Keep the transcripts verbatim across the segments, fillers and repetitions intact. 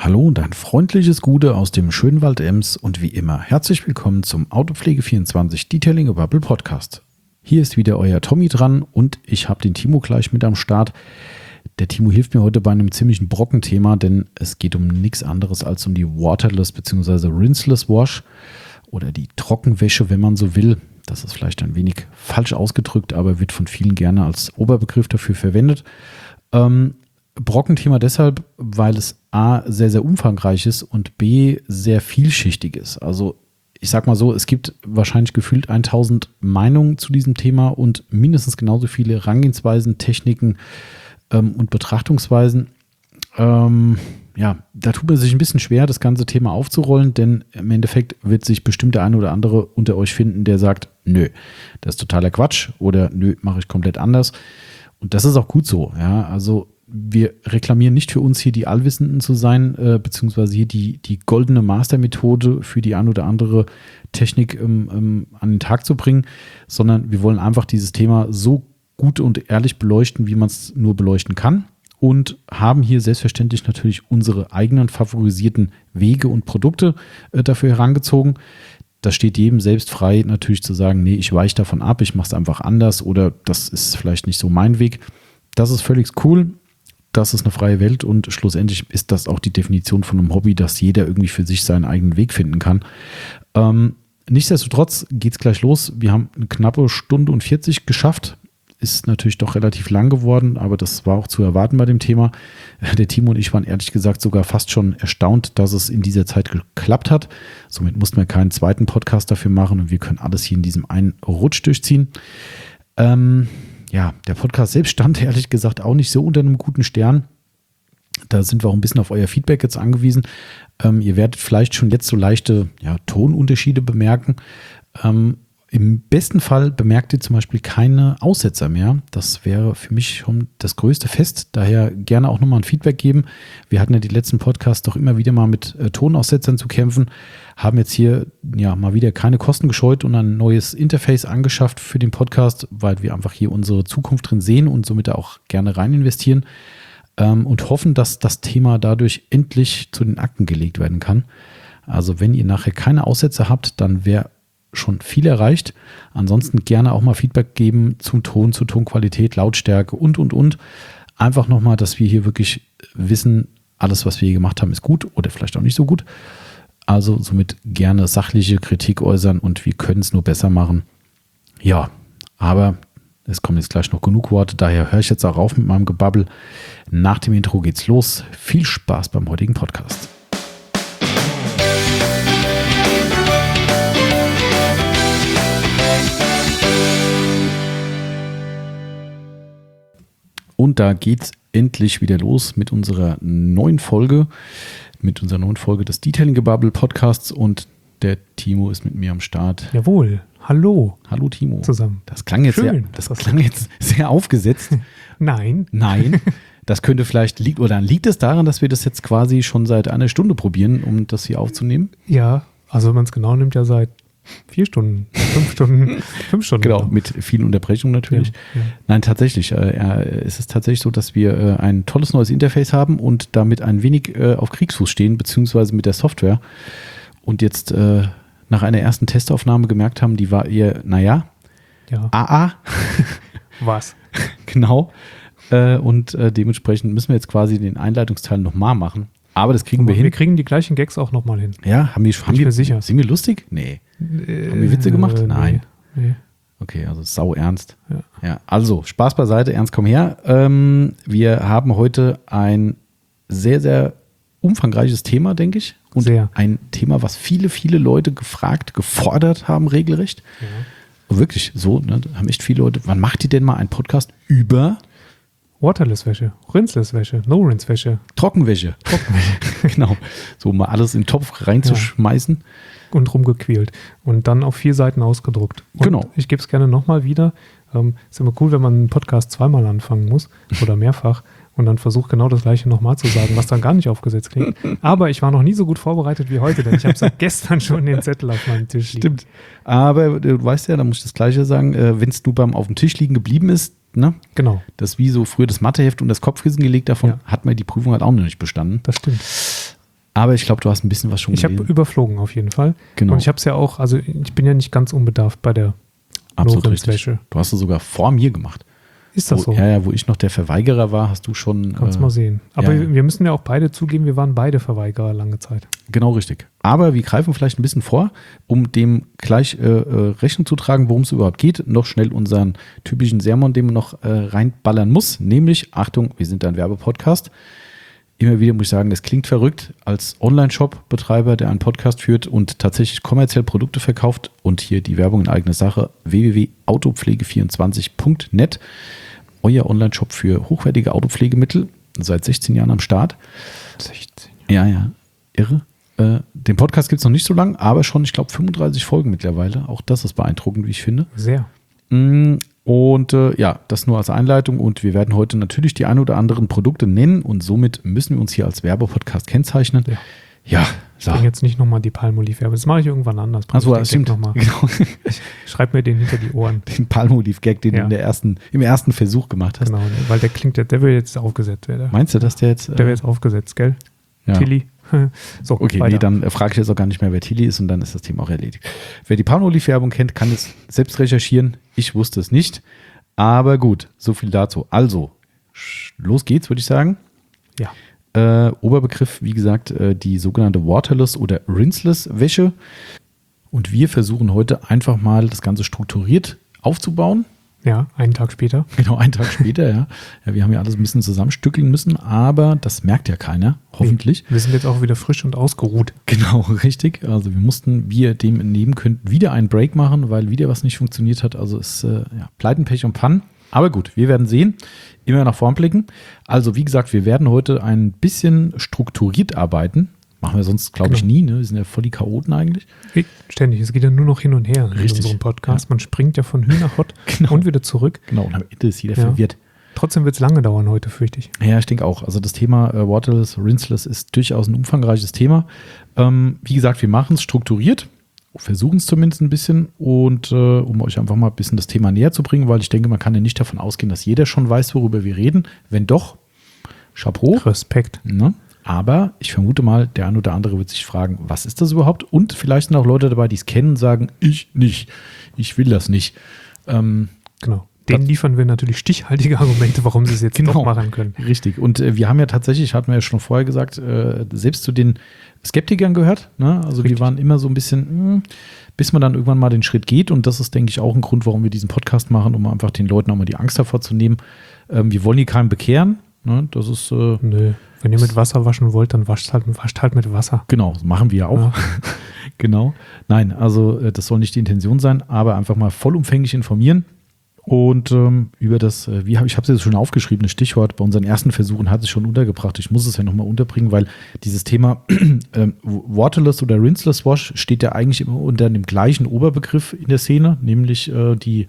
Hallo und ein freundliches Gute aus dem schönen Wald-Ems und wie immer herzlich willkommen zum Autopflege vierundzwanzig Detailing a Bubble Podcast. Hier ist wieder euer Tommy dran und ich habe den Timo gleich mit am Start. Der Timo hilft mir heute bei einem ziemlichen Brockenthema, denn es geht um nichts anderes als um die Waterless bzw. Rinseless Wash oder die Trockenwäsche, wenn man so will. Das ist vielleicht ein wenig falsch ausgedrückt, aber wird von vielen gerne als Oberbegriff dafür verwendet. Ähm, Brockenthema deshalb, weil es A, sehr, sehr umfangreich ist und B, sehr vielschichtig ist. Also ich sag mal so, es gibt wahrscheinlich gefühlt tausend Meinungen zu diesem Thema und mindestens genauso viele Herangehensweisen, Techniken ähm, und Betrachtungsweisen. Ähm, ja, da tut man sich ein bisschen schwer, das ganze Thema aufzurollen, denn im Endeffekt wird sich bestimmt der eine oder andere unter euch finden, der sagt, nö, das ist totaler Quatsch oder nö, mache ich komplett anders. Und das ist auch gut so, ja, also wir reklamieren nicht für uns hier die Allwissenden zu sein, äh, beziehungsweise hier die, die goldene Mastermethode für die ein oder andere Technik ähm, ähm, an den Tag zu bringen, sondern wir wollen einfach dieses Thema so gut und ehrlich beleuchten, wie man es nur beleuchten kann und haben hier selbstverständlich natürlich unsere eigenen favorisierten Wege und Produkte äh, dafür herangezogen. Das steht jedem selbst frei, natürlich zu sagen, nee, ich weiche davon ab, ich mache es einfach anders oder das ist vielleicht nicht so mein Weg. Das ist völlig cool. Das ist eine freie Welt und schlussendlich ist das auch die Definition von einem Hobby, dass jeder irgendwie für sich seinen eigenen Weg finden kann. Ähm, nichtsdestotrotz geht es gleich los. Wir haben eine knappe Stunde und vierzig geschafft. Ist natürlich doch relativ lang geworden, aber das war auch zu erwarten bei dem Thema. Der Timo und ich waren ehrlich gesagt sogar fast schon erstaunt, dass es in dieser Zeit geklappt hat. Somit mussten wir keinen zweiten Podcast dafür machen und wir können alles hier in diesem einen Rutsch durchziehen. Ähm, Ja, der Podcast selbst stand ehrlich gesagt auch nicht so unter einem guten Stern. Da sind wir auch ein bisschen auf euer Feedback jetzt angewiesen. Ähm, ihr werdet vielleicht schon jetzt so leichte ja, Tonunterschiede bemerken. Ähm, Im besten Fall bemerkt ihr zum Beispiel keine Aussetzer mehr. Das wäre für mich schon das größte Fest. Daher gerne auch nochmal ein Feedback geben. Wir hatten ja die letzten Podcasts doch immer wieder mal mit äh, Tonaussetzern zu kämpfen. Haben jetzt hier ja mal wieder keine Kosten gescheut und ein neues Interface angeschafft für den Podcast, weil wir einfach hier unsere Zukunft drin sehen und somit auch gerne rein investieren ähm, und hoffen, dass das Thema dadurch endlich zu den Akten gelegt werden kann. Also wenn ihr nachher keine Aussätze habt, dann wäre schon viel erreicht. Ansonsten gerne auch mal Feedback geben zum Ton, zur Tonqualität, Lautstärke und, und, und. Einfach nochmal, dass wir hier wirklich wissen, alles, was wir hier gemacht haben, ist gut oder vielleicht auch nicht so gut. Also somit gerne sachliche Kritik äußern und wir können es nur besser machen. Ja, aber es kommen jetzt gleich noch genug Worte, daher höre ich jetzt auch auf mit meinem Gebabbel. Nach dem Intro geht's los. Viel Spaß beim heutigen Podcast. Und da geht's endlich wieder los mit unserer neuen Folge. Mit unserer neuen Folge des Detailing a Bubble Podcasts und der Timo ist mit mir am Start. Jawohl, hallo. Hallo Timo. Zusammen. Das klang jetzt, Schön, sehr, das klang jetzt sehr aufgesetzt. Nein. Nein, das könnte vielleicht liegen, oder liegt es daran, dass wir das jetzt quasi schon seit einer Stunde probieren, um das hier aufzunehmen? Ja, also wenn man es genau nimmt, ja seit vier Stunden, fünf Stunden, fünf Stunden. Genau, mit vielen Unterbrechungen natürlich. Ja, ja. Nein, tatsächlich. Äh, es ist tatsächlich so, dass wir äh, ein tolles neues Interface haben und damit ein wenig äh, auf Kriegsfuß stehen, beziehungsweise mit der Software. Und jetzt äh, nach einer ersten Testaufnahme gemerkt haben, die war eher, naja, Ja. A A. Was? Genau. Äh, und äh, dementsprechend müssen wir jetzt quasi den Einleitungsteil nochmal machen. Aber das kriegen wir hin. Wir kriegen die gleichen Gags auch nochmal hin. Ja, haben wir, haben ich wir mir sicher. Sind wir lustig? Nee. Äh, Haben wir Witze gemacht? äh, Nein. Nee, nee. Okay, also sau ernst. Ja. Ja, also Spaß beiseite, ernst komm her. Ähm, wir haben heute ein sehr, sehr umfangreiches Thema, denke ich. Und Sehr. ein Thema, was viele, viele Leute gefragt, gefordert haben, regelrecht. Ja. Wirklich so, ne? Da haben echt viele Leute, wann macht ihr denn mal einen Podcast über Waterless-Wäsche, Rinseless-Wäsche, No-Rinse-Wäsche. Trockenwäsche? Trockenwäsche. Genau, so mal alles in den Topf reinzuschmeißen. Und rumgequält. Und dann auf vier Seiten ausgedruckt. Und Genau. ich gebe es gerne nochmal wieder. Ähm, ist immer cool, wenn man einen Podcast zweimal anfangen muss oder mehrfach und dann versucht genau das Gleiche nochmal zu sagen, was dann gar nicht aufgesetzt klingt. Aber ich war noch nie so gut vorbereitet wie heute, denn ich habe seit gestern schon den Zettel auf meinem Tisch liegen. Stimmt. Aber du weißt ja, da muss ich das Gleiche sagen, äh, wenn es nur beim auf dem Tisch liegen geblieben ist, ne? Genau. Das wie so früher das Matheheft und das Kopfkissen gelegt, davon Ja. hat man die Prüfung halt auch noch nicht bestanden. Das stimmt. Aber ich glaube, du hast ein bisschen was schon Ich habe gelesen. überflogen auf jeden Fall. Genau. Und ich habe es ja auch, also ich bin ja nicht ganz unbedarft bei der Absolut richtig. Lorenz-Wäsche. Du hast es sogar vor mir gemacht. Ist das wo, so? Ja, ja, wo ich noch der Verweigerer war, hast du schon. Kannst äh, mal sehen. Aber ja, ja. wir müssen ja auch beide zugeben, wir waren beide Verweigerer lange Zeit. Genau richtig. Aber wir greifen vielleicht ein bisschen vor, um dem gleich äh, äh, Rechnung zu tragen, worum es überhaupt geht. Noch schnell unseren typischen Sermon, den man noch äh, reinballern muss. Nämlich, Achtung, wir sind ein Werbepodcast. Immer wieder muss ich sagen, das klingt verrückt, als Online-Shop-Betreiber, der einen Podcast führt und tatsächlich kommerziell Produkte verkauft und hier die Werbung in eigener Sache, w w w punkt autopflege vierundzwanzig punkt net, euer Online-Shop für hochwertige Autopflegemittel, seit sechzehn Jahren am Start. sechzehn Ja, ja, irre. Äh, den Podcast gibt es noch nicht so lange, aber schon, ich glaube, fünfunddreißig Folgen mittlerweile. Auch das ist beeindruckend, wie ich finde. Sehr. Und äh, ja, das nur als Einleitung und wir werden heute natürlich die ein oder anderen Produkte nennen und somit müssen wir uns hier als Werbepodcast kennzeichnen. Ja. Ja, Ich bringe jetzt nicht nochmal die Palmolive-Werbe. Das mache ich irgendwann anders. Achso, das stimmt. Noch mal. Genau. Schreib mir den hinter die Ohren. Den Palmolive-Gag, den Ja. du in der ersten, im ersten Versuch gemacht hast. Genau, weil der klingt, der, der will jetzt aufgesetzt werden. Meinst du, dass der jetzt... Äh, Der wird jetzt aufgesetzt, gell? ja. Tilly. So, Okay, weiter. nee, dann äh, frage ich jetzt auch gar nicht mehr, wer Tilly ist und dann ist das Thema auch erledigt. Wer die Palmolive-Werbung kennt, kann es selbst recherchieren. Ich wusste es nicht. Aber gut, so viel dazu. Also, sch- los geht's, würde ich sagen. Ja. Äh, Oberbegriff, wie gesagt, äh, die sogenannte Waterless oder Rinseless Wäsche. Und wir versuchen heute einfach mal das Ganze strukturiert aufzubauen. Ja, einen Tag später. Genau, einen Tag später, ja. ja. Wir haben ja alles ein bisschen zusammenstückeln müssen, aber das merkt ja keiner, hoffentlich. Nee, wir sind jetzt auch wieder frisch und ausgeruht. Genau, richtig. Also wir mussten, wie ihr dem entnehmen könnt, wieder einen Break machen, weil wieder was nicht funktioniert hat. Also es ist äh, ja, Pleiten, Pech und Pannen. Aber gut, wir werden sehen. Immer nach vorn blicken. Also wie gesagt, wir werden heute ein bisschen strukturiert arbeiten. Machen wir sonst, glaube ich, Genau. nie. Ne? Wir sind ja voll die Chaoten eigentlich. Ständig, es geht ja nur noch hin und her in Richtig. unserem Podcast. Man springt ja von Hühn nach Hott Genau. und wieder zurück. Genau, und am Ende ist jeder Ja. verwirrt. Trotzdem wird es lange dauern heute, fürchte ich. Ja, ich denke auch. Also das Thema äh, Waterless, Rinseless ist durchaus ein umfangreiches Thema. Ähm, wie gesagt, wir machen es strukturiert, versuchen es zumindest ein bisschen und äh, um euch einfach mal ein bisschen das Thema näher zu bringen, weil ich denke, man kann ja nicht davon ausgehen, dass jeder schon weiß, worüber wir reden. Wenn doch, Chapeau. Respekt. Ne? Aber ich vermute mal, der ein oder andere wird sich fragen, was ist das überhaupt? Und vielleicht sind auch Leute dabei, die es kennen und sagen, ich nicht, ich will das nicht. Ähm, Genau. Denen liefern wir natürlich stichhaltige Argumente, warum sie es jetzt Genau. doch machen können. Richtig. Und äh, wir haben ja tatsächlich, hatten wir ja schon vorher gesagt, äh, selbst zu den Skeptikern gehört. Ne? Also Richtig. die waren immer so ein bisschen, mh, bis man dann irgendwann mal den Schritt geht. Und das ist, denke ich, auch ein Grund, warum wir diesen Podcast machen, um einfach den Leuten auch mal die Angst davor zu nehmen. Ähm, wir wollen die keinem bekehren. Ne? Das ist, äh, Nö. Wenn ihr mit Wasser waschen wollt, dann wascht halt, wascht halt mit Wasser. genau, das machen wir auch. Ja. Genau. Nein, also äh, das soll nicht die Intention sein, aber einfach mal vollumfänglich informieren. Und ähm, über das, äh, wie hab, ich habe es jetzt schon aufgeschrieben, das Stichwort bei unseren ersten Versuchen hat es schon untergebracht. Ich muss es ja nochmal unterbringen, weil dieses Thema ähm, Waterless oder Rinseless Wash steht ja eigentlich immer unter dem gleichen Oberbegriff in der Szene, nämlich äh, die,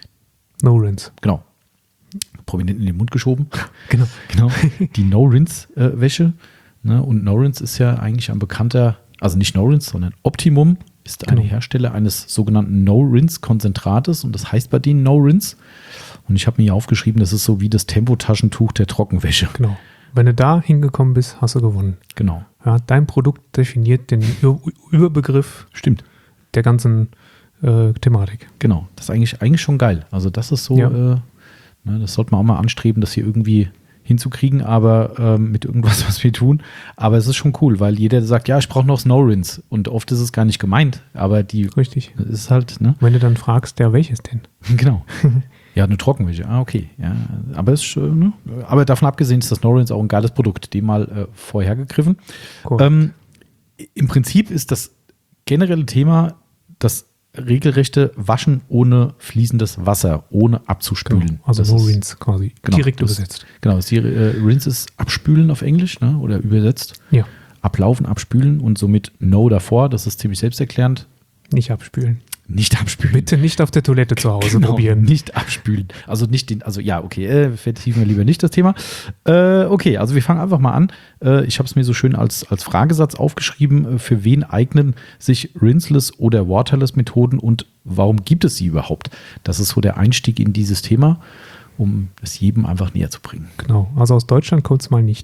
No rinse. genau, prominent in den Mund geschoben, Genau. genau, die No-Rinse-Wäsche. Ne? Und No-Rinse ist ja eigentlich ein bekannter, also nicht No-Rinse, sondern Optimum ist ein Genau. Hersteller eines sogenannten No-Rinse-Konzentrates und das heißt bei denen No-Rinse. Und ich habe mir hier aufgeschrieben, das ist so wie das Tempotaschentuch der Trockenwäsche. Genau. Wenn du da hingekommen bist, hast du gewonnen. Genau. Ja, dein Produkt definiert den Ü- Überbegriff Stimmt. der ganzen äh, Thematik. Genau. Das ist eigentlich, eigentlich schon geil. Also das ist so, Ja. äh, ne, das sollte man auch mal anstreben, das hier irgendwie hinzukriegen, aber ähm, mit irgendwas, was wir tun. Aber es ist schon cool, weil jeder sagt, ja, ich brauche noch Snow-Rinse. Und oft ist es gar nicht gemeint, aber die Richtig. ist halt, ne? Wenn du dann fragst, ja, welches denn? Genau. Ja, eine Trockenwäsche. Ah, okay. Ja, aber, ist, äh, ne? aber davon abgesehen ist das Snow-Rinse auch ein geiles Produkt, dem mal äh, vorhergegriffen. Korrekt. Ähm, Im Prinzip ist das generelle Thema das regelrechte Waschen ohne fließendes Wasser, ohne abzuspülen. Genau. Also das no ist, rinse quasi. genau, Direkt das- übersetzt. Genau, das hier, äh, Rinse ist abspülen auf Englisch, ne? Oder übersetzt. Ja. Ablaufen, abspülen und somit No davor. Das ist ziemlich selbsterklärend. Nicht abspülen. Nicht abspülen. Bitte nicht auf der Toilette zu Hause Genau, probieren. nicht abspülen. Also nicht den, also ja, okay, äh, vertiefen wir lieber nicht das Thema. Äh, okay, also wir fangen einfach mal an. Äh, ich habe es mir so schön als, als Fragesatz aufgeschrieben. Äh, für wen eignen sich Rinseless oder Waterless Methoden und warum gibt es sie überhaupt? Das ist so der Einstieg in dieses Thema, um es jedem einfach näher zu bringen. Genau. Also aus Deutschland kommt es mal nicht.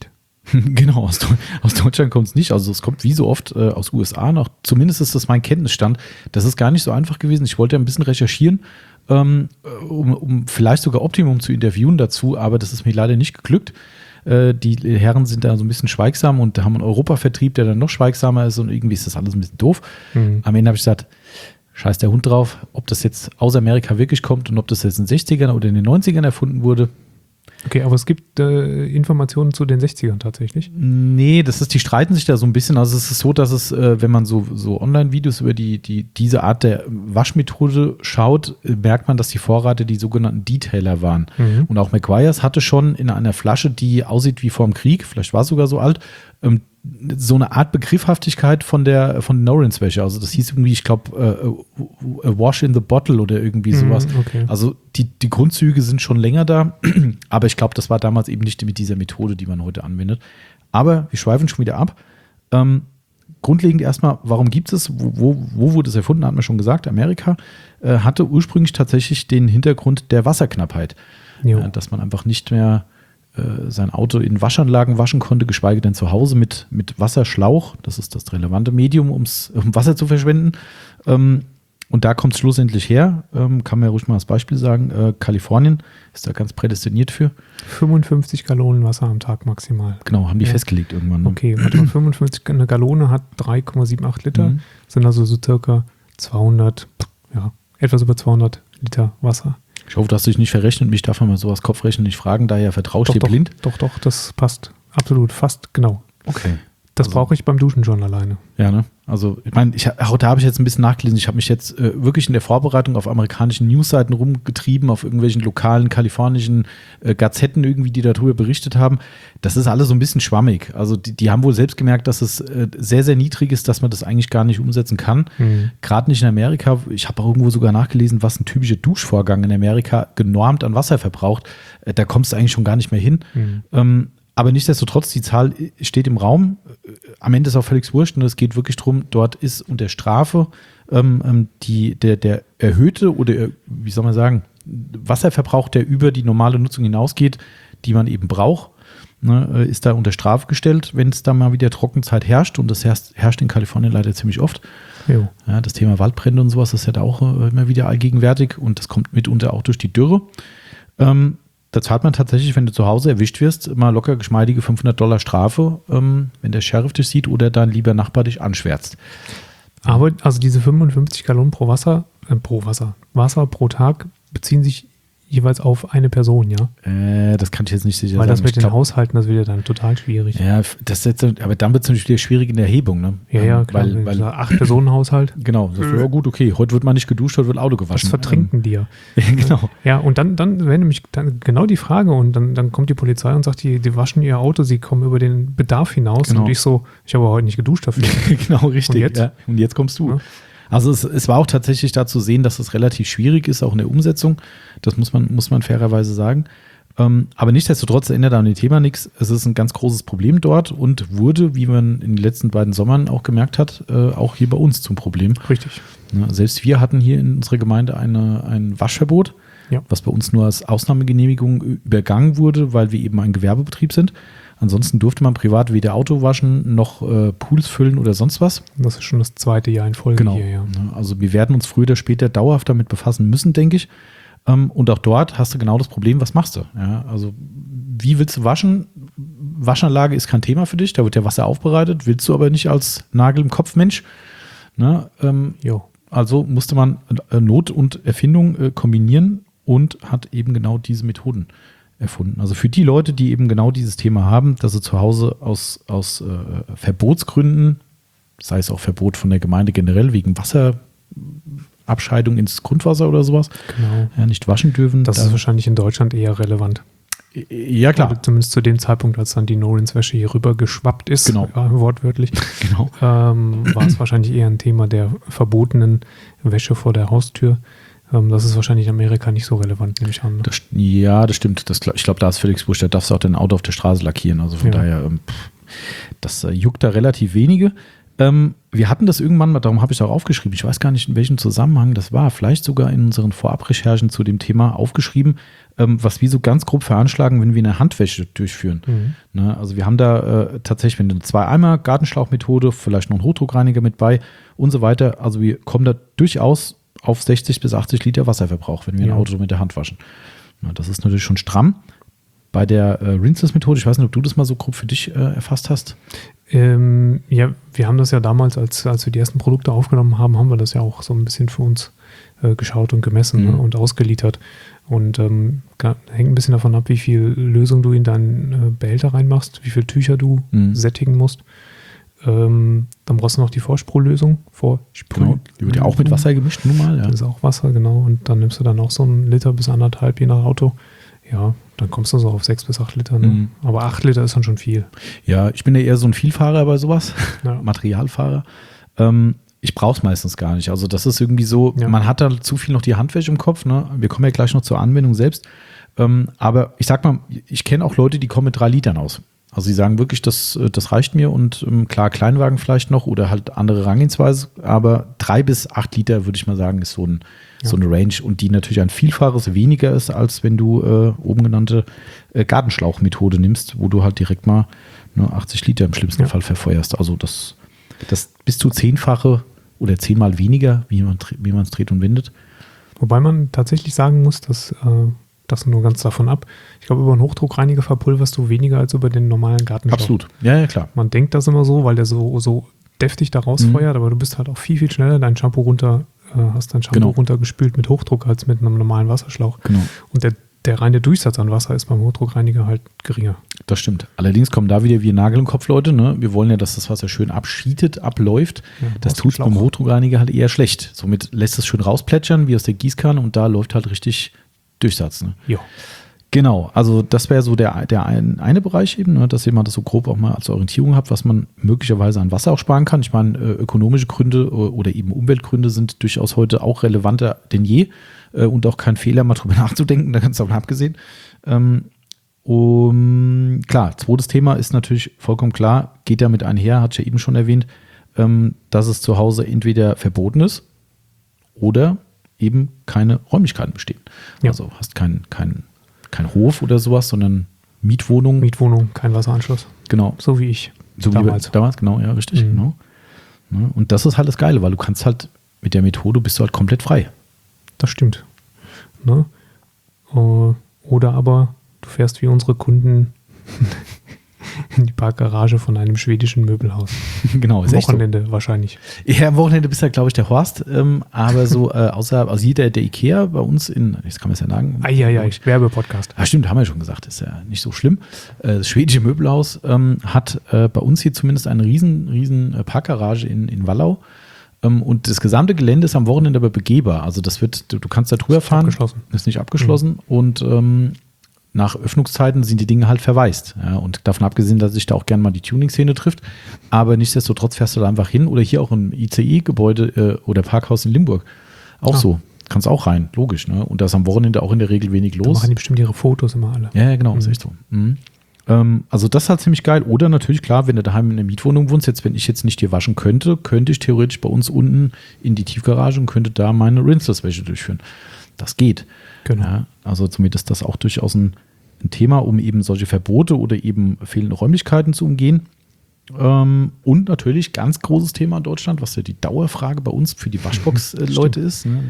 Genau, aus, aus Deutschland kommt es nicht. Also es kommt wie so oft äh, aus U S A noch. Zumindest ist das mein Kenntnisstand. Das ist gar nicht so einfach gewesen. Ich wollte ja ein bisschen recherchieren, ähm, um, um vielleicht sogar Optimum zu interviewen dazu, aber das ist mir leider nicht geglückt. Äh, die Herren sind da so ein bisschen schweigsam und haben einen Europavertrieb, der dann noch schweigsamer ist und irgendwie ist das alles ein bisschen doof. Mhm. Am Ende habe ich gesagt, scheiß der Hund drauf, ob das jetzt aus Amerika wirklich kommt und ob das jetzt in den sechzigern oder in den neunzigern erfunden wurde. Okay, aber es gibt äh, Informationen zu den sechzigern tatsächlich? Nee, das ist, die streiten sich da so ein bisschen. Also es ist so, dass es, äh, wenn man so, so Online-Videos über die, die, diese Art der Waschmethode schaut, äh, merkt man, dass die Vorräte die sogenannten Detailer waren. Mhm. Und auch Meguiar's hatte schon in einer Flasche, die aussieht wie vorm Krieg, vielleicht war es sogar so alt, ähm, so eine Art Begriffhaftigkeit von der von Norins-Wäsche. Also das hieß irgendwie, ich glaube, uh, a wash in the bottle oder irgendwie sowas. Mm, okay. Also die, die Grundzüge sind schon länger da, aber ich glaube, das war damals eben nicht mit dieser Methode, die man heute anwendet. Aber wir schweifen schon wieder ab. Ähm, grundlegend erstmal, warum gibt es, wo, wo, wo wurde es erfunden, hat man schon gesagt, Amerika äh, hatte ursprünglich tatsächlich den Hintergrund der Wasserknappheit. Äh, dass man einfach nicht mehr sein Auto in Waschanlagen waschen konnte, geschweige denn zu Hause mit, mit Wasserschlauch. Das ist das relevante Medium, um's, um Wasser zu verschwenden. Ähm, und da kommt es schlussendlich her. Ähm, kann man ja ruhig mal als Beispiel sagen. Äh, Kalifornien ist da ganz prädestiniert für. fünfundfünfzig Gallonen Wasser am Tag maximal. Genau, haben die ja. festgelegt irgendwann. Ne? Okay, warte mal, fünfundfünfzig, eine Gallone hat drei Komma achtundsiebzig Liter. Mhm. Sind also so circa zweihundert, ja, etwas über zweihundert Liter Wasser. Ich hoffe, dass du dich nicht verrechnet. Mich darf man mal sowas Kopfrechnen nicht fragen, daher vertraust dir blind. Doch, doch, das passt absolut, fast genau. Okay. Das also, brauche ich beim Duschen schon alleine. Ja, ne? Also, ich meine, ich, auch da habe ich jetzt ein bisschen nachgelesen. Ich habe mich jetzt äh, wirklich in der Vorbereitung auf amerikanischen Newsseiten rumgetrieben, auf irgendwelchen lokalen kalifornischen äh, Gazetten irgendwie, die darüber berichtet haben. Das ist alles so ein bisschen schwammig. Also, die, die haben wohl selbst gemerkt, dass es äh, sehr, sehr niedrig ist, dass man das eigentlich gar nicht umsetzen kann. Mhm. Gerade nicht in Amerika. Ich habe auch irgendwo sogar nachgelesen, was ein typischer Duschvorgang in Amerika genormt an Wasser verbraucht. Äh, da kommst du eigentlich schon gar nicht mehr hin. Mhm. Ähm, Aber nichtsdestotrotz, die Zahl steht im Raum. Am Ende ist auch völlig wurscht. Und es geht wirklich darum, dort ist unter Strafe ähm, die, der, der erhöhte oder, wie soll man sagen, Wasserverbrauch, der über die normale Nutzung hinausgeht, die man eben braucht, ne, ist da unter Strafe gestellt, wenn es da mal wieder Trockenzeit herrscht. Und das herrscht, herrscht in Kalifornien leider ziemlich oft. Ja, das Thema Waldbrände und sowas ist ja da auch äh, immer wieder allgegenwärtig. Und das kommt mitunter auch durch die Dürre. Ähm, Da zahlt man tatsächlich, wenn du zu Hause erwischt wirst, mal locker geschmeidige fünfhundert Dollar Strafe, ähm, wenn der Sheriff dich sieht oder dein lieber Nachbar dich anschwärzt. Aber also diese fünfundfünfzig Gallonen pro Wasser, äh, pro Wasser, Wasser pro Tag beziehen sich jeweils auf eine Person, ja? Äh, das kann ich jetzt nicht sicher Weil sagen. Weil das mit ich den glaub, Haushalten, das wird ja dann total schwierig. Ja, das jetzt, aber dann wird es natürlich wieder schwierig in der Erhebung, ne? Ja, ja, klar. Weil, weil, Acht-Personen-Haushalt. Genau. Das wäre gut, okay. Heute wird mal nicht geduscht, heute wird Auto gewaschen. Das vertrinken die ja. Genau. Ja, und dann, dann wäre nämlich dann genau die Frage und dann, dann kommt die Polizei und sagt, die, die waschen ihr Auto, sie kommen über den Bedarf hinaus. Genau. Und ich so, ich habe heute nicht geduscht dafür. Genau, richtig. Und jetzt, ja. und jetzt kommst du. Ja. Also es, es war auch tatsächlich da zu sehen, dass es relativ schwierig ist, auch in der Umsetzung. Das muss man, muss man fairerweise sagen. Ähm, aber nichtsdestotrotz ändert an dem Thema nichts. Es ist ein ganz großes Problem dort und wurde, wie man in den letzten beiden Sommern auch gemerkt hat, äh, auch hier bei uns zum Problem. Richtig. Ja, selbst wir hatten hier in unserer Gemeinde eine, ein Waschverbot, ja. was bei uns nur als Ausnahmegenehmigung übergangen wurde, weil wir eben ein Gewerbebetrieb sind. Ansonsten durfte man privat weder Auto waschen, noch äh, Pools füllen oder sonst was. Das ist schon das zweite Jahr in Folge genau. hier, ja. Also wir werden uns früher oder später dauerhaft damit befassen müssen, denke ich. Ähm, und auch dort hast du genau das Problem, was machst du? Ja, also wie willst du waschen? Waschanlage ist kein Thema für dich, da wird ja Wasser aufbereitet, willst du aber nicht als Nagel im Kopf Mensch. Ne? Ähm, also musste man äh, Not und Erfindung äh, kombinieren und hat eben genau diese Methoden erfunden. Also für die Leute, die eben genau dieses Thema haben, dass sie zu Hause aus, aus äh, Verbotsgründen, sei es auch Verbot von der Gemeinde generell wegen Wasserabscheidung ins Grundwasser oder sowas, genau. ja, nicht waschen dürfen. Das da ist wahrscheinlich in Deutschland eher relevant. Ja, klar. Oder zumindest zu dem Zeitpunkt, als dann die Norins-Wäsche hier rüber geschwappt ist, genau. ja, wortwörtlich, genau. ähm, war es wahrscheinlich eher ein Thema der verbotenen Wäsche vor der Haustür. Das ist wahrscheinlich in Amerika nicht so relevant, nehme ich an. Ne? Das, ja, das stimmt. Das, ich glaube, da ist völlig wurscht. Da darfst du auch dein Auto auf der Straße lackieren. Also von ja. daher, ähm, das äh, juckt da relativ wenige. Ähm, wir hatten das irgendwann mal, darum habe ich es auch aufgeschrieben, ich weiß gar nicht, in welchem Zusammenhang das war, vielleicht sogar in unseren Vorabrecherchen zu dem Thema aufgeschrieben, ähm, was wir so ganz grob veranschlagen, wenn wir eine Handwäsche durchführen. Mhm. Ne, also wir haben da äh, tatsächlich, wenn eine Zwei-Eimer Gartenschlauchmethode, vielleicht noch ein Hochdruckreiniger mit bei und so weiter, also wir kommen da durchaus auf sechzig bis achtzig Liter Wasserverbrauch, wenn wir ja. ein Auto mit der Hand waschen. Na, das ist natürlich schon stramm. Bei der äh, Rinseless-Methode, ich weiß nicht, ob du das mal so grob für dich äh, erfasst hast. Ähm, ja, wir haben das ja damals, als, als wir die ersten Produkte aufgenommen haben, haben wir das ja auch so ein bisschen für uns äh, geschaut und gemessen, mhm. ne, und ausgeliefert. Und ähm, hängt ein bisschen davon ab, wie viel Lösung du in deinen äh, Behälter reinmachst, wie viel Tücher du mhm. sättigen musst. Ähm, dann brauchst du noch die Vorsprühlösung. Vorsprüh genau, die wird ja auch mit Wasser gemischt, nun mal. Ja. Das ist auch Wasser, genau. Und dann nimmst du dann auch so einen Liter bis anderthalb, je nach Auto. Ja, dann kommst du so auf sechs bis acht Liter. Ne? Mhm. Aber acht Liter ist dann schon viel. Ja, ich bin ja eher so ein Vielfahrer bei sowas, ja. Materialfahrer. Ähm, ich brauche es meistens gar nicht. Also das ist irgendwie so, ja. man hat da zu viel noch die Handwäsche im Kopf. Ne? Wir kommen ja gleich noch zur Anwendung selbst. Ähm, aber ich sag mal, ich kenne auch Leute, die kommen mit drei Litern aus. Also sie sagen wirklich, das, das reicht mir und ähm, klar, Kleinwagen vielleicht noch oder halt andere Herangehensweise, aber drei bis acht Liter, würde ich mal sagen, ist so, ein, ja. so eine Range und die natürlich ein Vielfaches weniger ist, als wenn du äh, oben genannte äh, Gartenschlauchmethode nimmst, wo du halt direkt mal ne, achtzig Liter im schlimmsten ja. Fall verfeuerst. Also das, das bis zu zehnfache oder zehnmal weniger, wie man wie man es dreht und wendet. Wobei man tatsächlich sagen muss, dass äh das nur ganz davon ab. Ich glaube, über einen Hochdruckreiniger verpulverst du weniger als über den normalen Gartenschlauch. Absolut, ja, ja, klar. Man denkt das immer so, weil der so, so deftig da rausfeuert, mhm. aber du bist halt auch viel, viel schneller dein Shampoo runter, äh, hast dein Shampoo genau. runtergespült mit Hochdruck als mit einem normalen Wasserschlauch. Genau. Und der, der reine Durchsatz an Wasser ist beim Hochdruckreiniger halt geringer. Das stimmt. Allerdings kommen da wieder wie Nagel im Kopf, Leute. Ne? Wir wollen ja, dass das Wasser schön abschietet, abläuft. Ja, das tut es beim Hochdruckreiniger halt eher schlecht. Somit lässt es schön rausplätschern, wie aus der Gießkanne und da läuft halt richtig Durchsatz. Ne? Ja. Genau, also das wäre so der, der ein, eine Bereich eben, ne, dass ihr mal das so grob auch mal als Orientierung habt, was man möglicherweise an Wasser auch sparen kann. Ich meine, äh, ökonomische Gründe oder eben Umweltgründe sind durchaus heute auch relevanter denn je äh, und auch kein Fehler, mal drüber nachzudenken, da ganz davon abgesehen. Ähm, um, klar, zweites Thema ist natürlich vollkommen klar, geht damit einher, hatte ich ja eben schon erwähnt, ähm, dass es zu Hause entweder verboten ist oder eben keine Räumlichkeiten bestehen. Ja. Also hast keinen kein, kein Hof oder sowas, sondern Mietwohnung. Mietwohnung, kein Wasseranschluss. Genau. So wie ich so damals. Wie damals, genau, ja, richtig. Mhm. Genau. Und das ist halt das Geile, weil du kannst halt mit der Methode bist du halt komplett frei. Das stimmt. Ne? Oder aber du fährst wie unsere Kunden in die Parkgarage von einem schwedischen Möbelhaus. Genau, ist am Wochenende so. Wahrscheinlich. Ja, am Wochenende bist du ja, glaube ich, der Horst. Ähm, aber so äh, außer also jeder der Ikea bei uns in, jetzt kann man es ja sagen. Ah, ja, ja, Werbepodcast. Ah, stimmt, haben wir ja schon gesagt, ist ja nicht so schlimm. Äh, das schwedische Möbelhaus ähm, hat äh, bei uns hier zumindest eine riesen, riesen äh, Parkgarage in, in Wallau. Ähm, und das gesamte Gelände ist am Wochenende aber begehbar. Also das wird, du, du kannst da drüber fahren. Abgeschlossen. Ist nicht abgeschlossen. Mhm. Und ähm, nach Öffnungszeiten sind die Dinge halt verwaist. Ja, und davon abgesehen, dass sich da auch gerne mal die Tuning-Szene trifft. Aber nichtsdestotrotz fährst du da einfach hin. Oder hier auch im I C E-Gebäude äh, oder Parkhaus in Limburg. Auch ah. so. Kannst auch rein, logisch. Ne? Und da ist am Wochenende auch in der Regel wenig los. Da machen die bestimmt ihre Fotos immer alle. Ja, ja genau, mhm. ist echt so. Mhm. Ähm, also das ist halt ziemlich geil. Oder natürlich, klar, wenn du daheim in einer Mietwohnung wohnst, jetzt wenn ich jetzt nicht hier waschen könnte, könnte ich theoretisch bei uns unten in die Tiefgarage und könnte da meine Rinseless-Wäsche durchführen. Das geht. Genau. Ja, also zumindest ist das auch durchaus ein, ein Thema, um eben solche Verbote oder eben fehlende Räumlichkeiten zu umgehen. Ähm, und natürlich ganz großes Thema in Deutschland, was ja die Dauerfrage bei uns für die Waschbox-Leute ist. Ne?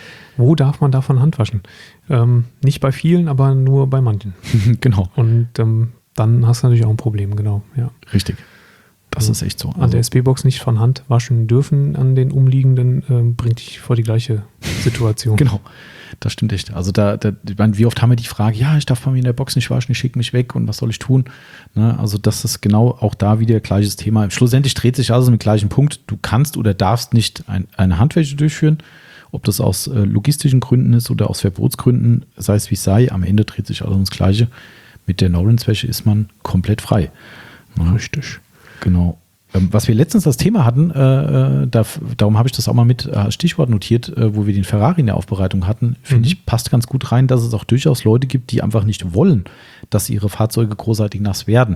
Wo darf man davon Hand waschen? Ähm, nicht bei vielen, aber nur bei manchen. Genau. Und ähm, dann hast du natürlich auch ein Problem, genau. Ja. Richtig. Das also ist echt so. Also an der S B-Box nicht von Hand waschen dürfen an den umliegenden, ähm, bringt dich vor die gleiche Situation. Genau. Das stimmt echt. Also da, da, ich meine, wie oft haben wir die Frage, ja, ich darf bei mir in der Box nicht waschen, ich schicke mich weg und was soll ich tun? Ne, also das ist genau auch da wieder gleiches Thema. Schlussendlich dreht sich also mit gleichem Punkt. Du kannst oder darfst nicht ein, eine Handwäsche durchführen, ob das aus äh, logistischen Gründen ist oder aus Verbotsgründen, sei es wie es sei, am Ende dreht sich alles ums Gleiche. Mit der No-Rinse-Wäsche ist man komplett frei. Ja, richtig. Genau. Was wir letztens das Thema hatten, äh, da, darum habe ich das auch mal mit äh, Stichwort notiert, äh, wo wir den Ferrari in der Aufbereitung hatten, finde mhm. ich, passt ganz gut rein, dass es auch durchaus Leute gibt, die einfach nicht wollen, dass ihre Fahrzeuge großartig nass werden.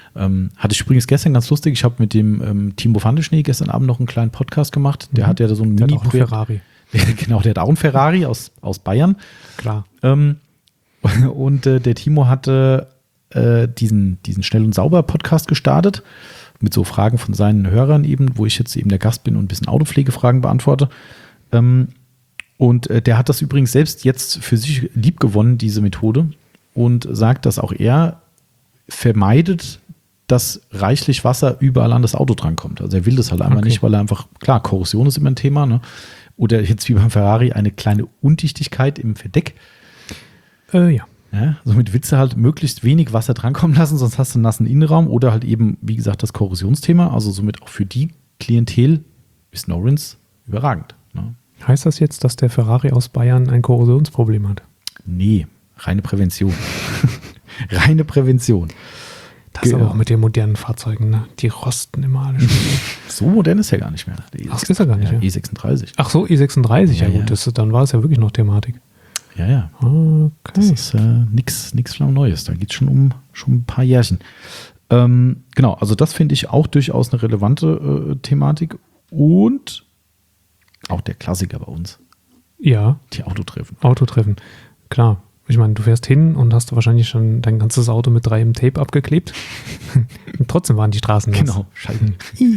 Ähm, hatte ich übrigens gestern ganz lustig. Ich habe mit dem ähm, Timo Vandeschnee gestern Abend noch einen kleinen Podcast gemacht. Der mhm. hat ja so ein der Mini-Projekt. Ferrari. Genau, der hat auch einen Ferrari aus, aus Bayern. Klar. Ähm, und äh, der Timo hatte äh, diesen, diesen Schnell und Sauber Podcast gestartet mit so Fragen von seinen Hörern eben, wo ich jetzt eben der Gast bin und ein bisschen Autopflegefragen beantworte. Ähm, und äh, der hat das übrigens selbst jetzt für sich lieb gewonnen, diese Methode, und sagt, dass auch er vermeidet, dass reichlich Wasser überall an das Auto drankommt. Also er will das halt einmal okay. nicht, weil er einfach, klar, Korrosion ist immer ein Thema, ne? Oder jetzt wie beim Ferrari eine kleine Undichtigkeit im Verdeck. Äh, ja. ja. Somit willst du halt möglichst wenig Wasser drankommen lassen, sonst hast du einen nassen Innenraum oder halt eben, wie gesagt, das Korrosionsthema. Also somit auch für die Klientel ist Norins überragend. Ne? Heißt das jetzt, dass der Ferrari aus Bayern ein Korrosionsproblem hat? Nee, reine Prävention. reine Prävention. Das ist aber auch mit den modernen Fahrzeugen, ne? Die rosten immer alle schon. So modern ist er gar nicht mehr. Ach, ist er gar nicht, ja. ja. E sechsunddreißig. Ach so, E sechsunddreißig, ja, ja gut, ja. Das, dann war es ja wirklich noch Thematik. Ja, ja. Okay. Das ist äh, nichts nix Neues. Da geht es schon um schon ein paar Jährchen. Ähm, genau, also das finde ich auch durchaus eine relevante äh, Thematik. Und auch der Klassiker bei uns. Ja. Die Autotreffen. Autotreffen, klar. Ich meine, du fährst hin und hast wahrscheinlich schon dein ganzes Auto mit drei M Tape abgeklebt. Und trotzdem waren die Straßen nass. Genau, scheiße.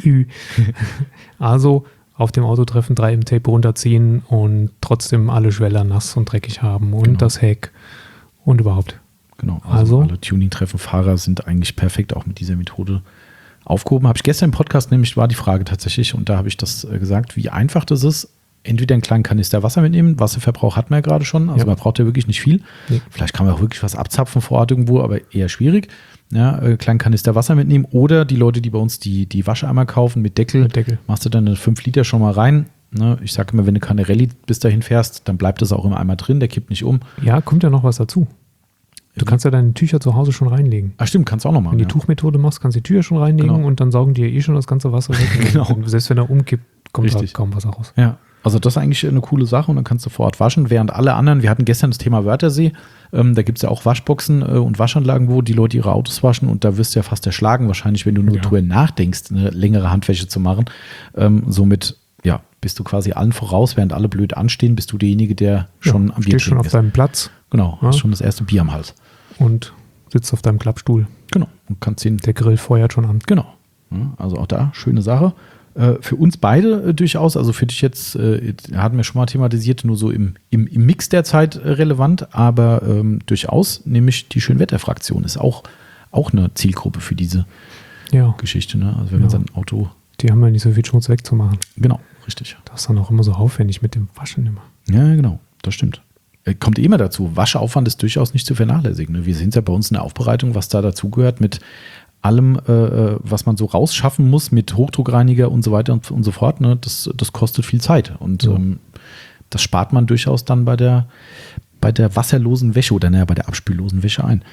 Also auf dem Autotreffen drei M Tape runterziehen und trotzdem alle Schweller nass und dreckig haben und genau. das Heck und überhaupt. Genau, also, also alle Tuning-Treffen-Fahrer sind eigentlich perfekt auch mit dieser Methode aufgehoben. Habe ich gestern im Podcast nämlich, war die Frage tatsächlich, und da habe ich das äh, gesagt, wie einfach das ist. Entweder einen kleinen Kanister Wasser mitnehmen, Wasserverbrauch hat man ja gerade schon, also ja. man braucht ja wirklich nicht viel. Nee. Vielleicht kann man auch wirklich was abzapfen vor Ort irgendwo, aber eher schwierig. Ja, einen kleinen Kanister Wasser mitnehmen oder die Leute, die bei uns die, die Wascheimer kaufen mit Deckel, mit Deckel, machst du dann eine fünf Liter schon mal rein. Ne? Ich sage immer, wenn du keine Rallye bis dahin fährst, dann bleibt das auch im Eimer drin, der kippt nicht um. Ja, kommt ja noch was dazu. Du kannst ja deine Tücher zu Hause schon reinlegen. Ach stimmt, kannst du auch noch machen. Wenn du ja. die Tuchmethode machst, kannst du die Tücher schon reinlegen genau. und dann saugen die ja eh schon das ganze Wasser weg. Genau. Und selbst wenn er umkippt, kommt da kaum Wasser raus. Ja. Also das ist eigentlich eine coole Sache und dann kannst du vor Ort waschen, während alle anderen, wir hatten gestern das Thema Wörthersee, ähm, da gibt es ja auch Waschboxen äh, und Waschanlagen, wo die Leute ihre Autos waschen und da wirst du ja fast erschlagen, wahrscheinlich, wenn du nur ja. drüber nachdenkst, eine längere Handwäsche zu machen. Ähm, somit, ja, bist du quasi allen voraus, während alle blöd anstehen, bist du derjenige, der schon ja, am Bier stehst schon auf ist. deinem Platz. Genau, ja. hast schon das erste Bier am Hals. Und sitzt auf deinem Klappstuhl. Genau. Und kannst den, der Grill feuert schon an. Genau. Ja, also auch da, schöne Sache. Für uns beide äh, durchaus, also für dich jetzt, äh, hatten wir schon mal thematisiert, nur so im, im, im Mix der Zeit äh, relevant, aber ähm, durchaus, nämlich die Schönwetterfraktion ist auch, auch eine Zielgruppe für diese ja. Geschichte. Ne? Also wenn ja. man sein Auto... Die haben ja nicht so viel Schmutz wegzumachen. Genau, richtig. Das ist dann auch immer so aufwendig mit dem Waschen immer. Ja, genau, das stimmt. Äh, kommt immer dazu, Waschaufwand ist durchaus nicht zu vernachlässigen. Ne? Wir sind ja bei uns in der Aufbereitung, was da dazugehört mit allem, äh, was man so rausschaffen muss mit Hochdruckreiniger und so weiter und, und so fort, ne, das, das kostet viel Zeit. Und ja. ähm, das spart man durchaus dann bei der, bei der wasserlosen Wäsche oder naja, bei der abspüllosen Wäsche ein.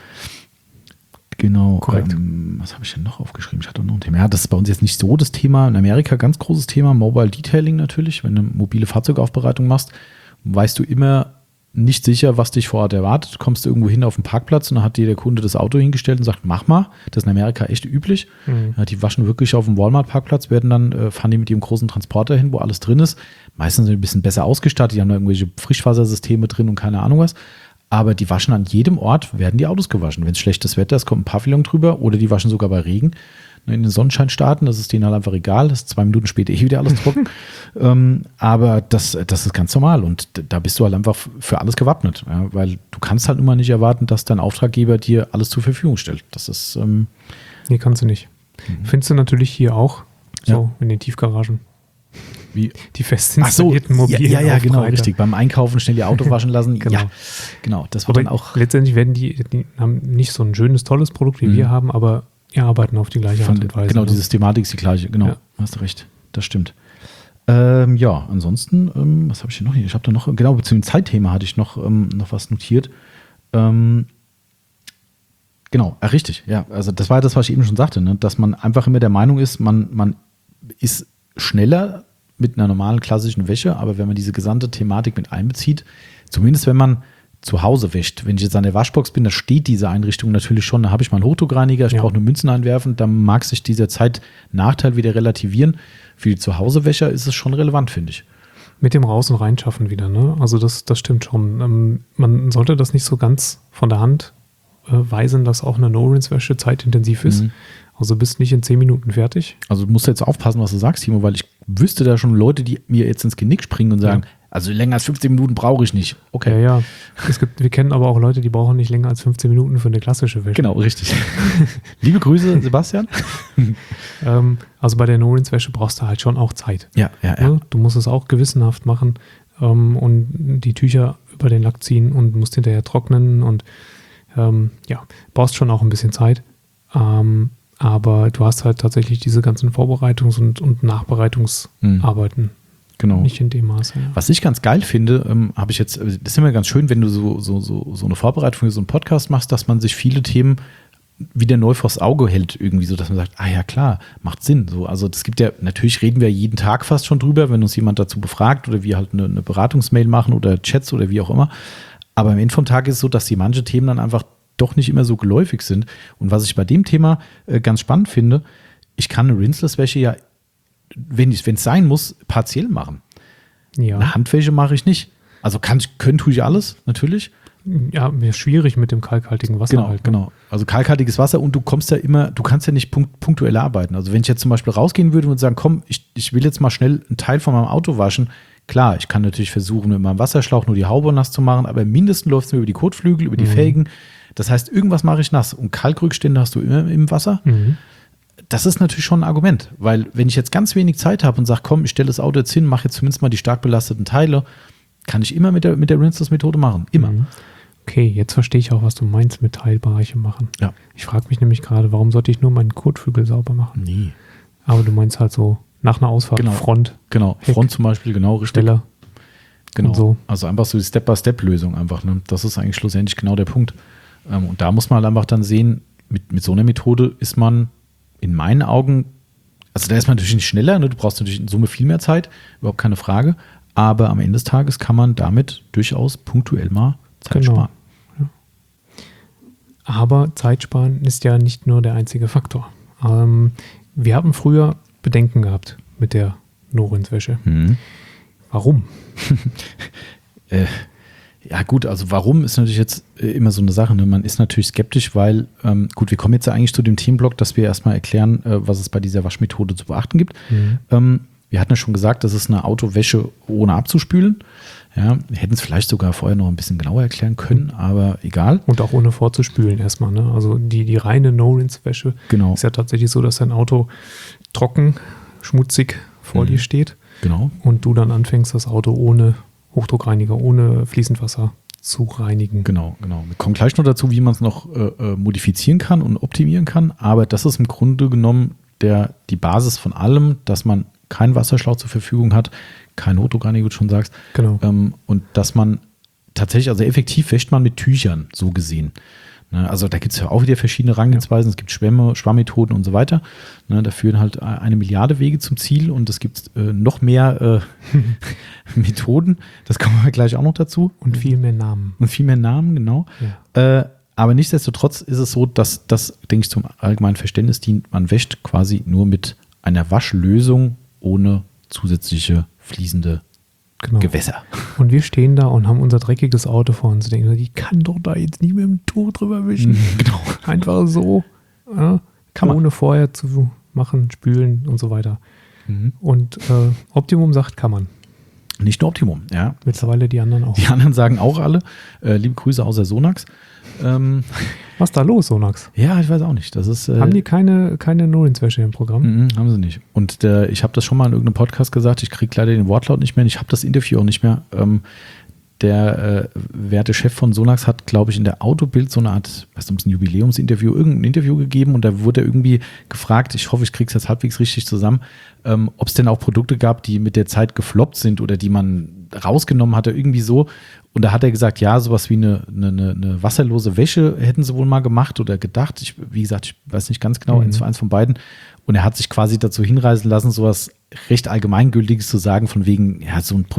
Genau. Korrekt. Ähm, was habe ich denn noch aufgeschrieben? Ich hatte noch ein Thema. Ja, das ist bei uns jetzt nicht so das Thema. In Amerika ganz großes Thema, Mobile Detailing natürlich. Wenn du mobile Fahrzeugaufbereitung machst, weißt du immer nicht sicher, was dich vor Ort erwartet. Du kommst irgendwo hin auf den Parkplatz und dann hat dir der Kunde das Auto hingestellt und sagt, mach mal. Das ist in Amerika echt üblich. Mhm. Ja, die waschen wirklich auf dem Walmart-Parkplatz, werden dann, äh, fahren die mit ihrem großen Transporter hin, wo alles drin ist. Meistens sind die ein bisschen besser ausgestattet, die haben da irgendwelche Frischwassersysteme drin und keine Ahnung was. Aber die waschen an jedem Ort, werden die Autos gewaschen. Wenn es schlechtes Wetter ist, kommt ein Pavillon drüber oder die waschen sogar bei Regen. In den Sonnenscheinstaaten, das ist denen halt einfach egal, das ist zwei Minuten später eh wieder alles trocken. ähm, aber das, das ist ganz normal und da bist du halt einfach für alles gewappnet, ja, weil du kannst halt immer nicht erwarten, dass dein Auftraggeber dir alles zur Verfügung stellt. Das ist ähm nee, kannst du nicht. Mhm. Findest du natürlich hier auch, so ja. in den Tiefgaragen. Wie? Die fest installierten so, mobilen Ja, ja, ja genau, richtig. Beim Einkaufen schnell ihr Auto waschen lassen. genau. Ja, genau. Das wird aber dann auch. Letztendlich werden die, die haben nicht so ein schönes, tolles Produkt, wie mhm. wir haben, aber ja, arbeiten auf die gleiche Art und Weise. Genau, ne? die Systematik ist die gleiche. Genau, ja. hast du recht. Das stimmt. Ähm, ja, ansonsten, ähm, was habe ich hier noch hier? Ich habe da noch, genau, beziehungsweise Zeitthema hatte ich noch, ähm, noch was notiert. Ähm, genau, äh, richtig, ja. Also das war das, was ich eben schon sagte, ne? Dass man einfach immer der Meinung ist, man, man ist schneller mit einer normalen klassischen Wäsche, aber wenn man diese gesamte Thematik mit einbezieht, zumindest wenn man zu Hause wäscht. Wenn ich jetzt an der Waschbox bin, da steht diese Einrichtung natürlich schon, da habe ich mal einen Hochdruckreiniger, ich Ja. brauche nur Münzen einwerfen, dann mag sich dieser Zeitnachteil wieder relativieren. Für die Zuhausewäscher ist es schon relevant, finde ich. Mit dem Raus- und Reinschaffen wieder, ne? Also das, das stimmt schon. Ähm, man sollte das nicht so ganz von der Hand äh, weisen, dass auch eine No-Rinse-Wäsche zeitintensiv ist. Mhm. Also bist nicht in zehn Minuten fertig. Also du musst jetzt aufpassen, was du sagst, Timo, weil ich wüsste da schon Leute, die mir jetzt ins Genick springen und sagen, Ja. also länger als fünfzehn Minuten brauche ich nicht. Okay. Ja, ja. Es gibt, wir kennen aber auch Leute, die brauchen nicht länger als fünfzehn Minuten für eine klassische Wäsche. Genau, richtig. Liebe Grüße, Sebastian. Ähm, also bei der No-Rinse-Wäsche brauchst du halt schon auch Zeit. Ja, ja, ja. Ne? Du musst es auch gewissenhaft machen ähm, und die Tücher über den Lack ziehen und musst hinterher trocknen und ähm, ja, brauchst schon auch ein bisschen Zeit. Ähm, aber du hast halt tatsächlich diese ganzen Vorbereitungs- und, und Nachbereitungsarbeiten Genau. nicht in dem Maße. Ja. Was ich ganz geil finde, ähm, habe ich jetzt, das ist immer ganz schön, wenn du so, so, so, so eine Vorbereitung für so einen Podcast machst, dass man sich viele Themen wieder neu vors Auge hält, irgendwie so, dass man sagt, ah ja klar, macht Sinn. So, also das gibt ja, natürlich reden wir jeden Tag fast schon drüber, wenn uns jemand dazu befragt oder wir halt eine, eine Beratungsmail machen oder Chats oder wie auch immer. Aber am Ende vom Tag ist es so, dass die manche Themen dann einfach doch nicht immer so geläufig sind. Und was ich bei dem Thema äh, ganz spannend finde, ich kann eine Rinseless-Wäsche ja, wenn es sein muss, partiell machen. Ja. Eine Handwäsche mache ich nicht. Also kann ich, können tue ich alles, natürlich. Ja, mir ist schwierig mit dem kalkhaltigen Wasser Genau, halt. Ne? genau. Also kalkhaltiges Wasser und du kommst ja immer, du kannst ja nicht punkt, punktuell arbeiten. Also wenn ich jetzt zum Beispiel rausgehen würde und sagen, komm, ich, ich will jetzt mal schnell einen Teil von meinem Auto waschen, klar, ich kann natürlich versuchen, mit meinem Wasserschlauch nur die Haube nass zu machen, aber mindestens läuft es mir über die Kotflügel, über die Mhm. Felgen. Das heißt, irgendwas mache ich nass. Und Kalkrückstände hast du immer im Wasser. Mhm. Das ist natürlich schon ein Argument, weil wenn ich jetzt ganz wenig Zeit habe und sage, komm, ich stelle das Auto jetzt hin, mache jetzt zumindest mal die stark belasteten Teile, kann ich immer mit der, mit der Rinseless-Methode machen. Immer. Mhm. Okay, jetzt verstehe ich auch, was du meinst mit Teilbereiche machen. Ja. Ich frage mich nämlich gerade, warum sollte ich nur meinen Kotflügel sauber machen? Nee. Aber du meinst halt so nach einer Ausfahrt, Genau. Front, Genau. Heck. Front zum Beispiel, genau, richtig. Stelle. Genau. und so. Also einfach so die Step-by-Step-Lösung einfach. Ne? Das ist eigentlich schlussendlich genau der Punkt. Ähm, und da muss man halt einfach dann sehen, mit, mit so einer Methode ist man in meinen Augen, also da ist man natürlich nicht schneller, ne? Du brauchst natürlich in Summe viel mehr Zeit, überhaupt keine Frage. Aber am Ende des Tages kann man damit durchaus punktuell mal Zeit Genau. sparen. Aber Zeitsparen ist ja nicht nur der einzige Faktor. Ähm, wir haben früher Bedenken gehabt mit der No-Rinse-Wäsche. Mhm. Warum? Äh, ja gut, also warum ist natürlich jetzt äh, immer so eine Sache. Ne? Man ist natürlich skeptisch, weil, ähm, gut, wir kommen jetzt ja eigentlich zu dem Themenblock, dass wir erstmal erklären, äh, was es bei dieser Waschmethode zu beachten gibt. Mhm. Ähm, wir hatten ja schon gesagt, das ist eine Autowäsche ohne abzuspülen. Ja, wir hätten es vielleicht sogar vorher noch ein bisschen genauer erklären können, aber egal. Und auch ohne vorzuspülen erstmal. Ne? Also die, die reine No-Rinse-Wäsche Genau, ist ja tatsächlich so, dass dein Auto trocken, schmutzig vor Mhm. dir steht genau. und du dann anfängst, das Auto ohne Hochdruckreiniger, ohne Fließendwasser zu reinigen. Genau, genau. Wir kommen gleich noch dazu, wie man es noch äh, äh, modifizieren kann und optimieren kann. Aber das ist im Grunde genommen der, die Basis von allem, dass man keinen Wasserschlauch zur Verfügung hat, keinen Hochdruckreiniger, wie du schon sagst. Genau. Ähm, und dass man tatsächlich, also effektiv wäscht man mit Tüchern, so gesehen. Ne, also da gibt es ja auch wieder verschiedene Herangehensweisen. Es gibt Schwämme, Schwammmethoden und so weiter. Ne, da führen halt eine Milliarde Wege zum Ziel und es gibt äh, noch mehr äh, Methoden. Das kommen wir gleich auch noch dazu. Und viel mehr Namen. Und viel mehr Namen, genau. Ja. Äh, aber nichtsdestotrotz ist es so, dass das, denke ich, zum allgemeinen Verständnis dient. Man wäscht quasi nur mit einer Waschlösung ohne zusätzliche fließende Genau. Gewässer. Und wir stehen da und haben unser dreckiges Auto vor uns und denken, die kann doch da jetzt nicht mit dem Tuch drüber wischen. Genau. Einfach so, ja, Kann man. ohne vorher zu machen, spülen und so weiter. Mhm. Und äh, Optimum sagt, kann man. Nicht nur Optimum, ja. Mittlerweile die anderen auch. Die anderen sagen auch alle, äh, liebe Grüße außer Sonax. Ähm, Was ist da los, Sonax? ja, ich weiß auch nicht. Das ist, äh, Haben die keine, keine No-Rinse-Wäsche im Programm? Mhm, haben sie nicht. Und äh, ich habe das schon mal in irgendeinem Podcast gesagt, ich kriege leider den Wortlaut nicht mehr, ich habe das Interview auch nicht mehr. Ähm, der äh, werte Chef von Sonax hat, glaube ich, in der Autobild so eine Art, was ist ein Jubiläumsinterview, irgendein Interview gegeben und da wurde er irgendwie gefragt, ich hoffe, ich kriege es jetzt halbwegs richtig zusammen, ähm, ob es denn auch Produkte gab, die mit der Zeit gefloppt sind oder die man rausgenommen hatte, irgendwie so. Und da hat er gesagt, ja, sowas wie eine, eine, eine wasserlose Wäsche hätten sie wohl mal gemacht oder gedacht. Ich, wie gesagt, ich weiß nicht ganz genau, Mhm. eins, eins von beiden. Und er hat sich quasi dazu hinreißen lassen, sowas recht Allgemeingültiges zu sagen, von wegen, ja, so ein Produkt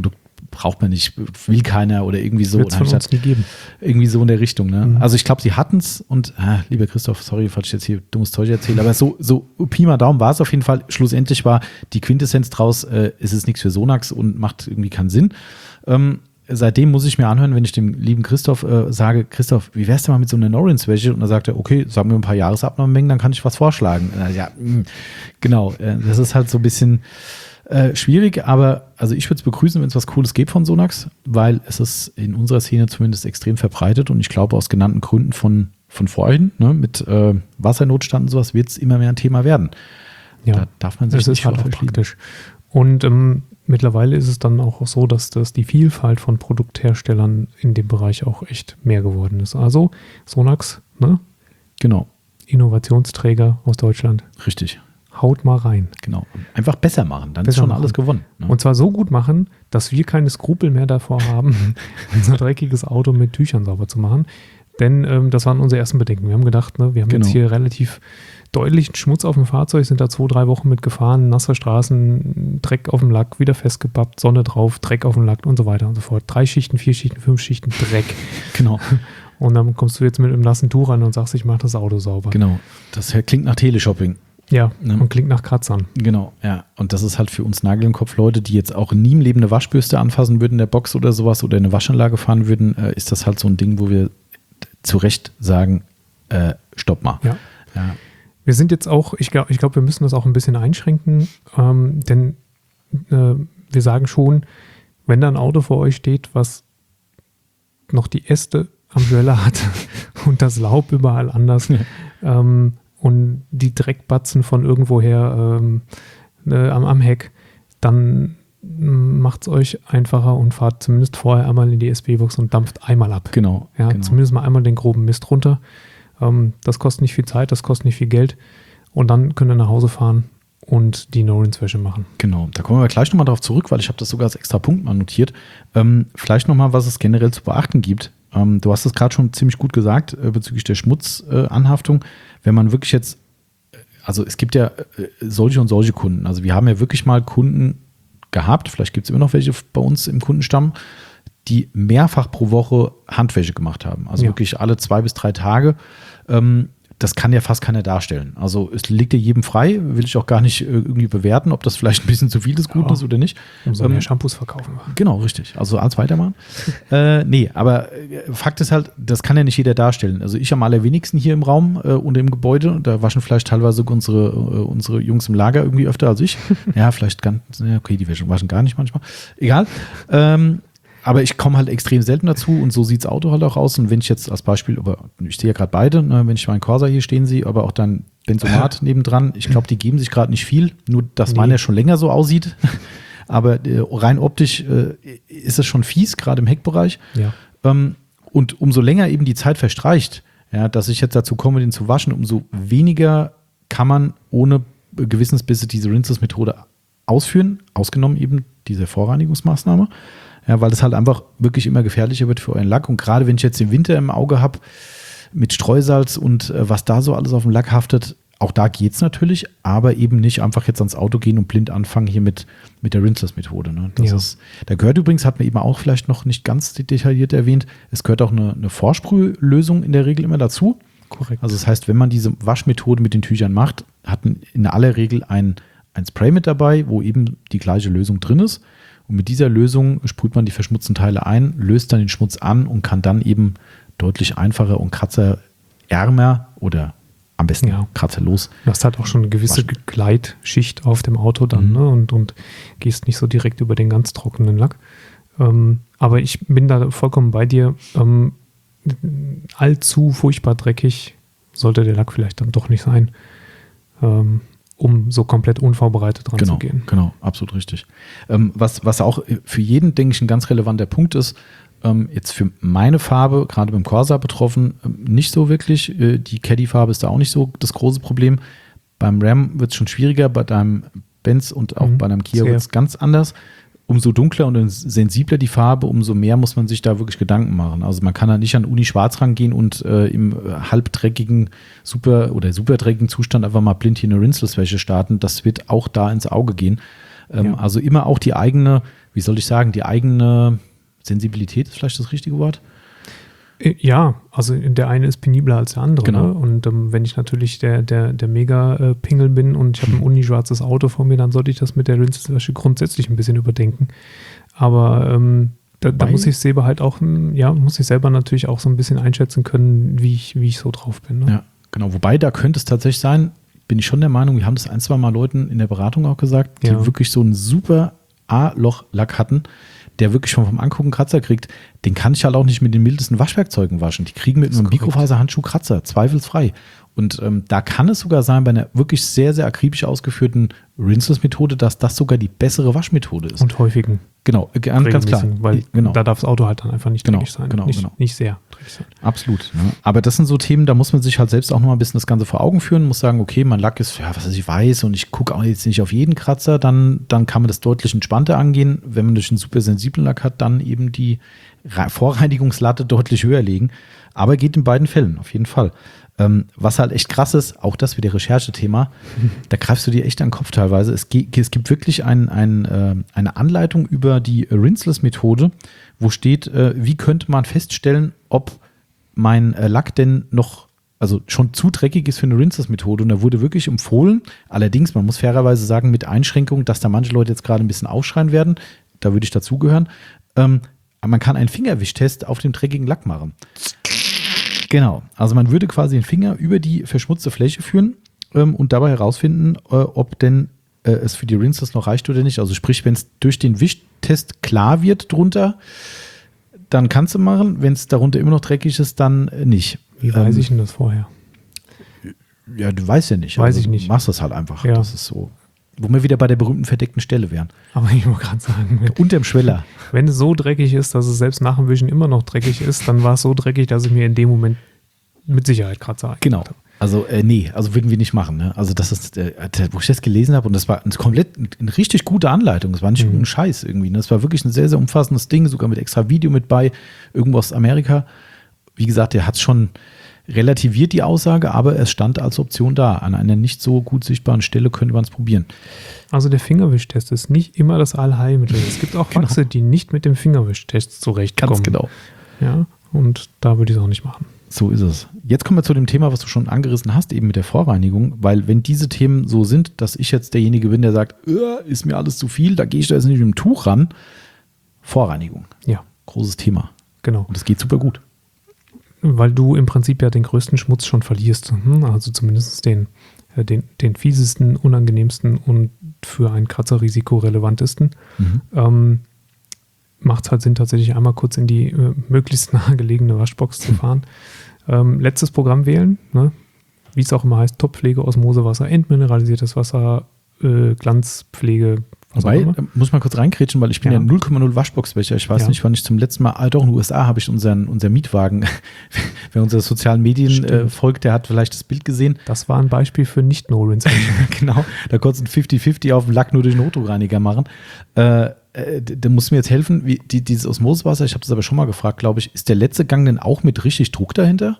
braucht man nicht, will keiner oder irgendwie so. Wird's von uns gesagt, nie geben. Irgendwie so in der Richtung. Ne? Mhm. Also ich glaube, sie hatten es und, ah, lieber Christoph, sorry, falls ich jetzt hier dummes Zeug erzähle, aber so, so Pi mal Daumen war es auf jeden Fall. Schlussendlich war die Quintessenz draus, äh, es ist nichts für Sonax und macht irgendwie keinen Sinn. Ähm, seitdem muss ich mir anhören, wenn ich dem lieben Christoph äh, sage, Christoph, wie wär's denn mal mit so einer Norins-Wäsche? Und er sagt er, okay, sag mir ein paar Jahresabnahmemengen, dann kann ich was vorschlagen. Äh, ja, mh, genau, äh, das ist halt so ein bisschen äh, schwierig, aber also ich würde es begrüßen, wenn es was Cooles gibt von Sonax, weil es ist in unserer Szene zumindest extrem verbreitet und ich glaube aus genannten Gründen von, von vorhin, ne, mit äh, Wassernotstand und sowas, wird es immer mehr ein Thema werden. Ja, da darf man sich das nicht ist halt vor auch verschließen. praktisch. Und ähm, mittlerweile ist es dann auch so, dass, dass die Vielfalt von Produktherstellern in dem Bereich auch echt mehr geworden ist. Also Sonax, ne? Genau, Innovationsträger aus Deutschland. richtig. Haut mal rein. Genau. Einfach besser machen, dann Besser ist schon machen. alles gewonnen. Ne? Und zwar so gut machen, dass wir keine Skrupel mehr davor haben, unser dreckiges Auto mit Tüchern sauber zu machen. Denn ähm, das waren unsere ersten Bedenken. Wir haben gedacht, ne, wir haben Genau. jetzt hier relativ deutlichen Schmutz auf dem Fahrzeug, sind da zwei, drei Wochen mit gefahren, nasse Straßen, Dreck auf dem Lack, wieder festgepappt, Sonne drauf, Dreck auf dem Lack und so weiter und so fort. Drei Schichten, vier Schichten, fünf Schichten Dreck. Genau, Und dann kommst du jetzt mit einem nassen Tuch ran und sagst, ich mache das Auto sauber. genau. Das klingt nach Teleshopping. Ja, Ne? und klingt nach Kratzern. Genau, ja. Und das ist halt für uns Nagel im Kopf Leute, die jetzt auch nie im Leben eine Waschbürste anfassen würden in der Box oder sowas oder eine Waschanlage fahren würden, äh, ist das halt so ein Ding, wo wir zu Recht sagen, äh, stopp mal. Ja. Ja. Wir sind jetzt auch, ich glaube, ich glaub, wir müssen das auch ein bisschen einschränken, ähm, denn äh, wir sagen schon, wenn da ein Auto vor euch steht, was noch die Äste am Schweller hat und das Laub überall anders Ja. ähm, und die Dreckbatzen von irgendwoher ähm, äh, am, am Heck, dann macht es euch einfacher und fahrt zumindest vorher einmal in die S B-Box und dampft einmal ab. Genau. Ja, genau. zumindest mal einmal den groben Mist runter. Ähm, das kostet nicht viel Zeit, das kostet nicht viel Geld. Und dann könnt ihr nach Hause fahren und die Norins-Wäsche machen. Genau, da kommen wir gleich nochmal drauf zurück, weil ich habe das sogar als extra Punkt mal notiert. Ähm, vielleicht nochmal, was es generell zu beachten gibt. Ähm, du hast es gerade schon ziemlich gut gesagt äh, bezüglich der Schmutzanhaftung. Äh, Wenn man wirklich jetzt, also es gibt ja äh, solche und solche Kunden. Also wir haben ja wirklich mal Kunden gehabt, vielleicht gibt es immer noch welche bei uns im Kundenstamm, die mehrfach pro Woche Handwäsche gemacht haben. Also Ja. wirklich alle zwei bis drei Tage. Ähm, das kann ja fast keiner darstellen. Also es liegt ja jedem frei, will ich auch gar nicht äh, irgendwie bewerten, ob das vielleicht ein bisschen zu viel des Guten Ja. ist oder nicht. Umso Ähm, mehr Shampoos verkaufen wir. Genau, richtig. Also alles weitermachen. äh, nee, aber äh, Fakt ist halt, das kann ja nicht jeder darstellen. Also ich am allerwenigsten hier im Raum äh, und im Gebäude. Da waschen vielleicht teilweise unsere, äh, unsere Jungs im Lager irgendwie öfter als ich. Ja, vielleicht ganz, ja, okay, die waschen, waschen gar nicht manchmal. Egal. Ähm, aber ich komme halt extrem selten dazu und so sieht das Auto halt auch aus. Und wenn ich jetzt als Beispiel, aber ich sehe ja gerade beide, ne, wenn ich meinen Corsa hier stehen sehe, aber auch dann Benzomat nebendran, ich glaube, die geben sich gerade nicht viel, nur dass Nee. meiner schon länger so aussieht. Aber äh, rein optisch äh, ist es schon fies, gerade im Heckbereich. Ja. Ähm, und umso länger eben die Zeit verstreicht, ja, dass ich jetzt dazu komme, den zu waschen, umso weniger kann man ohne Gewissensbisse diese Rinses-Methode ausführen, ausgenommen eben diese Vorreinigungsmaßnahme. Ja, weil es halt einfach wirklich immer gefährlicher wird für euren Lack. Und gerade wenn ich jetzt den Winter im Auge habe, mit Streusalz und äh, was da so alles auf dem Lack haftet, auch da geht es natürlich, aber eben nicht einfach jetzt ans Auto gehen und blind anfangen hier mit, mit der Rinseless-Methode. Ne? Das Ja. ist, da gehört übrigens, hat man eben auch vielleicht noch nicht ganz detailliert erwähnt, es gehört auch eine, eine Vorsprühlösung in der Regel immer dazu. Korrekt. Also das heißt, wenn man diese Waschmethode mit den Tüchern macht, hat man in aller Regel ein, ein Spray mit dabei, wo eben die gleiche Lösung drin ist. Und mit dieser Lösung sprüht man die verschmutzten Teile ein, löst dann den Schmutz an und kann dann eben deutlich einfacher und kratzerärmer oder am besten Ja. kratzerlos. Du hast halt auch schon eine gewisse Waschen. Gleitschicht auf dem Auto dann, Mhm. ne? und, und gehst nicht so direkt über den ganz trockenen Lack. Ähm, aber ich bin da vollkommen bei dir. Ähm, allzu furchtbar dreckig sollte der Lack vielleicht dann doch nicht sein, ähm, um so komplett unvorbereitet dran Genau, zu gehen. genau, absolut richtig. Ähm, was, was auch für jeden, denke ich, ein ganz relevanter Punkt ist, ähm, jetzt für meine Farbe, gerade beim Corsa betroffen, ähm, nicht so wirklich. Äh, die Caddy-Farbe ist da auch nicht so das große Problem. Beim Ram wird es schon schwieriger, bei deinem Benz und auch Mhm, bei deinem Kia sehr. wird es ganz anders. Umso dunkler und sensibler die Farbe, umso mehr muss man sich da wirklich Gedanken machen. Also man kann da nicht an Uni Schwarz rangehen und äh, im äh, halbdreckigen super oder superdreckigen Zustand einfach mal blind hier eine Rinseless-Wäsche starten. Das wird auch da ins Auge gehen. Ähm, Ja. Also immer auch die eigene wie soll ich sagen, die eigene Sensibilität ist vielleicht das richtige Wort? Ja, also der eine ist penibler als der andere. Genau. Ne? Und ähm, wenn ich natürlich der, der, der Mega-Pingel bin und ich habe ein unischwarzes Auto vor mir, dann sollte ich das mit der Rinse grundsätzlich ein bisschen überdenken. Aber ähm, da, da muss ich selber halt auch, ja, muss ich selber natürlich auch so ein bisschen einschätzen können, wie ich, wie ich so drauf bin. Ne? Ja, genau. Wobei, da könnte es tatsächlich sein, bin ich schon der Meinung, wir haben das ein, zwei Mal Leuten in der Beratung auch gesagt, die Ja. wirklich so einen super A-Loch-Lack hatten, der wirklich schon vom Angucken Kratzer kriegt, den kann ich halt auch nicht mit den mildesten Waschwerkzeugen waschen. Die kriegen mit Das ist einem korrekt. Mikrofaserhandschuh Kratzer, zweifelsfrei. Und ähm, da kann es sogar sein, bei einer wirklich sehr, sehr akribisch ausgeführten Rinseless-Methode, dass das sogar die bessere Waschmethode ist. Und häufigen. Genau, äh, ganz, ganz klar. regelmäßigen, Weil genau. da darf das Auto halt dann einfach nicht Genau, dreckig sein. genau, nicht, genau. nicht sehr dreckig sein. Absolut. Ne? Aber das sind so Themen, da muss man sich halt selbst auch noch mal ein bisschen das Ganze vor Augen führen, muss sagen, okay, mein Lack ist, ja, was weiß ich, weiß und ich gucke auch jetzt nicht auf jeden Kratzer, dann, dann kann man das deutlich entspannter angehen. Wenn man durch einen super sensiblen Lack hat, dann eben die Re- Vorreinigungslatte deutlich höher legen. Aber geht in beiden Fällen, auf jeden Fall. Ähm, was halt echt krass ist, auch das wieder Recherchethema, da greifst du dir echt an den Kopf teilweise. Es, ge- es gibt wirklich ein, ein, äh, eine Anleitung über die Rinseless-Methode, wo steht, äh, wie könnte man feststellen, ob mein äh, Lack denn noch, also schon zu dreckig ist für eine Rinseless-Methode. Und da wurde wirklich empfohlen, allerdings, man muss fairerweise sagen, mit Einschränkung, dass da manche Leute jetzt gerade ein bisschen aufschreien werden, da würde ich dazugehören, ähm, man kann einen Fingerwischtest auf dem dreckigen Lack machen. Genau, also man würde quasi den Finger über die verschmutzte Fläche führen ähm, und dabei herausfinden, äh, ob denn äh, es für die Rinseless noch reicht oder nicht. Also sprich, wenn es durch den Wischtest klar wird drunter, dann kannst du machen. Wenn es darunter immer noch dreckig ist, dann äh, nicht. Wie weiß Ähm, ich denn das vorher? Ja, du weißt ja nicht. Weiß also, ich nicht. Du machst das halt einfach. Ja. Das ist so. Wo wir wieder bei der berühmten verdeckten Stelle wären. Aber ich wollte gerade sagen, wenn, Unterm Schweller. wenn es so dreckig ist, dass es selbst nach dem Wischen immer noch dreckig ist, dann war es so dreckig, dass ich mir in dem Moment mit Sicherheit Kratzer eingemacht Genau. habe. Also, äh, nee, also würden wir nicht machen. Ne? Also, das ist, äh, wo ich das gelesen habe, und das war eine komplett eine richtig gute Anleitung. Das war nicht Mhm. ein Scheiß irgendwie. Ne? Das war wirklich ein sehr, sehr umfassendes Ding, sogar mit extra Video mit bei, irgendwo aus Amerika. Wie gesagt, der hat es schon relativiert, die Aussage, aber es stand als Option da. An einer nicht so gut sichtbaren Stelle könnte man es probieren. Also der Fingerwischtest ist nicht immer das Allheilmittel. Es gibt auch Genau. Wachse, die nicht mit dem Fingerwischtest zurechtkommen. Ganz genau. Ja, und da würde ich es auch nicht machen. So ist es. Jetzt kommen wir zu dem Thema, was du schon angerissen hast, eben mit der Vorreinigung, weil wenn diese Themen so sind, dass ich jetzt derjenige bin, der sagt, "Äh, ist mir alles zu viel, da gehe ich da jetzt nicht mit dem Tuch ran. Vorreinigung, Ja, großes Thema. genau. Und es geht super gut. Weil du im Prinzip ja den größten Schmutz schon verlierst. Hm? Also zumindest den, äh, den, den fiesesten, unangenehmsten und für ein Kratzerrisiko relevantesten. Mhm. Ähm, macht es halt Sinn, tatsächlich einmal kurz in die äh, möglichst nahegelegene Waschbox zu fahren. Ähm, letztes Programm wählen, ne? Wie es auch immer heißt, Topfpflege, Osmosewasser, entmineralisiertes Wasser, äh, Glanzpflege. was Wobei, auch immer. äh, muss man kurz reinkrätschen, weil ich bin ja, Ja. null Komma null Waschboxbecher. Ich weiß Ja. nicht, wann ich zum letzten Mal, ah, doch in den U S A habe ich unseren, unseren Mietwagen, wer unsere sozialen Medien Stimmt. äh, folgt, der hat vielleicht das Bild gesehen. Das war ein Beispiel für nicht-No-Rinse. Genau, da konntest du fünfzig fünfzig auf dem Lack nur durch den Hochdruckreiniger machen. Äh, äh, da musst du mir jetzt helfen, wie, die, dieses Osmosewasser, ich habe das aber schon mal gefragt, glaube ich, ist der letzte Gang denn auch mit richtig Druck dahinter?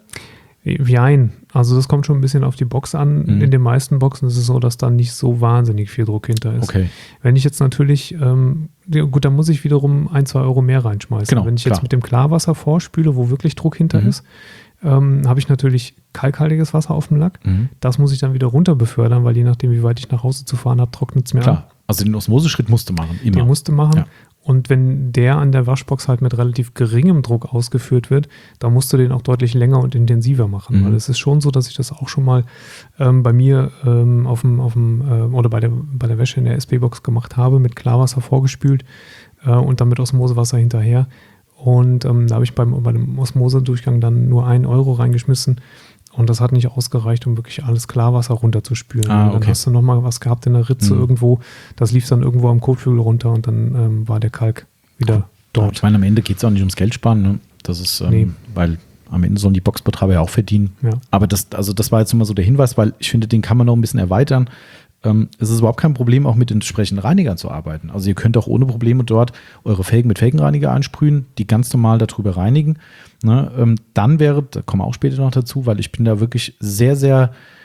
Jein. Also das kommt schon ein bisschen auf die Box an. Mhm. In den meisten Boxen ist es so, dass da nicht so wahnsinnig viel Druck hinter ist. Okay. Wenn ich jetzt natürlich, ähm, ja, gut, dann muss ich wiederum ein, zwei Euro mehr reinschmeißen. Genau, Wenn ich klar. jetzt mit dem Klarwasser vorspüle, wo wirklich Druck hinter Mhm. ist, ähm, habe ich natürlich kalkhaltiges Wasser auf dem Lack. Mhm. Das muss ich dann wieder runter befördern, weil je nachdem, wie weit ich nach Hause zu fahren habe, trocknet es mir ab. Klar, also den Osmoseschritt musst du machen, immer. Den musste machen. Ja. Und wenn der an der Waschbox halt mit relativ geringem Druck ausgeführt wird, dann musst du den auch deutlich länger und intensiver machen. Mhm. Weil es ist schon so, dass ich das auch schon mal ähm, bei mir ähm, auf dem, auf dem äh, oder bei der, bei der Wäsche in der S B-Box gemacht habe, mit Klarwasser vorgespült äh, und dann mit Osmosewasser hinterher. Und ähm, da habe ich beim, bei dem Osmosedurchgang dann nur einen Euro reingeschmissen. Und das hat nicht ausgereicht, um wirklich alles Klarwasser runterzuspülen. Ah, Und dann okay. hast du nochmal was gehabt in der Ritze Mhm. irgendwo. Das lief dann irgendwo am Kotflügel runter und dann ähm, war der Kalk wieder Ja, dort. ich meine, am Ende geht es auch nicht ums Geld sparen, ne? Das ist, ähm, Nee. weil am Ende sollen die Boxbetreiber ja auch verdienen. Ja. Aber das, also das war jetzt immer so der Hinweis, weil ich finde, den kann man noch ein bisschen erweitern. Ähm, es ist überhaupt kein Problem, auch mit entsprechenden Reinigern zu arbeiten. Also ihr könnt auch ohne Probleme dort eure Felgen mit Felgenreiniger einsprühen, die ganz normal darüber reinigen. Ne? Ähm, dann wäre, da kommen wir auch später noch dazu, weil ich bin da wirklich sehr, sehr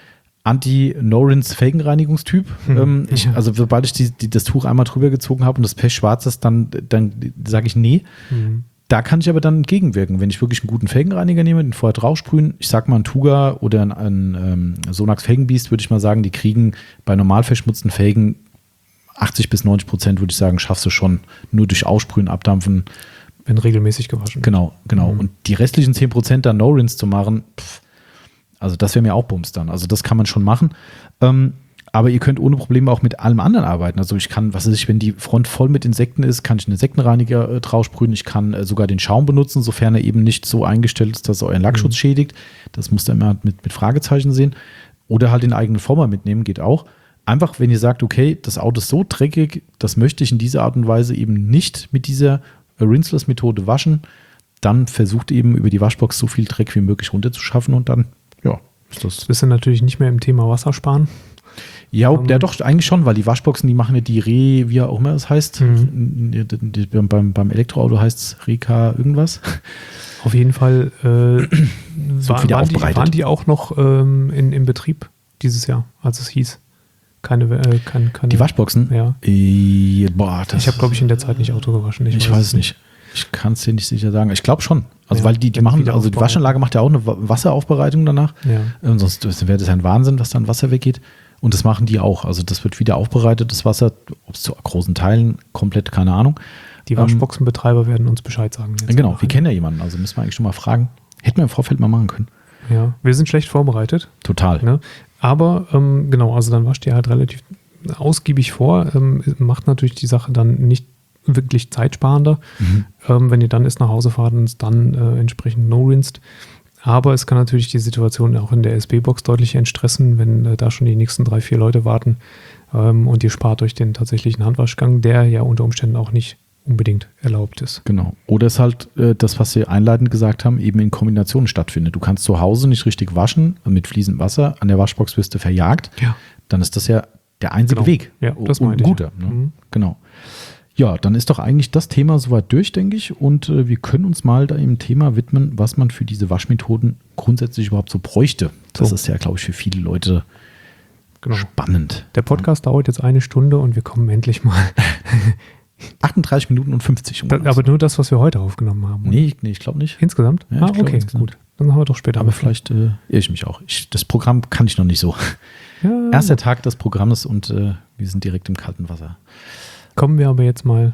Anti-No-Rinse-Felgenreinigungstyp. Hm. Ähm, ich, Ja. also sobald ich die, die, das Tuch einmal drüber gezogen habe und das Pech schwarz ist, dann, dann sage ich nee. Mhm. Da kann ich aber dann entgegenwirken, wenn ich wirklich einen guten Felgenreiniger nehme, den vorher draufsprühen. Ich sag mal, ein Tuga oder ein, ein ähm, Sonax Felgenbeast, würde ich mal sagen, die kriegen bei normal verschmutzten Felgen achtzig bis neunzig Prozent, würde ich sagen, schaffst du schon nur durch Aussprühen, Abdampfen. Wenn regelmäßig gewaschen wird. Genau, genau. Mhm. Und die restlichen zehn Prozent dann No-Rinse zu machen, pff, also das wäre mir auch Bums dann. Also das kann man schon machen. Ähm, aber ihr könnt ohne Probleme auch mit allem anderen arbeiten. Also ich kann, was weiß ich, wenn die Front voll mit Insekten ist, kann ich einen Insektenreiniger äh, draufsprühen. Ich kann äh, sogar den Schaum benutzen, sofern er eben nicht so eingestellt ist, dass er euren Lackschutz Mhm. schädigt. Das müsst ihr immer mit, mit Fragezeichen sehen. Oder halt den eigenen Former mitnehmen, geht auch. Einfach, wenn ihr sagt, okay, das Auto ist so dreckig, das möchte ich in dieser Art und Weise eben nicht mit dieser äh, Rinseless-Methode waschen, dann versucht eben über die Waschbox so viel Dreck wie möglich runterzuschaffen und dann, ja, ist das. Jetzt bist du natürlich nicht mehr im Thema Wassersparen. Ja, Ähm, ja, doch, eigentlich schon, weil die Waschboxen, die machen ja die Re, wie auch immer es heißt. Mhm. Die, die, die, beim, beim Elektroauto heißt es Reka irgendwas. Auf jeden Fall äh, wird war, wieder waren, die, aufbereitet. waren die auch noch ähm, in, in Betrieb dieses Jahr, als es hieß. Keine, äh, kein, keine, Die Waschboxen? Ja. Äh, boah, das, Ich habe, glaube ich, in der Zeit nicht Auto gewaschen. Ich, weiß es nicht. Ich kann es dir nicht sicher sagen. Ich glaube schon. Also, Ja, weil die, die wenn machen, wieder also die aufbauen. Waschanlage macht ja auch eine Wa- Wasseraufbereitung danach. Ja. Ähm, sonst wäre das ein Wahnsinn, was dann Wasser weggeht. Und das machen die auch. Also, das wird wieder aufbereitet, das Wasser, ob es zu großen Teilen, komplett, keine Ahnung. Die Ähm, Waschboxenbetreiber werden uns Bescheid sagen. jetzt Genau, nachher. wir kennen ja jemanden, also müssen wir eigentlich schon mal fragen. Hätten wir im Vorfeld mal machen können. Ja, wir sind schlecht vorbereitet. Total. Ne? Aber ähm, genau, also dann wascht ihr halt relativ ausgiebig vor. Ähm, macht natürlich die Sache dann nicht wirklich zeitsparender. Mhm. Ähm, wenn ihr dann erst nach Hause fahrt und es dann äh, entsprechend no-rinsed. Aber es kann natürlich die Situation auch in der S B-Box deutlich entstressen, wenn äh, da schon die nächsten drei, vier Leute warten ähm, und ihr spart euch den tatsächlichen Handwaschgang, der ja unter Umständen auch nicht unbedingt erlaubt ist. Genau. Oder es halt äh, das, was wir einleitend gesagt haben, eben in Kombination stattfindet. Du kannst zu Hause nicht richtig waschen, mit fließendem Wasser, an der Waschbox wirst du verjagt. Ja. Dann ist das ja der einzige Genau. Weg. Ja, das und ein meinte ich. guter. Ne? Mhm. Genau. Ja, dann ist doch eigentlich das Thema soweit durch, denke ich. Und äh, wir können uns mal da im Thema widmen, was man für diese Waschmethoden grundsätzlich überhaupt so bräuchte. Das So. ist ja, glaube ich, für viele Leute Genau. spannend. Der Podcast dauert jetzt eine Stunde und wir kommen endlich mal. achtunddreißig Minuten und fünfzig. Um Da, aber nur das, was wir heute aufgenommen haben. oder? nee, ich- nee, ich glaube nicht. Insgesamt? Ja, ich ah, glaube okay, insgesamt. gut. Dann haben wir doch später. Aber angefangen. vielleicht äh, irre ich mich auch. Ich, das Programm kann ich noch nicht so. Ja, Erster Tag des Programmes und äh, wir sind direkt im kalten Wasser. kommen wir aber jetzt mal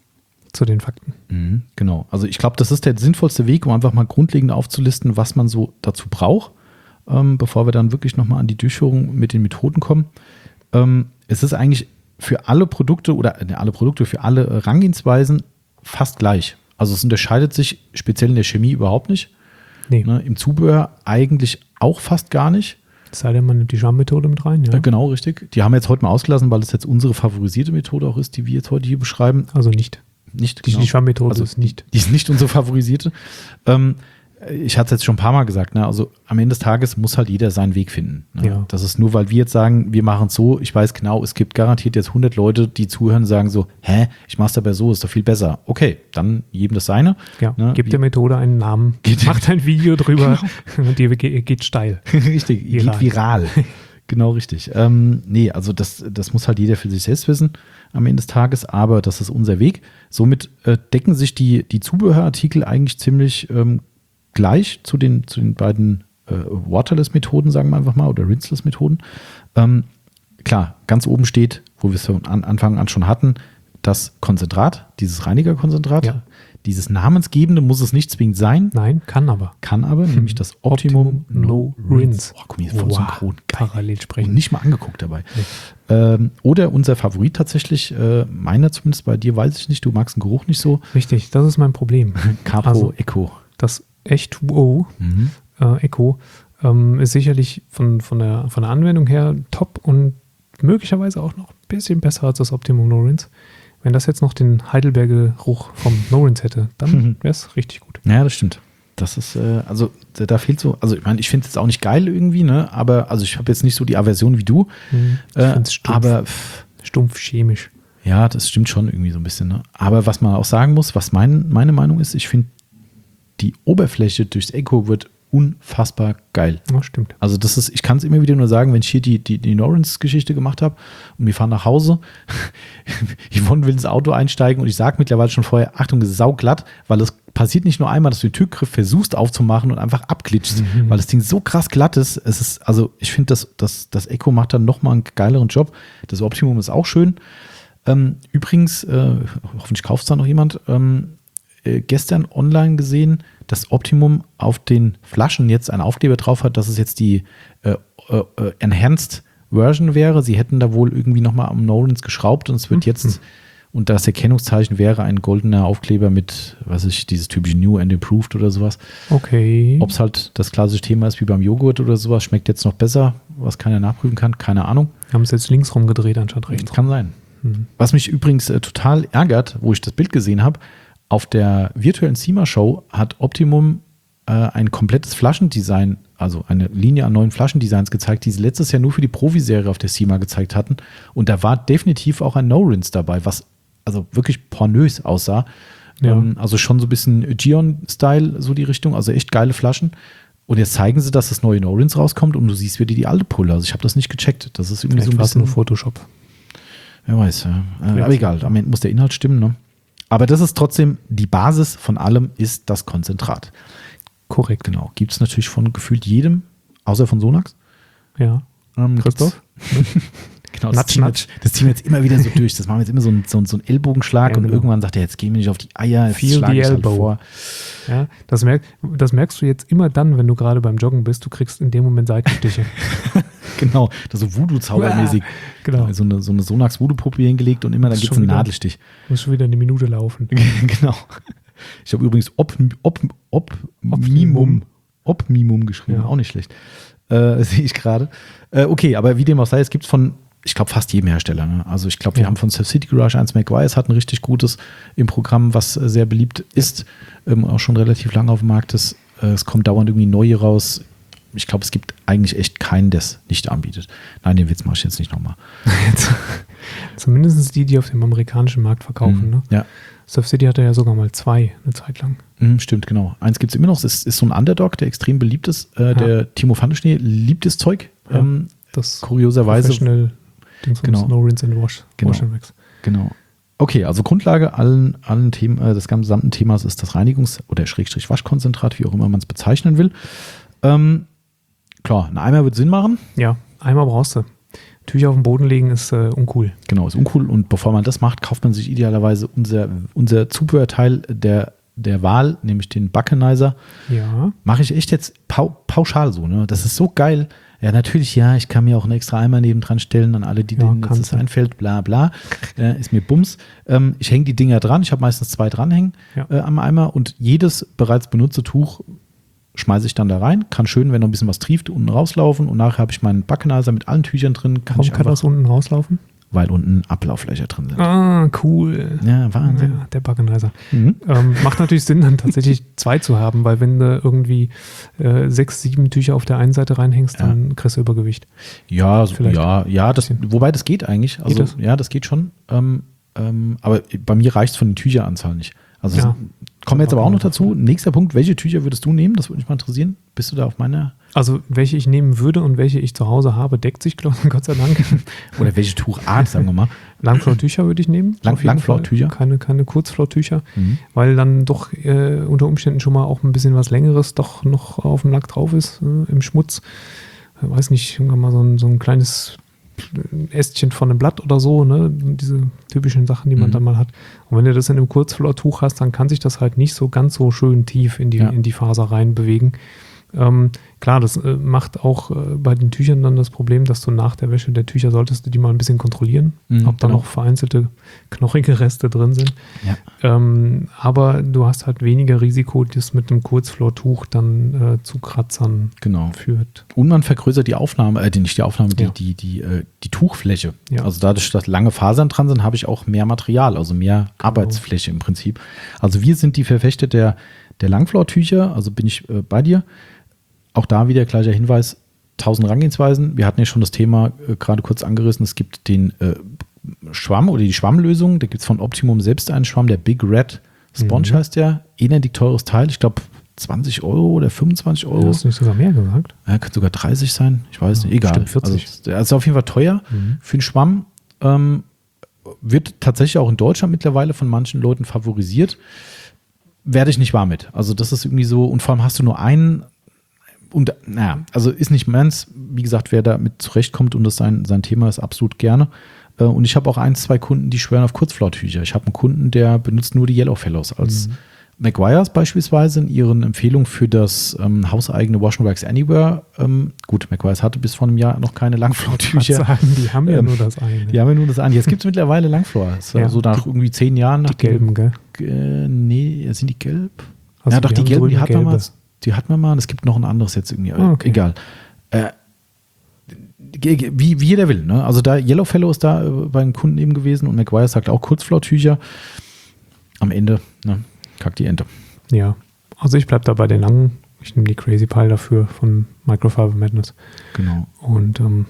zu den Fakten. Mhm, genau. Also ich glaube, das ist der sinnvollste Weg, um einfach mal grundlegend aufzulisten, was man so dazu braucht, ähm, bevor wir dann wirklich nochmal an die Durchführung mit den Methoden kommen. Ähm, es ist eigentlich für alle Produkte oder äh, alle Produkte, für alle äh, Herangehensweisen fast gleich. Also es unterscheidet sich speziell in der Chemie überhaupt nicht. Nee, Ne? Im Zubehör eigentlich auch fast gar nicht. es sei denn, man nimmt die Schwammethode mit rein. Ja? Ja, genau, richtig. Die haben wir jetzt heute mal ausgelassen, weil es jetzt unsere favorisierte Methode auch ist, die wir jetzt heute hier beschreiben. Also nicht. Nicht Die, genau. die Schwammethode Also ist nicht. Die ist nicht unsere favorisierte. Ähm, ich hatte es jetzt schon ein paar Mal gesagt, ne? Also am Ende des Tages muss halt jeder seinen Weg finden. Ne? Ja. Das ist nur, weil wir jetzt sagen, wir machen es so. Ich weiß genau, es gibt garantiert jetzt hundert Leute, die zuhören und sagen so, hä, ich mach's aber so, ist doch viel besser. Okay, dann jedem das seine. Ja, Ne? gebt Wie- der Methode einen Namen, Geht- macht ein Video drüber und die ge- geht steil. Richtig, Viral. geht viral. Genau richtig. Ähm, nee, also das, das muss halt jeder für sich selbst wissen am Ende des Tages, aber das ist unser Weg. Somit äh, decken sich die, die Zubehörartikel eigentlich ziemlich ähm, gleich zu den, zu den beiden äh, Waterless-Methoden, sagen wir einfach mal, oder Rinseless-Methoden. Ähm, klar, ganz oben steht, wo wir es von an, Anfang an schon hatten, das Konzentrat, dieses Reinigerkonzentrat. Ja. Dieses namensgebende muss es nicht zwingend sein, Nein, kann aber. kann aber, nämlich das Optimum, Optimum No No Rinse. Rinse. Oh, guck mal, hier voll Wow, synchron. Geil. parallel Und sprechen. nicht mal angeguckt dabei. Nee. Ähm, oder unser Favorit tatsächlich, äh, meiner zumindest, bei dir weiß ich nicht, du magst den Geruch nicht so. Richtig, das ist mein Problem. Capo Also- Eco. Das H zwei O Mhm. äh, Echo ähm, ist sicherlich von, von, der, von der Anwendung her top und möglicherweise auch noch ein bisschen besser als das Optimum No Rinse. Wenn das jetzt noch den Heidelberger Geruch vom No Rinse hätte, dann Mhm. wäre es richtig gut. Ja, das stimmt. Das ist, äh, also da, da fehlt so, also ich meine, ich finde es jetzt auch nicht geil irgendwie, ne? Aber also ich habe jetzt nicht so die Aversion wie du. Mhm. Ich Äh, find's stumpf. aber pff, Stumpf chemisch. ja, das stimmt schon irgendwie so ein bisschen. Ne? Aber was man auch sagen muss, was mein, meine Meinung ist, ich finde, die Oberfläche durchs Echo wird unfassbar geil. Ja, stimmt. Also das ist, ich kann es immer wieder nur sagen, wenn ich hier die, die, die Norrens-Geschichte gemacht habe und wir fahren nach Hause, Yvonne will ins Auto einsteigen und ich sage mittlerweile schon vorher, Achtung, es ist sauglatt, weil es passiert nicht nur einmal, dass du den Türgriff versuchst aufzumachen und einfach abglitschst, mhm. weil das Ding so krass glatt ist. Es ist, also ich finde, das, das, das Echo macht dann nochmal einen geileren Job. Das Optimum ist auch schön. Ähm, übrigens, äh, hoffentlich kauft es da noch jemand, ähm, äh, gestern online gesehen, dass Optimum auf den Flaschen jetzt einen Aufkleber drauf hat, dass es jetzt die äh, äh, Enhanced Version wäre. Sie hätten da wohl irgendwie nochmal am Norrens geschraubt und es wird mhm. jetzt, und das Erkennungszeichen wäre ein goldener Aufkleber mit, was weiß ich, dieses typische New and Improved oder sowas. Okay. Ob es halt das klassische Thema ist wie beim Joghurt oder sowas, schmeckt jetzt noch besser, was keiner nachprüfen kann, keine Ahnung. Haben es jetzt links rumgedreht anstatt rechts. Kann sein. Mhm. Was mich übrigens äh, total ärgert, wo ich das Bild gesehen habe, auf der virtuellen SEMA-Show hat Optimum äh, ein komplettes Flaschendesign, also eine Linie an neuen Flaschendesigns gezeigt, die sie letztes Jahr nur für die Profiserie auf der SEMA gezeigt hatten. Und da war definitiv auch ein No-Rinse dabei, was also wirklich pornös aussah. Ja. Ähm, also schon so ein bisschen Gion-Style, so die Richtung, also echt geile Flaschen. Und jetzt zeigen sie, dass das neue No-Rinse rauskommt und du siehst wieder die alte Pulle. Also ich habe das nicht gecheckt. Das ist irgendwie Vielleicht so ein bisschen nur Photoshop. Wer weiß, ja. Äh, aber egal, am Ende muss der Inhalt stimmen, ne? Aber das ist trotzdem, die Basis von allem ist das Konzentrat. Korrekt. Genau. Gibt es natürlich von gefühlt jedem, außer von Sonax. Ja. Ähm, Christoph? Genau, das ziehen, jetzt, das ziehen wir jetzt immer wieder so durch. Das machen wir jetzt immer so einen, so einen, so einen Ellbogenschlag ja, und genau. irgendwann sagt er, jetzt gehen wir nicht auf die Eier, jetzt Feel schlage the ich halt elbow. vor. Ja, das, merk, das merkst du jetzt immer dann, wenn du gerade beim Joggen bist. Du kriegst in dem Moment Seitenstiche. Genau, das ist so Voodoo-Zaubermäßig. Genau. So eine, so eine Sonax-Voodoo-Puppe hingelegt und immer, da gibt es einen wieder, Nadelstich. Muss schon wieder eine Minute laufen. Genau. Ich habe übrigens Op, Op, Op, Optimum, Optimum geschrieben, ja. Auch nicht schlecht. Äh, sehe ich gerade. Äh, okay, aber wie dem auch sei, es gibt von, ich glaube, fast jedem Hersteller. Ne? Also ich glaube, wir ja. haben von Surf City Garage eins, McGuire's hat ein richtig gutes im Programm, was äh, sehr beliebt ist, ähm, auch schon relativ lange auf dem Markt ist. Äh, es kommt dauernd irgendwie neue raus. Ich glaube, es gibt eigentlich echt keinen, der es nicht anbietet. Nein, den Witz mache ich jetzt nicht nochmal. Zumindest die, die auf dem amerikanischen Markt verkaufen. Mhm. Ne? Ja. Surf City hatte ja sogar mal zwei, eine Zeit lang. Mhm, stimmt, genau. Eins gibt es immer noch. Es ist, ist so ein Underdog, der extrem beliebt ist. Äh, ja. Der Timo Pfanneschnee liebt das Zeug. Ja, ähm, das kurioserweise. Professional Dings genau. No Rinse and Wash. Genau. Wash and Wax. Genau. Okay, also Grundlage allen, allen Themen, äh, des gesamten Themas ist das Reinigungs- oder Schrägstrich Waschkonzentrat, wie auch immer man es bezeichnen will. Ähm, klar, ein Eimer wird Sinn machen. Ja, Eimer brauchst du. Tücher auf den Boden legen ist äh, uncool. Genau, ist uncool. Und bevor man das macht, kauft man sich idealerweise unser, unser Zubehörteil der, der Wahl, nämlich den Buckenizer. Ja. Mache ich echt jetzt pau- pauschal so, ne? Das ist so geil. Ja, natürlich, ja, ich kann mir auch einen extra Eimer nebendran stellen, an alle, die ja, denen jetzt das einfällt, bla bla. Äh, ist mir Bums. Ähm, ich hänge die Dinger dran, ich habe meistens zwei dranhängen ja. äh, am Eimer und jedes bereits benutzte Tuch schmeiße ich dann da rein. Kann schön, wenn noch ein bisschen was trieft, unten rauslaufen und nachher habe ich meinen Buckenizer mit allen Tüchern drin. Kann Warum ich kann das unten rauslaufen? Weil unten Ablauffläche drin sind. Ah, cool. Ja, Wahnsinn. Ja, der Buckenizer. Mhm. Ähm, macht natürlich Sinn, dann tatsächlich zwei zu haben, weil wenn du irgendwie äh, sechs, sieben Tücher auf der einen Seite reinhängst, ja. dann kriegst du Übergewicht. Ja, so, ja, ja das, wobei das geht eigentlich. Also, geht das? Ja, das geht schon. Ähm, ähm, aber bei mir reicht es von den Tücheranzahl nicht. Also ja. kommen wir jetzt aber auch noch dazu. Nächster Punkt, welche Tücher würdest du nehmen? Das würde mich mal interessieren. Bist du da auf meiner? Also welche ich nehmen würde und welche ich zu Hause habe, deckt sich, Gott sei Dank. Oder welche Tuchart, sagen wir mal. Langflor-Tücher würde ich nehmen. Lang, Langflor-Tücher? Keine, keine Kurzflor-Tücher, mhm. weil dann doch äh, unter Umständen schon mal auch ein bisschen was Längeres doch noch auf dem Lack drauf ist, äh, im Schmutz. Ich weiß nicht, irgendwann mal so ein, so ein kleines Ästchen von einem Blatt oder so, ne? Diese typischen Sachen, die man mhm. dann mal hat. Und wenn du das in einem Kurzflortuch hast, dann kann sich das halt nicht so ganz so schön tief in die, ja. in die Faser rein bewegen. Ähm, klar, das äh, macht auch äh, bei den Tüchern dann das Problem, dass du nach der Wäsche der Tücher solltest du die mal ein bisschen kontrollieren, mhm, ob da genau. noch vereinzelte knochige Reste drin sind. Ja. Ähm, aber du hast halt weniger Risiko, das mit einem Kurzflortuch dann äh, zu Kratzern genau. führt. Und man vergrößert die Aufnahme, äh, nicht die Aufnahme, die, ja. die, die, äh, die Tuchfläche. Ja. Also dadurch, dass lange Fasern dran sind, habe ich auch mehr Material, also mehr genau. Arbeitsfläche im Prinzip. Also wir sind die Verfechter der, der Langflor-Tücher, also bin ich äh, bei dir. Auch da wieder gleicher Hinweis, tausend Herangehensweisen. Wir hatten ja schon das Thema äh, gerade kurz angerissen. Es gibt den äh, Schwamm oder die Schwammlösung. Da gibt es von Optimum selbst einen Schwamm, der Big Red Sponge mhm. heißt der. Elendig teures Teil. Ich glaube zwanzig Euro oder fünfundzwanzig Euro. Hast du nicht sogar mehr gesagt? Ja, könnte sogar dreißig sein. Ich weiß Ja, nicht. Egal. bestimmt vierzig. Also, der ist auf jeden Fall teuer Mhm. für einen Schwamm. Ähm, wird tatsächlich auch in Deutschland mittlerweile von manchen Leuten favorisiert. Werde ich nicht warm mit. Also das ist irgendwie so, und vor allem hast du nur einen, und naja, also ist nicht meins. Wie gesagt, wer damit zurechtkommt und das sein, sein Thema ist, absolut gerne. Äh, und ich habe auch ein, zwei Kunden, die schwören auf Kurzflauttücher. Ich habe einen Kunden, der benutzt nur die Yellow Fellows als Mhm. Meguiar's beispielsweise in ihren Empfehlungen für das ähm, hauseigene Wash and Wax Anywhere. Ähm, gut, Meguiar's hatte bis vor einem Jahr noch keine Ich Langflortücher. wollte sagen, die haben ja Ähm, nur das eine. Die haben ja nur das eine. Jetzt gibt es mittlerweile Langflor. Das war Ja, so nach die- irgendwie zehn Jahren. Nach Die gelben, gell? Äh, nee, sind die gelb? Also ja, doch, die haben gelben, die drüben hatten wir mal. gelbe. Die hatten wir mal. Und es gibt noch ein anderes jetzt irgendwie. Ah, okay. Egal. Äh, wie, wie jeder will. Ne? Also da Yellowfellow ist da äh, bei den Kunden eben gewesen und Meguiar sagt auch Kurzflauttücher. Am Ende, ne, kackt die Ente. Ja, also ich bleibe da bei den langen. Ich nehme die Crazy Pile dafür von Microfiber Madness. Genau. Und ähm,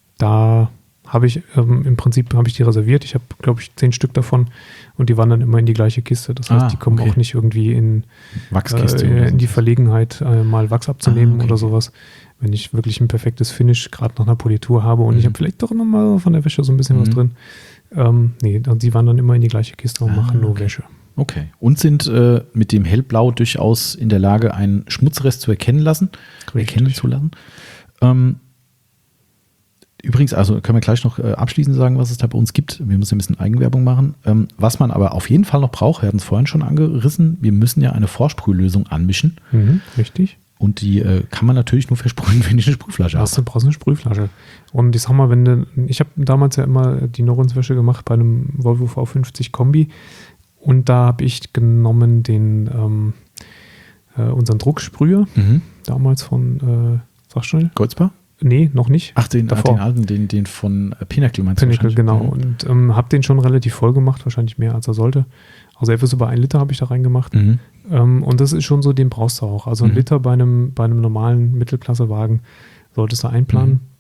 da habe ich ähm, im Prinzip habe ich die reserviert. Ich habe, glaube ich, zehn Stück davon und die wandern immer in die gleiche Kiste. Das heißt, Ah, die kommen okay. auch nicht irgendwie in, Wachskiste. äh, oder in die so. Verlegenheit, äh, mal Wachs abzunehmen Ah, okay. oder sowas. Wenn ich wirklich ein perfektes Finish gerade nach einer Politur habe und Mhm. ich habe vielleicht doch nochmal von der Wäsche so ein bisschen was Mhm. drin. Ähm, nee, dann, die wandern immer in die gleiche Kiste und Ah, machen nur okay. Wäsche. Okay. Und sind äh, mit dem Hellblau durchaus in der Lage, einen Schmutzrest zu erkennen lassen, erkennen zu lassen. Ähm, übrigens, also können wir gleich noch äh, abschließend sagen, was es da bei uns gibt. Wir müssen ein bisschen Eigenwerbung machen. Ähm, was man aber auf jeden Fall noch braucht, wir hatten es vorhin schon angerissen, wir müssen ja eine Vorsprühlösung anmischen. Mhm, richtig. Und die äh, kann man natürlich nur versprühen, wenn ich eine Sprühflasche Hast habe. du brauchst eine Sprühflasche. Und ich sag mal, wenn du, ich habe damals ja immer die Norrenswäsche gemacht bei einem Volvo V fünfzig Kombi und da habe ich genommen den ähm, äh, unseren Drucksprüher, Mhm. damals von, äh, sag schnell, Goldsbar? nee, noch nicht. Ach, den, Davor. den alten, den, den von äh, Pinnacle meinst du Pinnacle, wahrscheinlich? genau. Mhm. Und ähm, habe den schon relativ voll gemacht, wahrscheinlich mehr als er sollte. Also etwas über ein Liter habe ich da reingemacht. Mhm. Ähm, und das ist schon so, den brauchst du auch. Also ein Mhm. Liter bei einem, bei einem normalen Mittelklassewagen solltest du einplanen Mhm.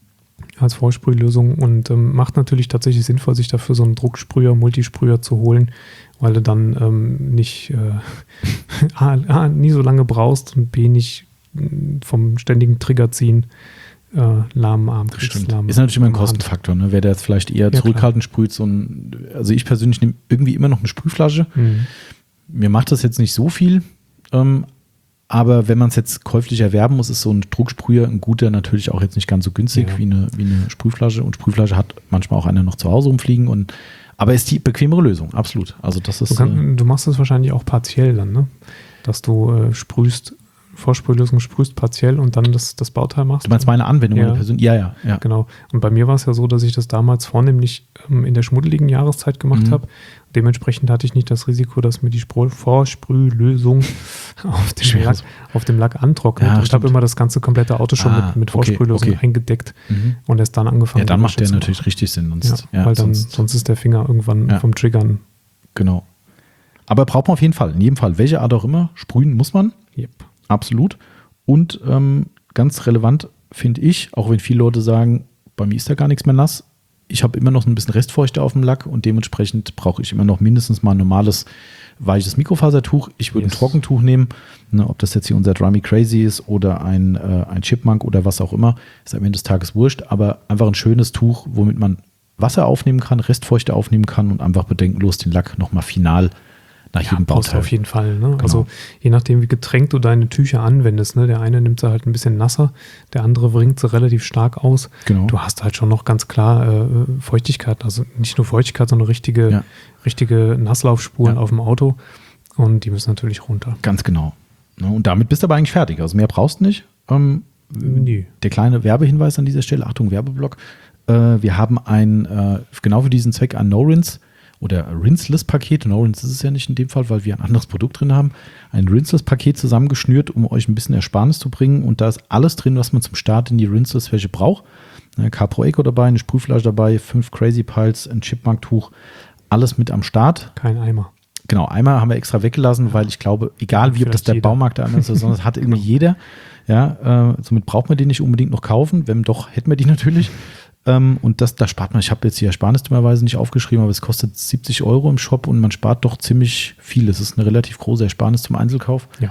als Vorsprühlösung und ähm, macht natürlich tatsächlich sinnvoll, sich dafür so einen Drucksprüher, Multisprüher zu holen, weil du dann ähm, nicht äh, A, A, nie so lange brauchst und B, nicht mh, vom ständigen Trigger ziehen äh, lahmen Arm Das kriegst. stimmt. lahmen- Ist natürlich immer ein lahme Hand. Kostenfaktor. Ne? Wer da jetzt vielleicht eher Ja, zurückhaltend sprüht, so ein, also ich persönlich nehme irgendwie immer noch eine Sprühflasche. Mhm. Mir macht das jetzt nicht so viel, ähm, aber wenn man es jetzt käuflich erwerben muss, ist so ein Drucksprüher ein guter natürlich auch jetzt nicht ganz so günstig Ja. wie, eine, wie eine Sprühflasche. Und Sprühflasche hat manchmal auch einer noch zu Hause rumfliegen. Und, aber ist die bequemere Lösung, absolut. Also das ist Du, äh, kann, du machst es wahrscheinlich auch partiell dann, ne? Dass du äh, sprühst, Vorsprühlösung sprühst partiell und dann das, das Bauteil machst. du meinst meine Anwendung Ja. oder Person? Ja, ja, ja. Genau. Und bei mir war es ja so, dass ich das damals vornehmlich ähm, in der schmuddeligen Jahreszeit gemacht Mhm. habe. Dementsprechend hatte ich nicht das Risiko, dass mir die Spro- Vorsprühlösung auf dem, Schwer. Lack, auf dem Lack antrocknet. Ja, und ich habe stimmt. immer das ganze komplette Auto schon Ah, mit, mit okay, Vorsprühlösung okay. eingedeckt Mhm. und erst dann angefangen. Ja, dann die macht Wäsche der zu natürlich machen. richtig Sinn. Sonst, Ja, ja, weil dann, sonst, sonst ist der Finger irgendwann Ja. vom Triggern. genau. Aber braucht man auf jeden Fall. In jedem Fall, welche Art auch immer, sprühen muss man. Yep. Absolut. Und ähm, ganz relevant finde ich, auch wenn viele Leute sagen, bei mir ist da gar nichts mehr nass, ich habe immer noch so ein bisschen Restfeuchte auf dem Lack und dementsprechend brauche ich immer noch mindestens mal ein normales, weiches Mikrofasertuch. Ich würde Yes. ein Trockentuch nehmen, ne, ob das jetzt hier unser Dry Me Crazy ist oder ein, äh, ein Chipmunk oder was auch immer, ist am Ende des Tages wurscht, aber einfach ein schönes Tuch, womit man Wasser aufnehmen kann, Restfeuchte aufnehmen kann und einfach bedenkenlos den Lack nochmal final nach Ja, jedem brauchst du Bauteil. auf jeden Fall. Ne? Also je nachdem, wie getränkt du deine Tücher anwendest. Ne? Der eine nimmt sie halt ein bisschen nasser, der andere bringt sie relativ stark aus. Genau. Du hast halt schon noch ganz klar äh, Feuchtigkeit, also nicht nur Feuchtigkeit, sondern richtige, Ja. richtige Nasslaufspuren Ja. auf dem Auto und die müssen natürlich runter. Ganz genau. Ne, und damit bist du aber eigentlich fertig. Also mehr brauchst du nicht. Ähm, Nee. Der kleine Werbehinweis an dieser Stelle, Achtung, Werbeblock. Äh, wir haben ein, äh, genau für diesen Zweck ein No-Rinse oder Rinseless-Paket. No-Rinse ist es ja nicht in dem Fall, weil wir ein anderes Produkt drin haben. Ein Rinseless-Paket zusammengeschnürt, um euch ein bisschen Ersparnis zu bringen. Und da ist alles drin, was man zum Start in die Rinseless-Wäsche braucht. Ein Capro Eco dabei, eine Sprühflasche dabei, fünf Crazy Piles, ein Chipmunk-Tuch. Alles mit am Start. Kein Eimer. Genau, einmal haben wir extra weggelassen, weil ich glaube, egal wie ob das Vielleicht der jeder. Baumarkt da anders ist, sondern das hat irgendwie jeder. Ja, äh, somit braucht man den nicht unbedingt noch kaufen. Wenn doch, hätten wir die natürlich. Ähm, und das, da spart man, ich habe jetzt die Ersparnis dummerweise nicht aufgeschrieben, aber es kostet siebzig Euro im Shop und man spart doch ziemlich viel. Es ist eine relativ große Ersparnis zum Einzelkauf. Ja.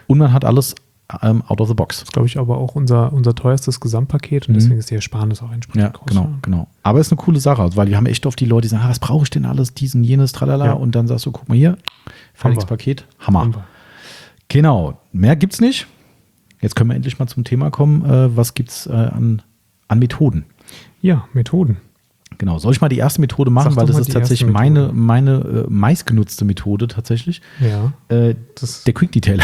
Und man hat alles ähm, out of the box. Das ist, glaube ich, aber auch unser, unser teuerstes Gesamtpaket und Mhm. deswegen ist die Ersparnis auch entsprechend Ja, groß. genau, genau. Aber es ist eine coole Sache, also, weil wir haben echt oft die Leute, die sagen, ah, was brauche ich denn alles, diesen, jenes, tralala. Ja. Und dann sagst du, guck mal hier, fertiges wir. Paket, Hammer. Haben wir. Genau, mehr gibt's nicht. Jetzt können wir endlich mal zum Thema kommen. Äh, was gibt's äh, an, an Methoden? Ja, Methoden. Genau, soll ich mal die erste Methode machen, Sag weil doch das mal ist die tatsächlich erste meine, Methode. meine äh, meistgenutzte Methode tatsächlich. Ja. Äh, Das, der Quick Detailer.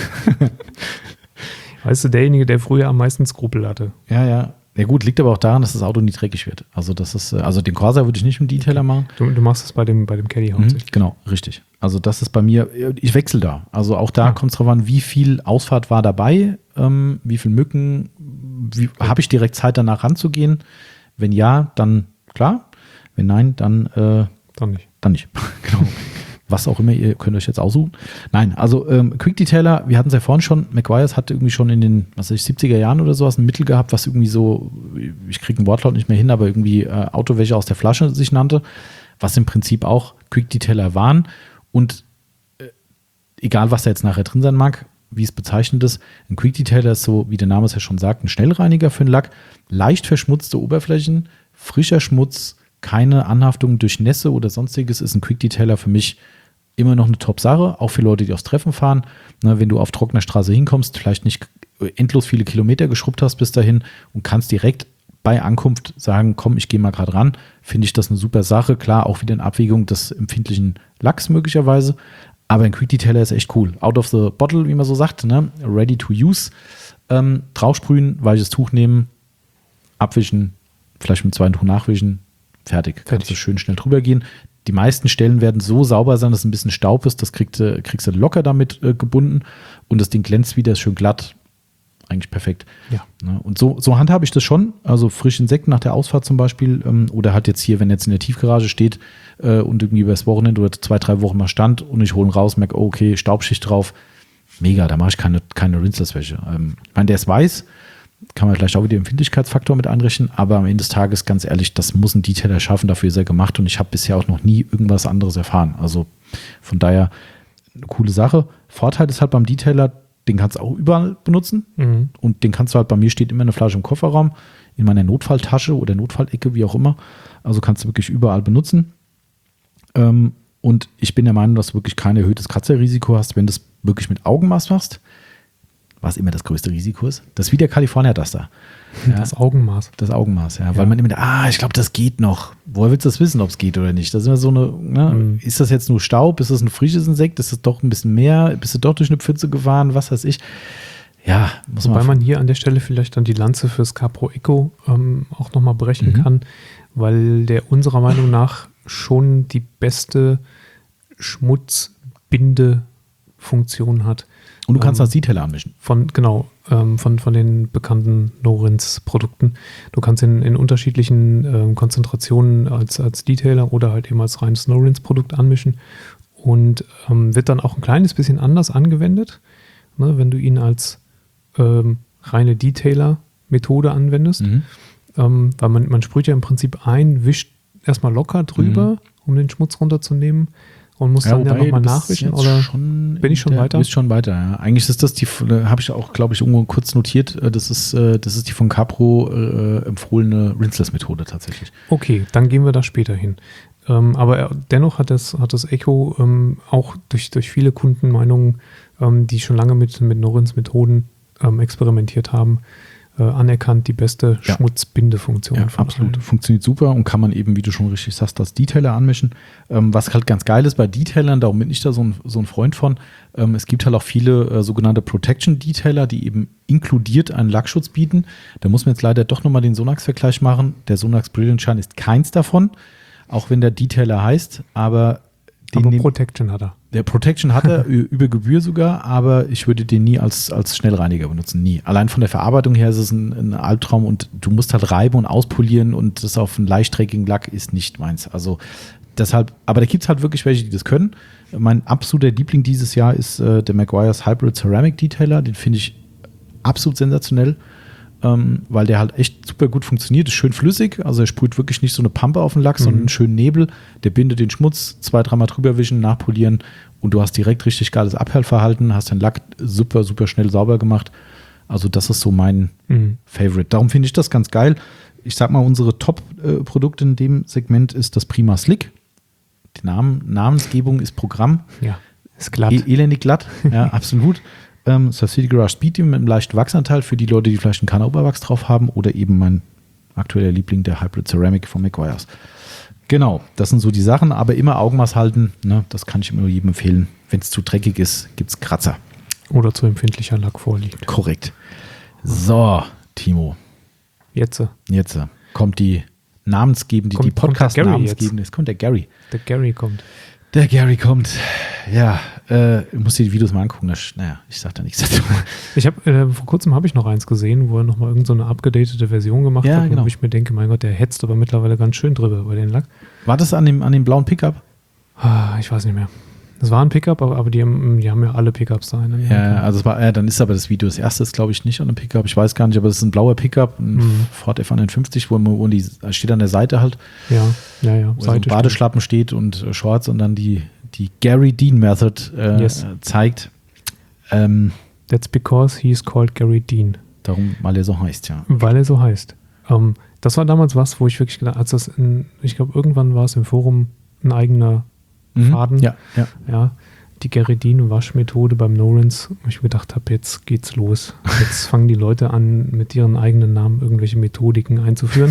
weißt du, derjenige, der früher am meisten Skrupel hatte. Ja, ja. Ja gut, liegt aber auch daran, dass das Auto nie dreckig wird. Also das ist, äh, also den Corsa würde ich nicht mit dem Detailer machen. Du, du machst es bei dem, bei dem Caddy Mhm, hauptsächlich. genau, richtig. Also das ist bei mir, ich wechsle da. Also auch da Ja. kommt es drauf an, wie viel Ausfahrt war dabei, ähm, wie viel Mücken, wie, habe ich direkt Zeit danach ranzugehen? Wenn ja, dann klar. Wenn nein, dann, äh, Dann nicht. dann nicht. Genau. Was auch immer, ihr könnt euch jetzt aussuchen. Nein, also ähm, Quick Detailer, wir hatten es ja vorhin schon, Meguiar's hatte irgendwie schon in den, was weiß ich, siebziger Jahren oder sowas ein Mittel gehabt, was irgendwie so, ich kriege ein Wortlaut nicht mehr hin, aber irgendwie äh, Autowäsche aus der Flasche sich nannte, was im Prinzip auch Quick Detailer waren. Und äh, egal, was da jetzt nachher drin sein mag, wie es bezeichnet ist, ein Quick Detailer ist so, wie der Name es ja schon sagt, ein Schnellreiniger für den Lack, leicht verschmutzte Oberflächen, frischer Schmutz, keine Anhaftung durch Nässe oder sonstiges, ist ein Quick Detailer für mich immer noch eine Top-Sache, auch für Leute, die aufs Treffen fahren. Ne, wenn du auf trockener Straße hinkommst, vielleicht nicht endlos viele Kilometer geschrubbt hast bis dahin und kannst direkt bei Ankunft sagen, komm, ich gehe mal gerade ran, finde ich das eine super Sache. Klar, auch wieder in Abwägung des empfindlichen Lacks möglicherweise, aber ein Quick Detailer ist echt cool. Out of the bottle, wie man so sagt, ne? Ready to use. Ähm, draufsprühen, weiches Tuch nehmen, abwischen, vielleicht mit dem zweiten Tuch nachwischen, fertig. Kannst Fertig. du schön schnell drüber gehen. Die meisten Stellen werden so sauber sein, dass ein bisschen Staub ist. Das kriegst du, kriegst du locker damit äh, gebunden. Und das Ding glänzt wieder, ist schön glatt. Eigentlich perfekt. Ja. Ne? Und so, so handhabe ich das schon. Also frisch Insekten nach der Ausfahrt zum Beispiel. Ähm, oder halt jetzt hier, wenn jetzt in der Tiefgarage steht äh, und irgendwie übers Wochenende oder zwei, drei Wochen mal stand und ich hole ihn raus, merke, oh, okay, Staubschicht drauf. Mega, da mache ich keine, keine Rinseless-Wäsche. Ähm, ich meine, der ist weiß. Kann man vielleicht auch wieder den Empfindlichkeitsfaktor mit einrechnen, aber am Ende des Tages, ganz ehrlich, das muss ein Detailer schaffen, dafür ist er gemacht und ich habe bisher auch noch nie irgendwas anderes erfahren. Also von daher eine coole Sache. Vorteil ist halt beim Detailer, den kannst du auch überall benutzen Mhm. und den kannst du halt, bei mir steht immer eine Flasche im Kofferraum, in meiner Notfalltasche oder Notfallecke, wie auch immer. Also kannst du wirklich überall benutzen. Ähm, und ich bin der Meinung, dass du wirklich kein erhöhtes Kratzerrisiko hast, wenn du es wirklich mit Augenmaß machst. Was immer das größte Risiko ist. Das ist wie der California Duster. Ja, Das Augenmaß. das Augenmaß, ja. Ja. Weil man immer, ah, ich glaube, das geht noch. Woher willst du das wissen, ob es geht oder nicht? Das ist immer so eine, ne? Mhm. Ist das jetzt nur Staub? Ist das ein frisches Insekt? Ist das doch ein bisschen mehr? Bist du doch durch eine Pfütze gefahren? Was weiß ich? Ja, muss Wobei man. man hier an der Stelle vielleicht dann die Lanze fürs Capro Eco ähm, auch nochmal brechen Mhm. kann, weil der unserer Meinung nach schon die beste Schmutzbindefunktion hat. Und du kannst ähm, das Detailer anmischen. Von, genau, ähm, von, von den bekannten No-Rinse-Produkten. Du kannst in, in unterschiedlichen ähm, Konzentrationen als, als Detailer oder halt eben als reines No-Rinse-Produkt anmischen und ähm, wird dann auch ein kleines bisschen anders angewendet, ne, wenn du ihn als ähm, reine Detailer-Methode anwendest. Mhm. Ähm, weil man, man sprüht ja im Prinzip ein, wischt erstmal locker drüber, Mhm. um den Schmutz runterzunehmen und muss dann ja wobei, nochmal du bist nachwischen. jetzt Oder schon bin ich schon der, weiter? Du bist schon weiter, ja. Eigentlich ist das die, habe ich auch, glaube ich, irgendwo kurz notiert, äh, das ist, äh, das ist die von Capro äh, empfohlene Rinseless-Methode tatsächlich. Okay, dann gehen wir da später hin. Ähm, aber er- dennoch hat das, hat das Echo ähm, auch durch, durch viele Kundenmeinungen, ähm, die schon lange mit, mit No-Rinse-Methoden ähm, experimentiert haben, äh, anerkannt die beste Ja. Schmutzbindefunktion Ja, von absolut. allen. Funktioniert super und kann man eben, wie du schon richtig sagst, als Detailer anmischen. Ähm, was halt ganz geil ist bei Detailern, darum bin ich da so ein, so ein Freund von, ähm, es gibt halt auch viele äh, sogenannte Protection-Detailer, die eben inkludiert einen Lackschutz bieten. Da muss man jetzt leider doch nochmal den Sonax-Vergleich machen. Der Sonax Brilliant Shine ist keins davon, auch wenn der Detailer heißt, aber den Aber nehm- Protection hat er. der Protection hat er ü- über Gebühr sogar, aber ich würde den nie als, als Schnellreiniger benutzen, nie. Allein von der Verarbeitung her ist es ein, ein Albtraum und du musst halt reiben und auspolieren und das auf einen leichtdreckigen Lack ist nicht meins. Also deshalb, aber da gibt es halt wirklich welche, die das können. Mein absoluter Liebling dieses Jahr ist äh, der Meguiar's Hybrid Ceramic Detailer, den finde ich absolut sensationell. ähm, weil der halt echt super gut funktioniert, ist schön flüssig, also er sprüht wirklich nicht so eine Pampe auf den Lack, mhm. sondern einen schönen Nebel, der bindet den Schmutz, zwei, dreimal drüber wischen, nachpolieren und du hast direkt richtig geiles Abhellverhalten, hast den Lack super, super schnell sauber gemacht. Also das ist so mein mhm. Favorite. Darum finde ich das ganz geil. Ich sag mal, unsere Top-Produkte in dem Segment ist das Prima Slick. Die Namen, Namensgebung ist Programm. Ja, ist glatt. E- elendig glatt, ja, absolut. Ähm, City Garage Speed mit einem leichten Wachsanteil für die Leute, die vielleicht einen Kanna-Oberwachs drauf haben oder eben mein aktueller Liebling, der Hybrid Ceramic von Meguiar's. Genau, das sind so die Sachen, aber immer Augenmaß halten, ne, das kann ich immer nur jedem empfehlen. Wenn es zu dreckig ist, gibt es Kratzer. Oder zu empfindlicher Lack vorliegt. Korrekt. So, Timo. Jetzt. Jetzt kommt die Namensgebende, die, kommt, die Podcast-Namensgebende. Jetzt kommt der Gary. Der Gary kommt. Der Gary kommt. Ja, äh, ich muss dir die Videos mal angucken. Das, naja, ich sag da nichts dazu. Ich habe äh, vor kurzem habe ich noch eins gesehen, wo er nochmal irgend so eine abgedatete Version gemacht ja, hat, genau. wo ich mir denke, mein Gott, der hetzt aber mittlerweile ganz schön drüber über den Lack. War das an dem, an dem blauen Pickup? Ah, ich weiß nicht mehr. Das war ein Pickup, aber, aber die, haben, die haben ja alle Pickups da. Ne? Ja, also es war, äh, dann ist aber das Video, das erste ist, glaube ich, nicht an einem Pickup. Ich weiß gar nicht, aber das ist ein blauer Pickup, ein mhm. Ford F hundertfünfzig, wo, wo die steht an der Seite halt. Ja, ja, ja. Wo Seite so Badeschlappen steht und äh, Shorts und dann die, die Gary Dean Method äh, yes. zeigt. Ähm, That's because he is called Gary Dean. Darum, weil er so heißt, ja. Weil er so heißt. Ähm, das war damals was, wo ich wirklich gedacht, als das in, ich glaube, irgendwann war es im Forum ein eigener Faden. Ja, ja. ja, die Gerridin-Waschmethode beim Nolans, wo ich mir gedacht habe, jetzt geht's los. Jetzt fangen die Leute an, mit ihren eigenen Namen irgendwelche Methodiken einzuführen.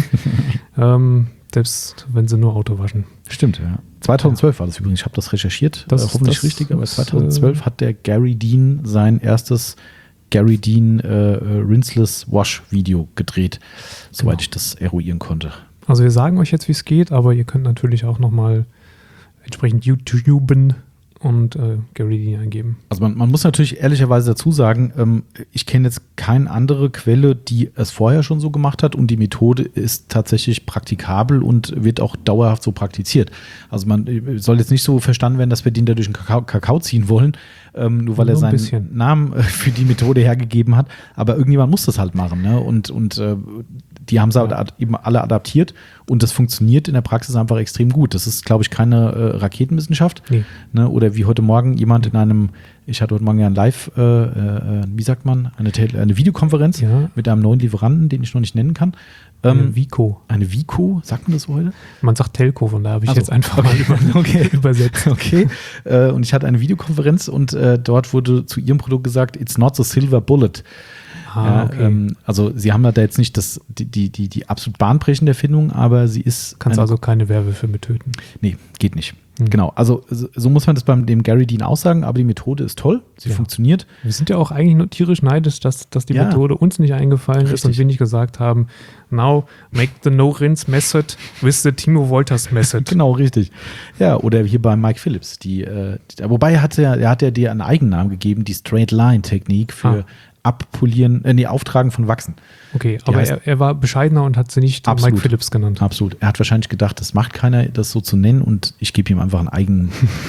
ähm, selbst wenn sie nur Auto waschen. Stimmt, ja. zweitausendzwölf ja. war das übrigens, ich habe das recherchiert, das, äh, hoffentlich das, richtig, aber zweitausendzwölf äh, hat der Gary Dean sein erstes Gary Dean äh, Rinseless Wash Video gedreht, soweit genau. ich das eruieren konnte. Also wir sagen euch jetzt, wie es geht, aber ihr könnt natürlich auch nochmal entsprechend YouTuben und äh, Gary Dean eingeben. Also man, man muss natürlich ehrlicherweise dazu sagen, ähm, ich kenne jetzt keine andere Quelle, die es vorher schon so gemacht hat und die Methode ist tatsächlich praktikabel und wird auch dauerhaft so praktiziert. Also man soll jetzt nicht so verstanden werden, dass wir den da durch den Kakao, Kakao ziehen wollen, ähm, nur weil nur er seinen bisschen. Namen äh, für die Methode hergegeben hat, aber irgendjemand muss das halt machen, ne? und, und äh, die haben sie ja. eben alle adaptiert und das funktioniert in der Praxis einfach extrem gut. Das ist, glaube ich, keine äh, Raketenwissenschaft. Nee. Ne? Oder wie heute Morgen jemand in einem, ich hatte heute Morgen ja ein Live, äh, äh, wie sagt man, eine, eine Videokonferenz ja. mit einem neuen Lieferanten, den ich noch nicht nennen kann. Ähm, eine Vico. Eine Vico, sagt man das so heute? Man sagt Telco, von da habe ich also, jetzt einfach okay. mal über, okay. übersetzt. Okay. Äh, und ich hatte eine Videokonferenz und äh, dort wurde zu ihrem Produkt gesagt, it's not the silver bullet. Ah, ja, okay. ähm, also sie haben da jetzt nicht das, die, die, die, die absolut bahnbrechende Erfindung, aber sie ist... Kannst also keine Werwölfe mit töten. Nee, geht nicht. Mhm. Genau, also so, so muss man das beim dem Gary Dean auch sagen, aber die Methode ist toll, sie ja. funktioniert. Wir sind ja auch eigentlich nur tierisch neidisch, dass, dass die ja. Methode uns nicht eingefallen Richtig. ist und wir nicht gesagt haben, now make the no-rinse method with the Timo Wolters method. Genau, richtig. Ja, oder hier bei Mike Phillips. Die, äh, die, wobei er hat ja, er hat ja dir einen Eigennamen gegeben, die Straight-Line-Technik für ah. Abpolieren, äh, nee, Auftragen von Wachsen. Okay, die aber heißt, er, er war bescheidener und hat sie nicht absolut, Mike Phillips genannt. Absolut. Er hat wahrscheinlich gedacht, das macht keiner, das so zu nennen und ich gebe ihm einfach einen eigenen,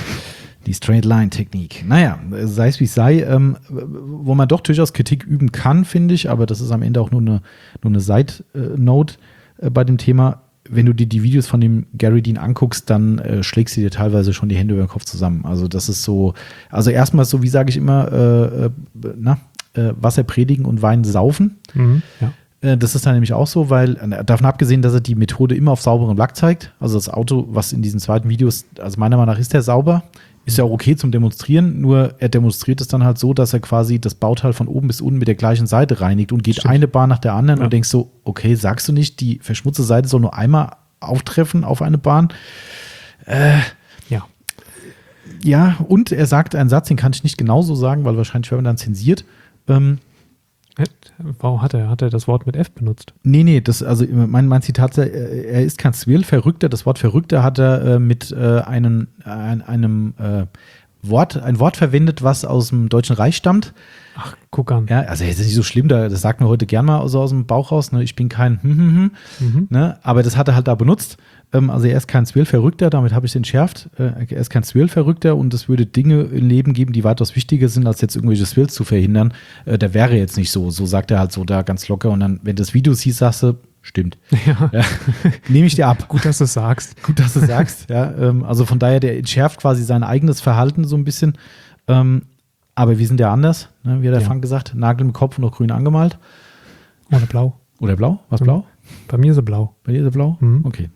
die Straight-Line-Technik. Naja, sei es wie es sei, ähm, wo man doch durchaus Kritik üben kann, finde ich, aber das ist am Ende auch nur eine, nur eine Side-Note äh, bei dem Thema. Wenn du dir die Videos von dem Gary Dean anguckst, dann äh, schlägst du dir teilweise schon die Hände über den Kopf zusammen. Also das ist so, also erstmal so, wie sage ich immer, äh, äh, na, Wasser predigen und Wein saufen. Mhm, ja. Das ist dann nämlich auch so, weil, davon abgesehen, dass er die Methode immer auf sauberem Lack zeigt, also das Auto, was in diesen zweiten Videos, also meiner Meinung nach ist der sauber, ist ja auch okay zum Demonstrieren, nur er demonstriert es dann halt so, dass er quasi das Bauteil von oben bis unten mit der gleichen Seite reinigt und geht Stimmt. eine Bahn nach der anderen ja. und denkst so, okay, sagst du nicht, die verschmutzte Seite soll nur einmal auftreffen auf eine Bahn? Äh, ja. Ja, und er sagt einen Satz, den kann ich nicht genauso sagen, weil wahrscheinlich werden wir dann zensiert. Ähm, Warum hat er, hat er das Wort mit F benutzt? Nee, nee, das, also mein, mein Zitat, er ist kein Swirl, Verrückter. Das Wort Verrückter hat er äh, mit äh, einem, ein, einem äh, Wort, ein Wort verwendet, was aus dem Deutschen Reich stammt. Ach, guck an. Ja, also jetzt ist nicht so schlimm, da, das sagt man heute gern mal so aus dem Bauch raus, ne? Ich bin kein hm, hm, hm, mhm. ne? Aber das hat er halt da benutzt. Ähm, also er ist kein Zwirl-Verrückter, damit habe ich es entschärft. Äh, er ist kein Zwirl-Verrückter und es würde Dinge im Leben geben, die weitaus wichtiger sind, als jetzt irgendwelche Zwirls zu verhindern. Äh, der wäre jetzt nicht so. So sagt er halt so da ganz locker und dann, wenn du das Video siehst, sagst du, stimmt. Ja. Ja. Nehme ich dir ab. Gut, dass du es sagst. Gut, dass du es sagst. Ja, ähm, also von daher, der entschärft quasi sein eigenes Verhalten so ein bisschen. Ähm, aber wir sind ja anders, ne? Wie hat der Ja. Frank gesagt, Nagel im Kopf und noch grün angemalt. Oder blau. Oder blau? Was Mhm. blau? Bei mir ist er blau. Bei dir ist er blau? Mhm. Okay.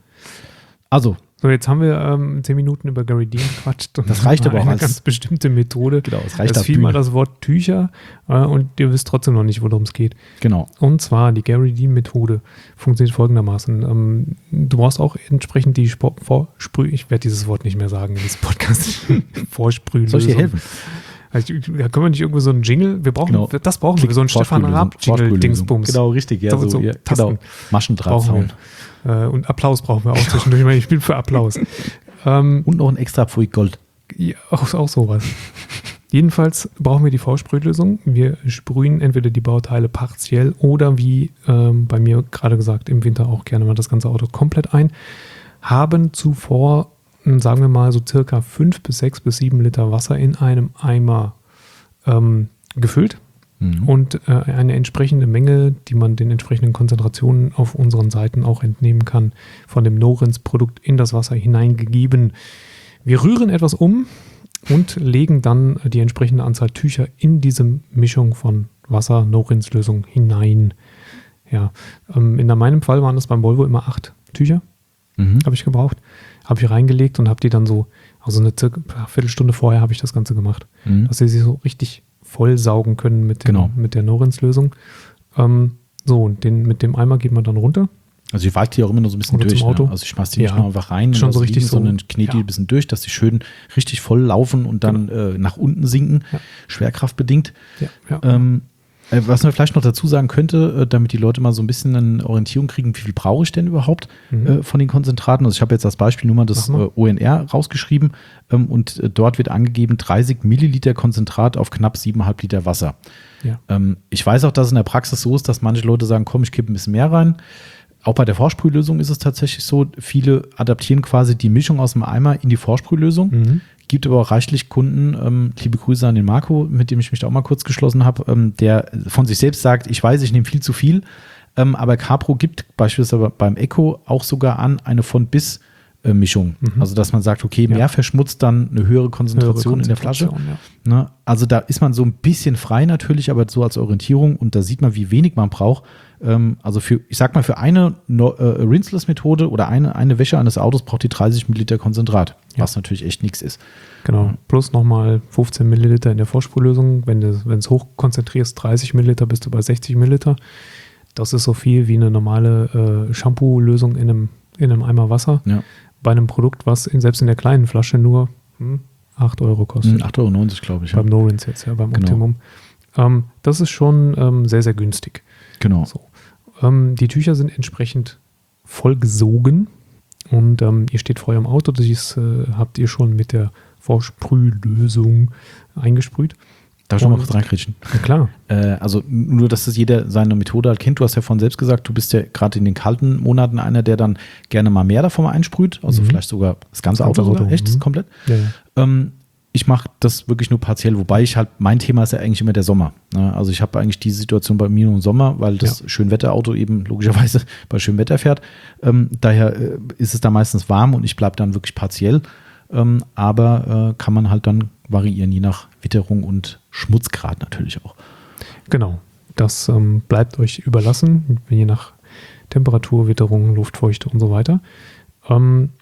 Also, So, jetzt haben wir ähm, zehn Minuten über Gary Dean gequatscht. Und Das reicht war aber auch eine als- ganz bestimmte Methode. genau, es reicht Es als fiel mal Bühne. das Wort Tücher äh, und ihr wisst trotzdem noch nicht, worum es geht. Genau. Und zwar die Gary Dean Methode funktioniert folgendermaßen. Ähm, du brauchst auch entsprechend die Spor- Vorsprüh, ich werde dieses Wort nicht mehr sagen in diesem Podcast, Vorsprühlösung. Soll ich dir helfen? Also, da können wir nicht irgendwo so einen Jingle, wir brauchen, Genau. das brauchen wir, so einen Stefan Raab Jingle Vorsprühlösung. Dingsbums. Genau, richtig. Ja, So- so, so ja, Tasten. genau. Maschendrahtzaun. Brauchen wir. Äh, und Applaus brauchen wir auch zwischendurch, weil ich spiele für Applaus. Ähm, Und noch ein extra Pfui Gold. Ja, auch, auch sowas. Jedenfalls brauchen wir die Vorsprühlösung. Wir sprühen entweder die Bauteile partiell oder wie ähm, bei mir gerade gesagt, im Winter auch gerne mal das ganze Auto komplett ein. Haben zuvor, mh, sagen wir mal, so circa fünf bis sechs bis sieben Liter Wasser in einem Eimer ähm, gefüllt. Mhm. Und äh, eine entsprechende Menge, die man den entsprechenden Konzentrationen auf unseren Seiten auch entnehmen kann, von dem Norins-Produkt in das Wasser hineingegeben. Wir rühren etwas um und legen dann die entsprechende Anzahl Tücher in diese Mischung von Wasser, Norins-Lösung hinein. Ja, ähm, in meinem Fall waren das beim Volvo immer acht Tücher, Mhm. habe ich gebraucht. Habe ich reingelegt und habe die dann so, also eine circa Viertelstunde vorher habe ich das Ganze gemacht, Mhm. dass sie sich so richtig voll saugen können mit, dem, Genau. mit der Norins-Lösung. Ähm, so, und den, mit dem Eimer geht man dann runter. Also ich walke die auch immer nur so ein bisschen Oder durch. zum Auto. Ne? Also ich schmeiß die nicht Ja. nur einfach rein, Schon und so lass richtig liegen, so- sondern knete die ja. ein bisschen durch, dass die schön richtig voll laufen und dann äh, nach unten sinken, Ja. schwerkraftbedingt. Ja, ja. Ähm, äh, was man vielleicht noch dazu sagen könnte, äh, damit die Leute mal so ein bisschen eine Orientierung kriegen, wie viel brauche ich denn überhaupt Mhm. äh, von den Konzentraten? Also ich habe jetzt als Beispiel nur mal das Mach mal. äh, O N R rausgeschrieben ähm, und äh, dort wird angegeben dreißig Milliliter Konzentrat auf knapp sieben Komma fünf Liter Wasser. Ja. Ähm, ich weiß auch, dass es in der Praxis so ist, dass manche Leute sagen, komm, ich kippe ein bisschen mehr rein. Auch bei der Vorsprühlösung ist es tatsächlich so, viele adaptieren quasi die Mischung aus dem Eimer in die Vorsprühlösung. Mhm. Gibt aber auch reichlich Kunden, ähm, liebe Grüße an den Marco, mit dem ich mich da auch mal kurz geschlossen habe, ähm, der von sich selbst sagt, ich weiß, ich nehme viel zu viel, ähm, aber Capro gibt beispielsweise beim Eco auch sogar an eine von bis äh, Mischung. Mhm. Also dass man sagt, okay, mehr Ja. verschmutzt dann eine höhere Konzentration, Höhere in der Flasche. Konzentration, ja. Ne? Also da ist man so ein bisschen frei natürlich, aber so als Orientierung und da sieht man, wie wenig man braucht. Ähm, also für, ich sag mal, für eine no, äh, Rinseless-Methode oder eine, eine Wäsche eines Autos braucht die dreißig Milliliter Konzentrat, Ja. was natürlich echt nichts ist. Genau. Plus nochmal fünfzehn Milliliter in der Vorsprühlösung. Wenn du es hochkonzentrierst, dreißig Milliliter, bist du bei sechzig Milliliter. Das ist so viel wie eine normale äh, Shampoo-Lösung in einem, in einem Eimer Wasser. Ja. Bei einem Produkt, was in, selbst in der kleinen Flasche nur hm, acht Euro kostet. acht Euro neunzig, glaube ich. Ja. Beim Norins jetzt, ja, beim Genau. Optimum. Ähm, das ist schon ähm, sehr, sehr günstig. Genau. So. Ähm, die Tücher sind entsprechend vollgesogen und ähm, ihr steht vor eurem Auto. Das äh, habt ihr schon mit der Vorsprühlösung eingesprüht. Darf ich noch mal Und- kurz reinkritschen? Ja, klar. Äh, also nur, dass das jeder seine Methode halt kennt. Du hast ja von selbst gesagt, du bist ja gerade in den kalten Monaten einer, der dann gerne mal mehr davon einsprüht. Also Mhm. vielleicht sogar das ganze Das ganze Auto sogar. Auto, Echt? Das mhm. komplett? Ja, ja. Ähm, ich mache das wirklich nur partiell, wobei ich halt, mein Thema ist ja eigentlich immer der Sommer. Ne? Also ich habe eigentlich diese Situation bei mir nur im Sommer, weil das Ja. Schönwetterauto eben logischerweise bei schönem Wetter fährt. Ähm, daher äh, ist es da meistens warm und ich bleibe dann wirklich partiell. Ähm, aber äh, kann man halt dann variieren, je nach Witterung und Schmutzgrad natürlich auch. Genau. Das ähm, bleibt euch überlassen, je nach Temperatur, Witterung, Luftfeuchte und so weiter. Ähm,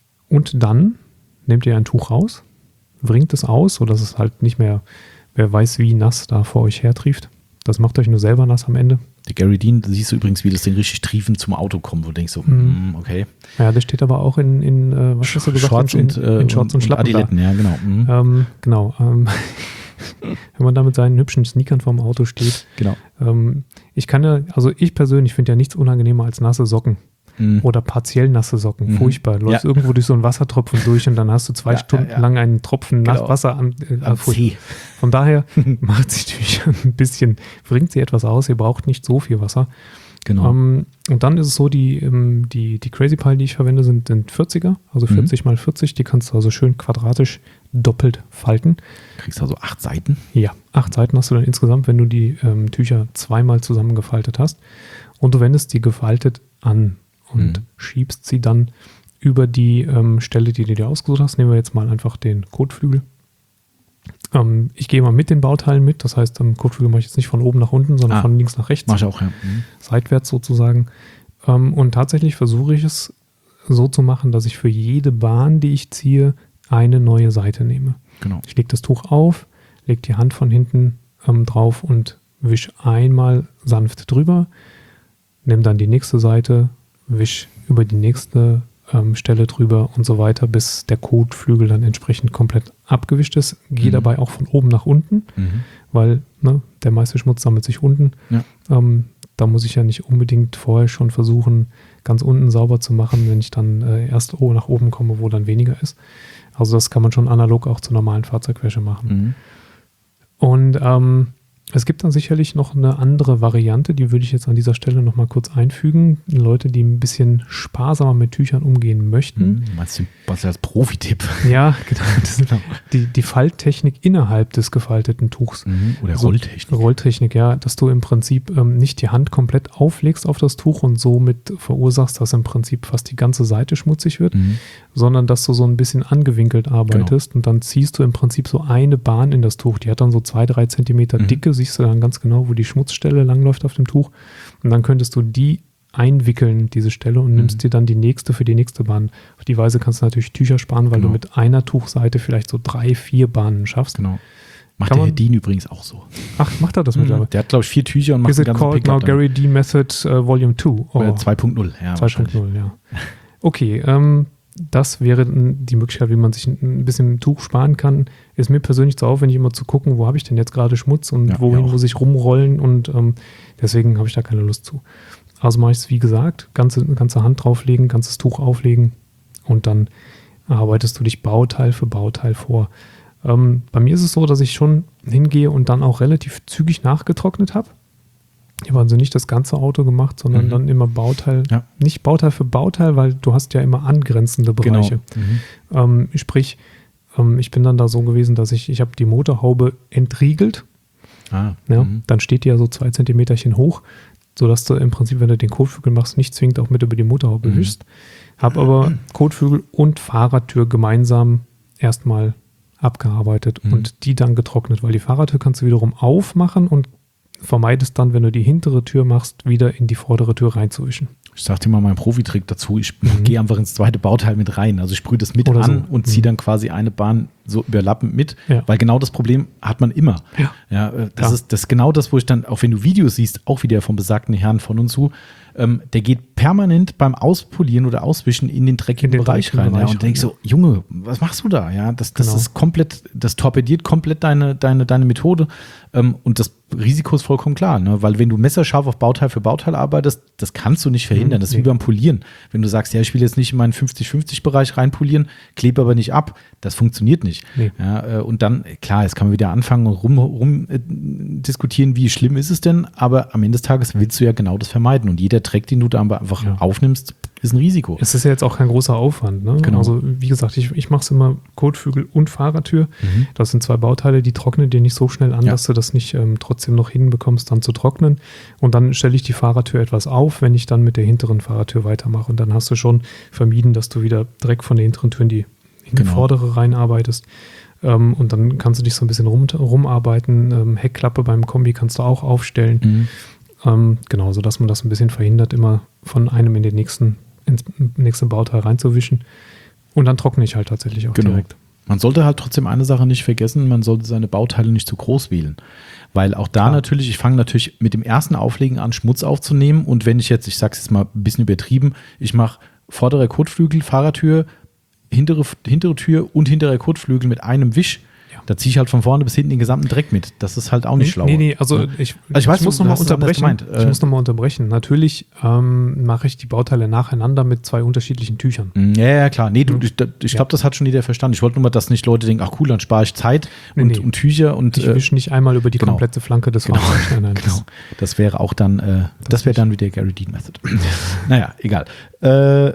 und dann nehmt ihr ein Tuch raus, wringt es aus, sodass es halt nicht mehr, wer weiß wie nass da vor euch hertrieft. Das macht euch nur selber nass am Ende. Der Gary Dean, da siehst du übrigens, wie das Ding richtig triefend zum Auto kommt, wo du denkst so, Mhm. mm, okay. Ja, der steht aber auch in, in äh, was hast du gesagt? Shorts in, und, äh, in Shorts und, und Schlappen. Adiletten, ja, genau. Mhm. Da. Ähm, genau. Ähm, wenn man da mit seinen hübschen Sneakern vorm Auto steht. Genau. Ähm, ich kann ja, also ich persönlich finde ja nichts unangenehmer als nasse Socken. Mhm. Oder partiell nasse Socken, Mhm. furchtbar. Du läufst Ja. irgendwo durch so einen Wassertropfen durch und dann hast du zwei Ja, Stunden ja, ja. lang einen Tropfen Genau. nass Wasser am, äh, Am furchtbar. Zeh. Von daher macht sich Tücher ein bisschen, bringt sie etwas aus, ihr braucht nicht so viel Wasser. Genau. Ähm, und dann ist es so, die, ähm, die, die Crazy Pile, die ich verwende, sind, sind vierziger, also Mhm. vierzig mal vierzig, die kannst du also schön quadratisch doppelt falten. Kriegst also acht Seiten. Ja, acht Seiten hast du dann insgesamt, wenn du die ähm, Tücher zweimal zusammengefaltet hast. Und du wendest die gefaltet an und Mhm. schiebst sie dann über die ähm, Stelle, die du dir ausgesucht hast. Nehmen wir jetzt mal einfach den Kotflügel. Ähm, ich gehe mal mit den Bauteilen mit. Das heißt, am Kotflügel mache ich jetzt nicht von oben nach unten, sondern Ah. von links nach rechts. Mach ich auch, ja. Mhm. Seitwärts sozusagen. Ähm, und tatsächlich versuche ich es so zu machen, dass ich für jede Bahn, die ich ziehe, eine neue Seite nehme. Genau. Ich lege das Tuch auf, lege die Hand von hinten ähm, drauf und wisch einmal sanft drüber, nimm dann die nächste Seite, wisch über die nächste ähm, Stelle drüber und so weiter, bis der Kotflügel dann entsprechend komplett abgewischt ist. Gehe Mhm. dabei auch von oben nach unten, Mhm. weil ne, der meiste Schmutz sammelt sich unten. Ja. Ähm, da muss ich ja nicht unbedingt vorher schon versuchen, ganz unten sauber zu machen, wenn ich dann äh, erst oh, nach oben komme, wo dann weniger ist. Also das kann man schon analog auch zur normalen Fahrzeugwäsche machen. Mhm. Und ähm, es gibt dann sicherlich noch eine andere Variante, die würde ich jetzt an dieser Stelle nochmal kurz einfügen. Leute, die ein bisschen sparsamer mit Tüchern umgehen möchten. Mhm. Meinst du, was als Profi-Tipp? Ja, genau. Das ist die, die Falttechnik innerhalb des gefalteten Tuchs. Mhm. Oder So, Rolltechnik. Rolltechnik, ja, dass du im Prinzip ähm, nicht die Hand komplett auflegst auf das Tuch und somit verursachst, dass im Prinzip fast die ganze Seite schmutzig wird, Mhm. sondern dass du so ein bisschen angewinkelt arbeitest und dann ziehst du im Prinzip so eine Bahn in das Tuch. Die hat dann so zwei, drei Zentimeter Mhm. Dicke, siehst du dann ganz genau, wo die Schmutzstelle langläuft auf dem Tuch. Und dann könntest du die einwickeln, diese Stelle, und nimmst Mhm. dir dann die nächste für die nächste Bahn. Auf die Weise kannst du natürlich Tücher sparen, weil Genau. du mit einer Tuchseite vielleicht so drei, vier Bahnen schaffst. Genau. Macht Kann der man- Herr Dean übrigens auch so. Ach, macht er das mittlerweile? Der hat, glaube ich, vier Tücher und macht Is den it ganzen called now Pickup damit. Gary D Method uh, Volume two? Oh, Oder zwei Punkt null. Ja, zwei Punkt null, ja. Okay, ähm, das wäre n- die Möglichkeit, wie man sich ein- ein bisschen Tuch sparen kann. Ist mir persönlich zu aufwendig, immer zu gucken, wo habe ich denn jetzt gerade Schmutz und Ja, wohin mir auch. muss ich rumrollen, und ähm, deswegen habe ich da keine Lust zu. Also mache ich es, wie gesagt, ganze, ganze Hand drauflegen, ganzes Tuch auflegen und dann arbeitest du dich Bauteil für Bauteil vor. Ähm, bei mir ist es so, dass ich schon hingehe und dann auch relativ zügig nachgetrocknet habe. Ich habe also nicht das ganze Auto gemacht, sondern Mhm. dann immer Bauteil, Ja. nicht Bauteil für Bauteil, weil du hast ja immer angrenzende Genau. Bereiche. Mhm. Ähm, sprich, ähm, ich bin dann da so gewesen, dass ich, ich habe die Motorhaube entriegelt. Ah, Ja, mhm. dann steht die ja so zwei Zentimeterchen hoch, sodass du im Prinzip, wenn du den Kotflügel machst, nicht zwingend auch mit über die Motorhaube Mhm. wischst. Habe aber Kotflügel und Fahrradtür gemeinsam erstmal abgearbeitet Mhm. und die dann getrocknet, weil die Fahrradtür kannst du wiederum aufmachen und vermeidest dann, wenn du die hintere Tür machst, wieder in die vordere Tür reinzuwischen. Ich sag dir mal meinen Profitrick dazu. Ich Mhm. gehe einfach ins zweite Bauteil mit rein. Also ich sprühe das mit Oder an so. und ziehe Mhm. dann quasi eine Bahn so überlappend mit. Ja. Weil genau das Problem hat man immer. Ja. Ja, äh, das Ja. ist das ist genau das, wo ich dann, auch wenn du Videos siehst, auch wieder vom besagten Herrn von uns zu, ähm, der geht permanent beim Auspolieren oder Auswischen in den dreckigen In den Bereich dreckigen rein. Bereich ja, und denkst rein, so, Junge, was machst du da? Ja, das, das Genau. ist komplett, das torpediert komplett deine, deine, deine Methode. Ähm, und das Risiko ist vollkommen klar, ne? Weil wenn du messerscharf auf Bauteil für Bauteil arbeitest, das kannst du nicht verhindern. Mhm, Das ist nee. wie beim Polieren. Wenn du sagst, ja, ich will jetzt nicht in meinen fünfzig fünfzig Bereich reinpolieren, klebe aber nicht ab, das funktioniert nicht. Nee. Ja, äh, und dann, klar, jetzt kann man wieder anfangen und rum, rum äh, diskutieren, wie schlimm ist es denn, aber am Ende des Tages willst du ja genau das vermeiden. Und jeder Dreck, den du da einfach Ja. aufnimmst, ist ein Risiko. Es ist ja jetzt auch kein großer Aufwand. Ne? Genau. Also wie gesagt, ich, ich mache es immer Kotflügel und Fahrradtür. Mhm. Das sind zwei Bauteile, die trocknen dir nicht so schnell an, Ja. dass du das nicht ähm, trotzdem noch hinbekommst, dann zu trocknen. Und dann stelle ich die Fahrradtür etwas auf, wenn ich dann mit der hinteren Fahrradtür weitermache. Und dann hast du schon vermieden, dass du wieder Dreck von der hinteren Tür in die, in die Genau. vordere reinarbeitest. Ähm, und dann kannst du dich so ein bisschen rum, rumarbeiten. Ähm, Heckklappe beim Kombi kannst du auch aufstellen. Mhm. Ähm, genau, sodass man das ein bisschen verhindert, immer von einem in den nächsten, ins nächste Bauteil reinzuwischen. Und dann trockne ich halt tatsächlich auch Genau. direkt. Man sollte halt trotzdem eine Sache nicht vergessen, man sollte seine Bauteile nicht zu groß wählen. Weil auch da Klar. natürlich, ich fange natürlich mit dem ersten Auflegen an, Schmutz aufzunehmen. Und wenn ich jetzt, ich sage es jetzt mal ein bisschen übertrieben, ich mache vorderer Kotflügel, Fahrradtür, hintere, hintere Tür und hinterer Kotflügel mit einem Wisch, Ja. Da ziehe ich halt von vorne bis hinten den gesamten Dreck mit. Das ist halt auch nicht schlau. Nee, nee, also ja. ich, also ich, weiß, ich muss nochmal unterbrechen. Ich muss nochmal unterbrechen. Natürlich ähm, mache ich die Bauteile nacheinander mit zwei unterschiedlichen Tüchern. Ja, ja, klar. Nee, du, ich, ich glaube, das hat schon jeder verstanden. Ich wollte nur mal, dass nicht Leute denken, ach cool, dann spare ich Zeit und, nee, nee. und Tücher. Und, ich wische nicht einmal über die genau. komplette Flanke des genau. Fahrzeugs. Nein, nein, genau. Das wäre auch dann, äh, das, das wäre dann wieder Gary Dean Method. Naja, egal. Äh,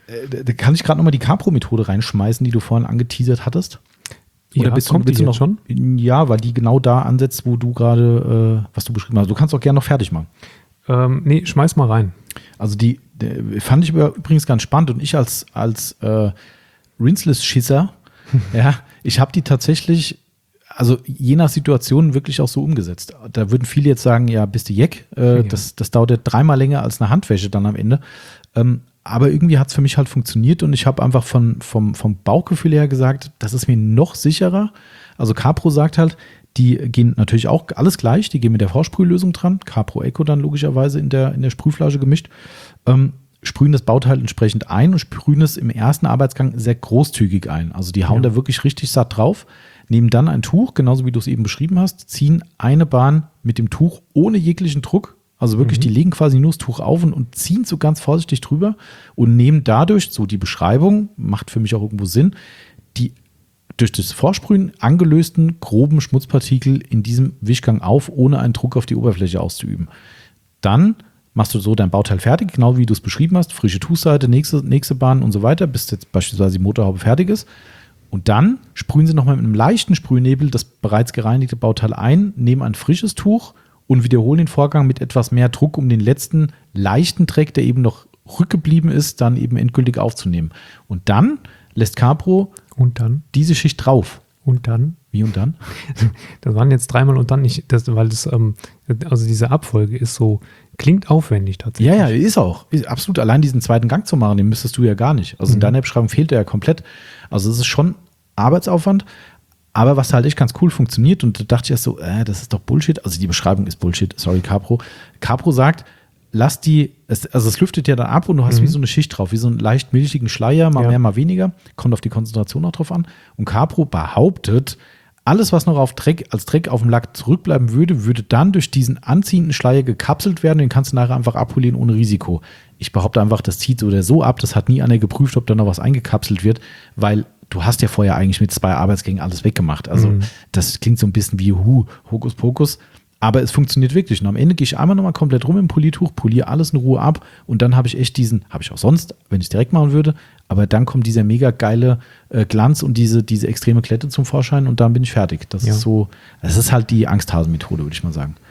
da kann ich gerade nochmal die Capro-Methode reinschmeißen, die du vorhin angeteasert hattest. Oder ja, bist kommt du, bist die du noch schon? Ja, weil die genau da ansetzt, wo du gerade, äh, was du beschrieben hast. Du kannst auch gerne noch fertig machen. Ähm, nee, schmeiß mal rein. Also die, die fand ich übrigens ganz spannend und ich als, als äh, Rinseless-Schisser, ja, ich habe die tatsächlich, also je nach Situation wirklich auch so umgesetzt. Da würden viele jetzt sagen, ja, bist du Jeck, äh, ja. das, das dauert ja dreimal länger als eine Handwäsche dann am Ende. Ähm, Aber irgendwie hat es für mich halt funktioniert und ich habe einfach von, vom, vom Bauchgefühl her gesagt, das ist mir noch sicherer. Also Capro sagt halt, die gehen natürlich auch alles gleich, die gehen mit der Vorsprühlösung dran, Capro Eco dann logischerweise in der, in der Sprühflasche gemischt, ähm, sprühen das Bauteil entsprechend ein und sprühen es im ersten Arbeitsgang sehr großzügig ein. Also die hauen ja. da wirklich richtig satt drauf, nehmen dann ein Tuch, genauso wie du es eben beschrieben hast, ziehen eine Bahn mit dem Tuch ohne jeglichen Druck. Also wirklich, mhm. die legen quasi nur das Tuch auf und, und ziehen so ganz vorsichtig drüber und nehmen dadurch, so die Beschreibung, macht für mich auch irgendwo Sinn, die durch das Vorsprühen angelösten groben Schmutzpartikel in diesem Wischgang auf, ohne einen Druck auf die Oberfläche auszuüben. Dann machst du so dein Bauteil fertig, genau wie du es beschrieben hast, frische Tuchseite, nächste, nächste Bahn und so weiter, bis jetzt beispielsweise die Motorhaube fertig ist. Und dann sprühen sie nochmal mit einem leichten Sprühnebel das bereits gereinigte Bauteil ein, nehmen ein frisches Tuch und wiederholen den Vorgang mit etwas mehr Druck, um den letzten leichten Dreck, der eben noch rückgeblieben ist, dann eben endgültig aufzunehmen. Und dann lässt Capro und dann diese Schicht drauf. Und dann? Wie und dann? Das waren jetzt dreimal und dann nicht, das, weil das, ähm, also diese Abfolge ist so, klingt aufwendig tatsächlich. Ja, ja, ist auch. Ist absolut. Allein diesen zweiten Gang zu machen, den müsstest du ja gar nicht. Also mhm. in deiner Beschreibung fehlt der ja komplett. Also es ist schon Arbeitsaufwand. Aber was halt echt ganz cool funktioniert, und da dachte ich erst so, äh, das ist doch Bullshit. Also die Beschreibung ist Bullshit, sorry, Capro. Capro sagt, lass die, es, also es lüftet ja dann ab und du hast mhm. wie so eine Schicht drauf, wie so einen leicht milchigen Schleier, mal ja. mehr, mal weniger. Kommt auf die Konzentration auch drauf an. Und Capro behauptet, alles, was noch auf Dreck, als Dreck auf dem Lack zurückbleiben würde, würde dann durch diesen anziehenden Schleier gekapselt werden. Den kannst du nachher einfach abpolieren ohne Risiko. Ich behaupte einfach, das zieht so oder so ab. Das hat nie einer geprüft, ob da noch was eingekapselt wird, weil du hast ja vorher eigentlich mit zwei Arbeitsgängen alles weggemacht. Also mhm. das klingt so ein bisschen wie Hu, Hokuspokus. Aber es funktioniert wirklich. Und am Ende gehe ich einmal nochmal komplett rum im Poliertuch, poliere alles in Ruhe ab und dann habe ich echt diesen, habe ich auch sonst, wenn ich es direkt machen würde, aber dann kommt dieser mega geile äh, Glanz und diese, diese extreme Klette zum Vorschein und dann bin ich fertig. Das ja. ist so, das ist halt die Angsthasen-Methode, würde ich mal sagen.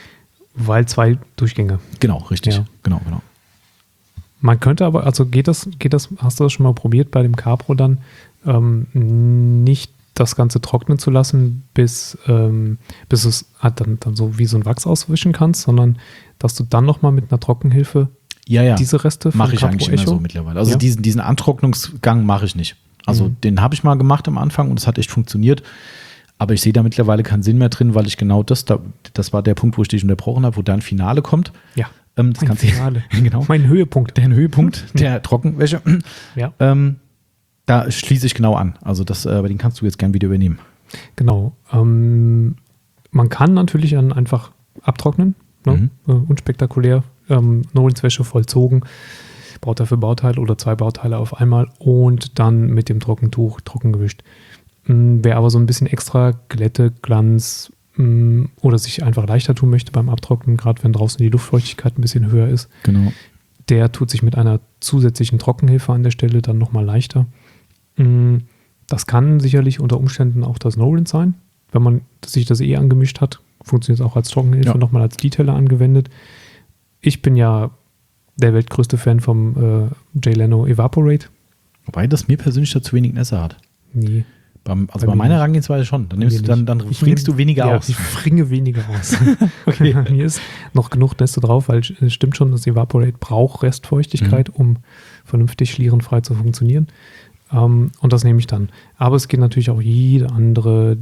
Weil zwei Durchgänge. Genau, richtig. Ja. Genau, genau. Man könnte aber, also geht das, geht das, hast du das schon mal probiert bei dem Capro dann, ähm, nicht das Ganze trocknen zu lassen, bis, ähm, bis es halt dann, dann so wie so ein Wachs auswischen kannst, sondern dass du dann nochmal mit einer Trockenhilfe ja, ja. diese Reste von mache ich Capro eigentlich Echo? immer so mittlerweile. Also ja? diesen, diesen Antrocknungsgang mache ich nicht. Also mhm. den habe ich mal gemacht am Anfang und es hat echt funktioniert. Aber ich sehe da mittlerweile keinen Sinn mehr drin, weil ich genau das, da, das war der Punkt, wo ich dich unterbrochen habe, wo dein Finale kommt. Ja, ähm, das mein Finale. Genau. Mein Höhepunkt. Der Höhepunkt der Trockenwäsche. Ja. Ähm, da schließe ich genau an. Also das, äh, den kannst du jetzt gern wieder übernehmen. Genau. Ähm, man kann natürlich dann einfach abtrocknen, ne? Mhm. äh, unspektakulär, ähm, Nolenswäsche vollzogen, Bauteil für Bauteil oder zwei Bauteile auf einmal und dann mit dem Trockentuch trocken gewischt. Ähm, wer aber so ein bisschen extra Glätte, Glanz ähm, oder sich einfach leichter tun möchte beim Abtrocknen, gerade wenn draußen die Luftfeuchtigkeit ein bisschen höher ist, genau. der tut sich mit einer zusätzlichen Trockenhilfe an der Stelle dann nochmal leichter. Ähm, Das kann sicherlich unter Umständen auch das Nolens sein. Wenn man sich das eh angemischt hat, funktioniert es auch als Trockenhilfe, ja. nochmal als Detailer angewendet. Ich bin ja der weltgrößte Fan vom äh, Jay Leno Evaporate. Wobei das mir persönlich da zu wenig Nässe hat. Nee. Beim, also bei, bei meiner Herangehensweise schon. Dann, nimmst du, dann, dann fringst du weniger ja, aus. Ich fringe weniger aus. Okay. Hier ist noch genug Nässe drauf, weil es stimmt schon, das Evaporate braucht Restfeuchtigkeit, mhm. um vernünftig schlierenfrei zu funktionieren. Um, und das nehme ich dann. Aber es geht natürlich auch jede andere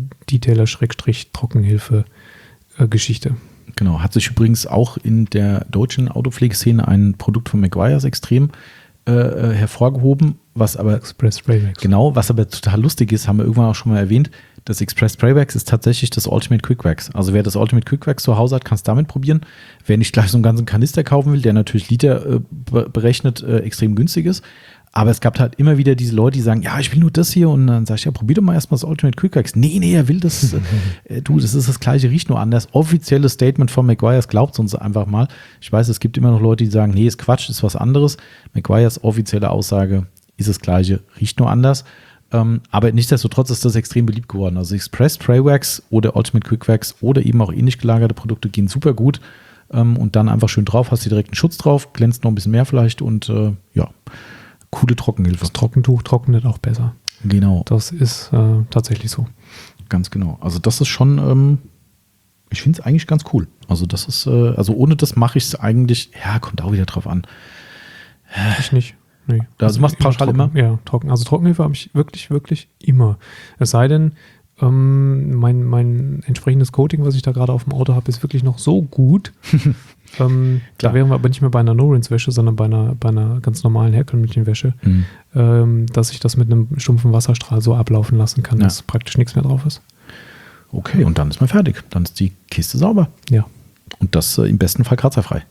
Detailer-Trockenhilfe-Geschichte. Genau, hat sich übrigens auch in der deutschen Autopflegeszene ein Produkt von Meguiar's extrem äh, hervorgehoben, was aber Express Spray Wax. Genau, was aber total lustig ist, haben wir irgendwann auch schon mal erwähnt. Das Express Spray Wax ist tatsächlich das Ultimate Quick Wax. Also wer das Ultimate Quick Wax zu Hause hat, kann es damit probieren. Wer nicht gleich so einen ganzen Kanister kaufen will, der natürlich Liter äh, berechnet äh, extrem günstig ist. Aber es gab halt immer wieder diese Leute, die sagen, ja, ich will nur das hier. Und dann sag ich, ja, probier doch mal erstmal das Ultimate Quick Wax. Nee, nee, er will das. äh, du, das ist das gleiche, riecht nur anders. Offizielles Statement von Meguiar's, glaubt uns einfach mal. Ich weiß, es gibt immer noch Leute, die sagen, nee, ist Quatsch, ist was anderes. Meguiar's offizielle Aussage ist das gleiche, riecht nur anders. Ähm, aber nichtsdestotrotz ist das extrem beliebt geworden. Also Express Spray Wax oder Ultimate Quick Wax oder eben auch ähnlich gelagerte Produkte gehen super gut. Ähm, und dann einfach schön drauf, hast du direkt einen Schutz drauf, glänzt noch ein bisschen mehr vielleicht und äh, ja, coole Trockenhilfe. Das Trockentuch trocknet auch besser. Genau. Das ist äh, tatsächlich so. Ganz genau. Also das ist schon, ähm, ich finde es eigentlich ganz cool. Also das ist, äh, also ohne das mache ich es eigentlich, ja, kommt auch wieder drauf an. Ich nicht. Nee. Also du machst pauschal trocken, immer? Ja, trocken. Also Trockenhilfe habe ich wirklich, wirklich immer. Es sei denn, ähm, mein, mein entsprechendes Coating, was ich da gerade auf dem Auto habe, ist wirklich noch so gut. ähm, da wären wir aber nicht mehr bei einer No-Rinse-Wäsche, sondern bei einer, bei einer ganz normalen herkömmlichen Wäsche, mhm. ähm, dass ich das mit einem stumpfen Wasserstrahl so ablaufen lassen kann, ja. dass praktisch nichts mehr drauf ist. Okay, und dann ist man fertig. Dann ist die Kiste sauber. Ja. Und das äh, im besten Fall kratzerfrei.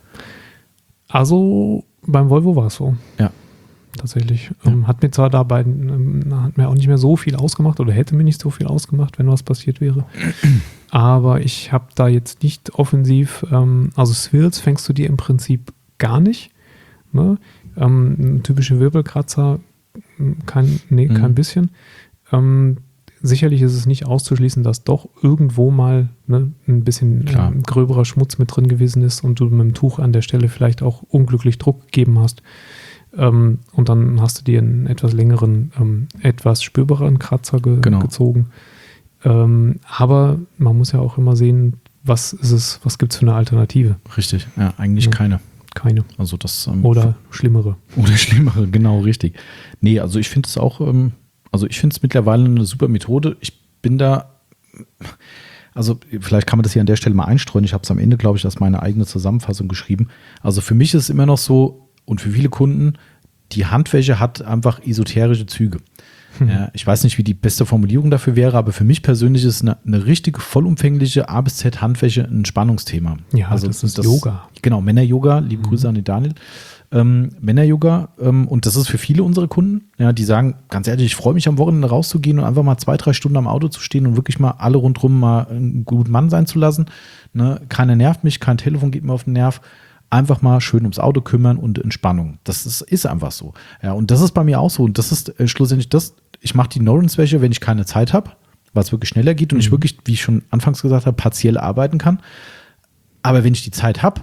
Also beim Volvo war es so. Ja. Tatsächlich. Ja. Ähm, hat mir zwar dabei ähm, hat mir auch nicht mehr so viel ausgemacht oder hätte mir nicht so viel ausgemacht, wenn was passiert wäre. Aber ich habe da jetzt nicht offensiv, ähm, also Swirls fängst du dir im Prinzip gar nicht. Ne? Ähm, typische Wirbelkratzer, kein, nee, mhm. kein bisschen. Ähm, sicherlich ist es nicht auszuschließen, dass doch irgendwo mal ne, ein bisschen ähm, gröberer Schmutz mit drin gewesen ist und du mit dem Tuch an der Stelle vielleicht auch unglücklich Druck gegeben hast. Ähm, und dann hast du dir einen etwas längeren, ähm, etwas spürbaren Kratzer ge- genau. gezogen. Ähm, aber man muss ja auch immer sehen, was ist es, was gibt es für eine Alternative? Richtig, ja, eigentlich ja. keine. Keine. Also das, ähm, oder schlimmere. Oder schlimmere, genau, richtig. Nee, also ich finde es auch, ähm, also ich finde es mittlerweile eine super Methode. Ich bin da, also vielleicht kann man das hier an der Stelle mal einstreuen. Ich habe es am Ende, glaube ich, als meine eigene Zusammenfassung geschrieben. Also für mich ist es immer noch so, und für viele Kunden, die Handwäsche hat einfach esoterische Züge. Hm. Ja, ich weiß nicht, wie die beste Formulierung dafür wäre, aber für mich persönlich ist eine, eine richtige, vollumfängliche A bis Z Handwäsche ein Spannungsthema. Ja, also das ist das, Yoga. Genau, Männer-Yoga, liebe mhm. Grüße an den Daniel. Ähm, Männer-Yoga, ähm, und das ist für viele unserer Kunden, ja, die sagen, ganz ehrlich, ich freue mich am Wochenende rauszugehen und einfach mal zwei, drei Stunden am Auto zu stehen und wirklich mal alle rundherum mal einen guten Mann sein zu lassen. Ne? Keiner nervt mich, kein Telefon geht mir auf den Nerv. Einfach mal schön ums Auto kümmern und Entspannung. Das ist, ist einfach so. Ja, und das ist bei mir auch so. Und das ist äh, schlussendlich das, ich mache die No-Rinse-Wäsche, wenn ich keine Zeit habe, weil es wirklich schneller geht und mhm. ich wirklich, wie ich schon anfangs gesagt habe, partiell arbeiten kann. Aber wenn ich die Zeit habe,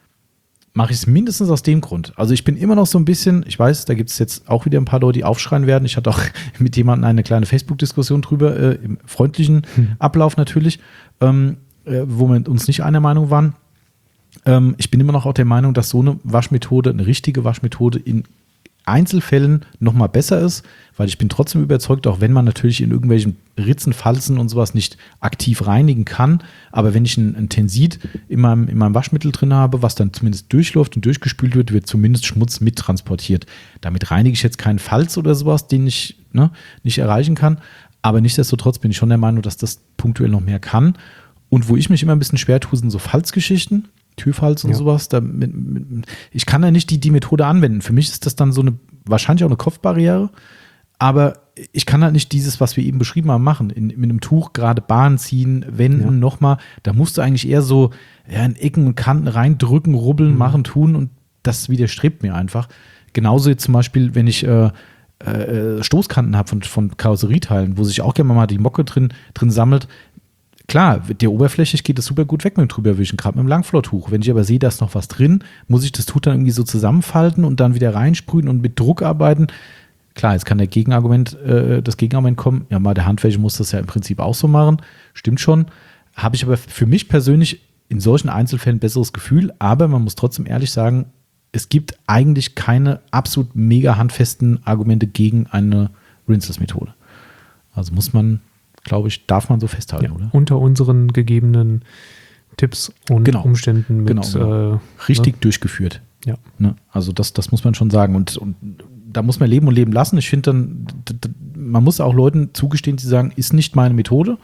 mache ich es mindestens aus dem Grund. Also ich bin immer noch so ein bisschen, ich weiß, da gibt es jetzt auch wieder ein paar Leute, die aufschreien werden. Ich hatte auch mit jemandem eine kleine Facebook-Diskussion drüber, äh, im freundlichen mhm. Ablauf natürlich, ähm, äh, wo wir uns nicht einer Meinung waren. Ähm, ich bin immer noch auch der Meinung, dass so eine Waschmethode, eine richtige Waschmethode in Einzelfällen nochmal besser ist, weil ich bin trotzdem überzeugt, auch wenn man natürlich in irgendwelchen Ritzen, Falzen und sowas nicht aktiv reinigen kann, aber wenn ich ein, ein Tensid in meinem, in meinem Waschmittel drin habe, was dann zumindest durchläuft und durchgespült wird, wird zumindest Schmutz mittransportiert. Damit reinige ich jetzt keinen Falz oder sowas, den ich ne, nicht erreichen kann, aber nichtsdestotrotz bin ich schon der Meinung, dass das punktuell noch mehr kann. Und wo ich mich immer ein bisschen schwer tue, sind so Falzgeschichten, Türfalz und ja. sowas. Da mit, mit, ich kann ja nicht die, die Methode anwenden. Für mich ist das dann so eine, wahrscheinlich auch eine Kopfbarriere, aber ich kann halt nicht dieses, was wir eben beschrieben haben, machen. In, mit einem Tuch gerade Bahn ziehen, wenden, ja. nochmal. Da musst du eigentlich eher so ja, in Ecken und Kanten reindrücken, rubbeln, mhm. machen, tun und das widerstrebt mir einfach. Genauso jetzt zum Beispiel, wenn ich äh, äh, Stoßkanten habe von, von Karosserieteilen, wo sich auch gerne mal die Mocke drin, drin sammelt. Klar, der oberflächlich geht es super gut weg mit dem Drüberwischen, gerade mit dem Langflortuch. Wenn ich aber sehe, da ist noch was drin, muss ich das Tuch dann irgendwie so zusammenfalten und dann wieder reinsprühen und mit Druck arbeiten. Klar, jetzt kann der Gegenargument, äh, das Gegenargument kommen, ja mal der Handwäsche muss das ja im Prinzip auch so machen. Stimmt schon. Habe ich aber für mich persönlich in solchen Einzelfällen ein besseres Gefühl, aber man muss trotzdem ehrlich sagen, es gibt eigentlich keine absolut mega handfesten Argumente gegen eine Rinseless-Methode. Also muss man, glaube ich, darf man so festhalten, ja, oder? Unter unseren gegebenen Tipps und genau. Umständen mit genau, genau. Äh, richtig ne? durchgeführt. Ja. Ne? Also das, das muss man schon sagen. Und, und da muss man leben und leben lassen. Ich finde dann, man muss auch Leuten zugestehen, die sagen, ist nicht meine Methode.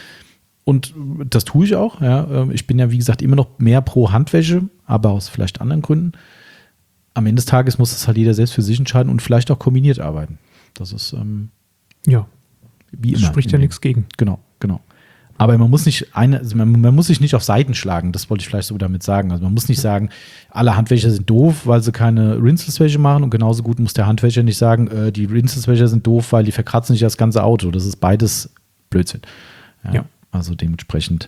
Und das tue ich auch. Ja. Ich bin ja, wie gesagt, immer noch mehr pro Handwäsche, aber aus vielleicht anderen Gründen. Am Ende des Tages muss das halt jeder selbst für sich entscheiden und vielleicht auch kombiniert arbeiten. Das ist ähm, ja, wie das immer. spricht ja nichts gegen. Genau, genau. Aber man muss nicht eine, also man, man muss sich nicht auf Seiten schlagen, das wollte ich vielleicht so damit sagen. Also man muss nicht sagen, alle Handwäscher sind doof, weil sie keine Rinseless-Wäsche machen und genauso gut muss der Handwäscher nicht sagen, äh, die Rinseless-Wäscher sind doof, weil die verkratzen nicht das ganze Auto. Das ist beides Blödsinn. Ja, ja. Also dementsprechend,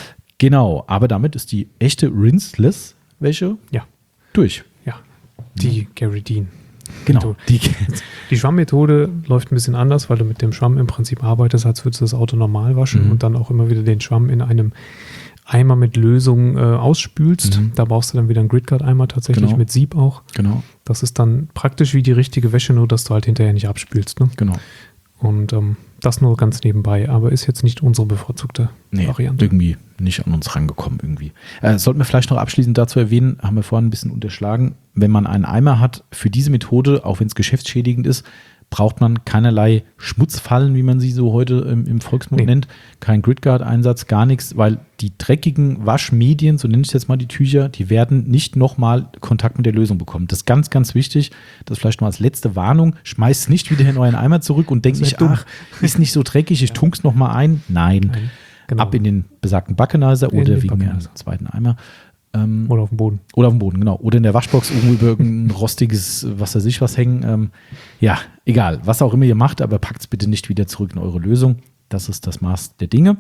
genau. Aber damit ist die echte Rinseless-Wäsche ja. durch. Ja, die Gary Dean. Genau. Die, die Schwammmethode läuft ein bisschen anders, weil du mit dem Schwamm im Prinzip arbeitest, als würdest du das Auto normal waschen mhm. und dann auch immer wieder den Schwamm in einem Eimer mit Lösung äh, ausspülst. Mhm. Da brauchst du dann wieder einen Gridguard-Eimer tatsächlich genau. mit Sieb auch. Genau. Das ist dann praktisch wie die richtige Wäsche, nur dass du halt hinterher nicht abspülst. Ne? Genau. Und ähm, das nur ganz nebenbei, aber ist jetzt nicht unsere bevorzugte nee, Variante. Irgendwie nicht an uns rangekommen irgendwie. Äh, sollten wir vielleicht noch abschließend dazu erwähnen, haben wir vorhin ein bisschen unterschlagen, wenn man einen Eimer hat, für diese Methode, auch wenn es geschäftsschädigend ist, braucht man keinerlei Schmutzfallen, wie man sie so heute im, im Volksmund nee. nennt, kein Gridguard-Einsatz, gar nichts, weil die dreckigen Waschmedien, so nenne ich jetzt mal die Tücher, die werden nicht nochmal Kontakt mit der Lösung bekommen. Das ist ganz, ganz wichtig, das vielleicht noch als letzte Warnung, schmeißt nicht wieder in euren Eimer zurück und denkt nicht, ach, ist nicht so dreckig, ich ja. tunk's nochmal ein. Nein, Nein. Genau. Ab in den besagten Backenizer oder wegen einem zweiten Eimer. Ähm, oder auf dem Boden. Oder auf dem Boden, genau. Oder in der Waschbox irgendwo über irgendein rostiges, was weiß ich was hängen. Ähm, ja, egal, was auch immer ihr macht, aber packt es bitte nicht wieder zurück in eure Lösung. Das ist das Maß der Dinge.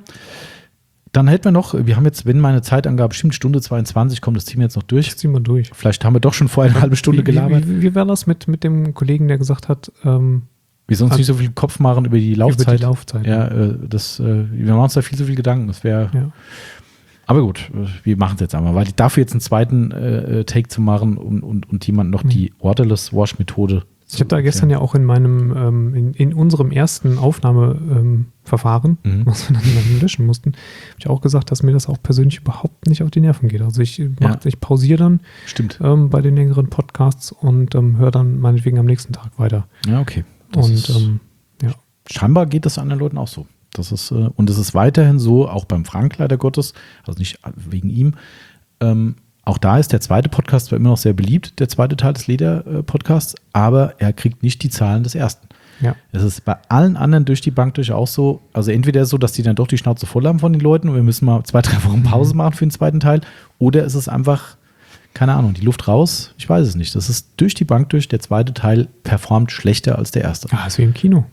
Dann hätten wir noch, wir haben jetzt, wenn meine Zeitangabe bestimmt Stunde zweiundzwanzig, kommt das Team jetzt noch durch. Das ziehen wir durch. Vielleicht haben wir doch schon vor eine halbe Stunde wie, gelabert. Wie, wie, wie war das mit, mit dem Kollegen, der gesagt hat, ähm, wir sollen uns nicht so viel Kopf machen über die Laufzeit. Über die Laufzeit. Ja, äh, das, äh, wir machen uns da viel zu viel Gedanken. Das wäre. Ja. Aber gut, wir machen es jetzt einmal, weil dafür jetzt einen zweiten äh, Take zu machen und, und, und jemand noch mhm. die Waterless Wash Methode. Ich habe da gestern ja auch in meinem, ähm, in, in unserem ersten Aufnahmeverfahren, ähm, mhm. was wir dann, dann löschen mussten, habe ich auch gesagt, dass mir das auch persönlich überhaupt nicht auf die Nerven geht. Also ich, mach, ja. ich pausiere dann Stimmt. Ähm, bei den längeren Podcasts und ähm, höre dann meinetwegen am nächsten Tag weiter. Ja, okay. Das und ähm, ja. Scheinbar geht das anderen Leuten auch so. Das ist, äh, und es ist weiterhin so, auch beim Frank leider Gottes, also nicht wegen ihm, ähm, auch da ist der zweite Podcast zwar immer noch sehr beliebt, der zweite Teil des Leder-Podcasts, aber er kriegt nicht die Zahlen des ersten. Ja. Es ist bei allen anderen durch die Bank durch auch so, also entweder so, dass die dann doch die Schnauze voll haben von den Leuten und wir müssen mal zwei, drei Wochen Pause machen für den zweiten Teil, oder es ist einfach, keine Ahnung, die Luft raus, ich weiß es nicht. Das ist durch die Bank durch, der zweite Teil performt schlechter als der erste. Ah, ist wie im Kino.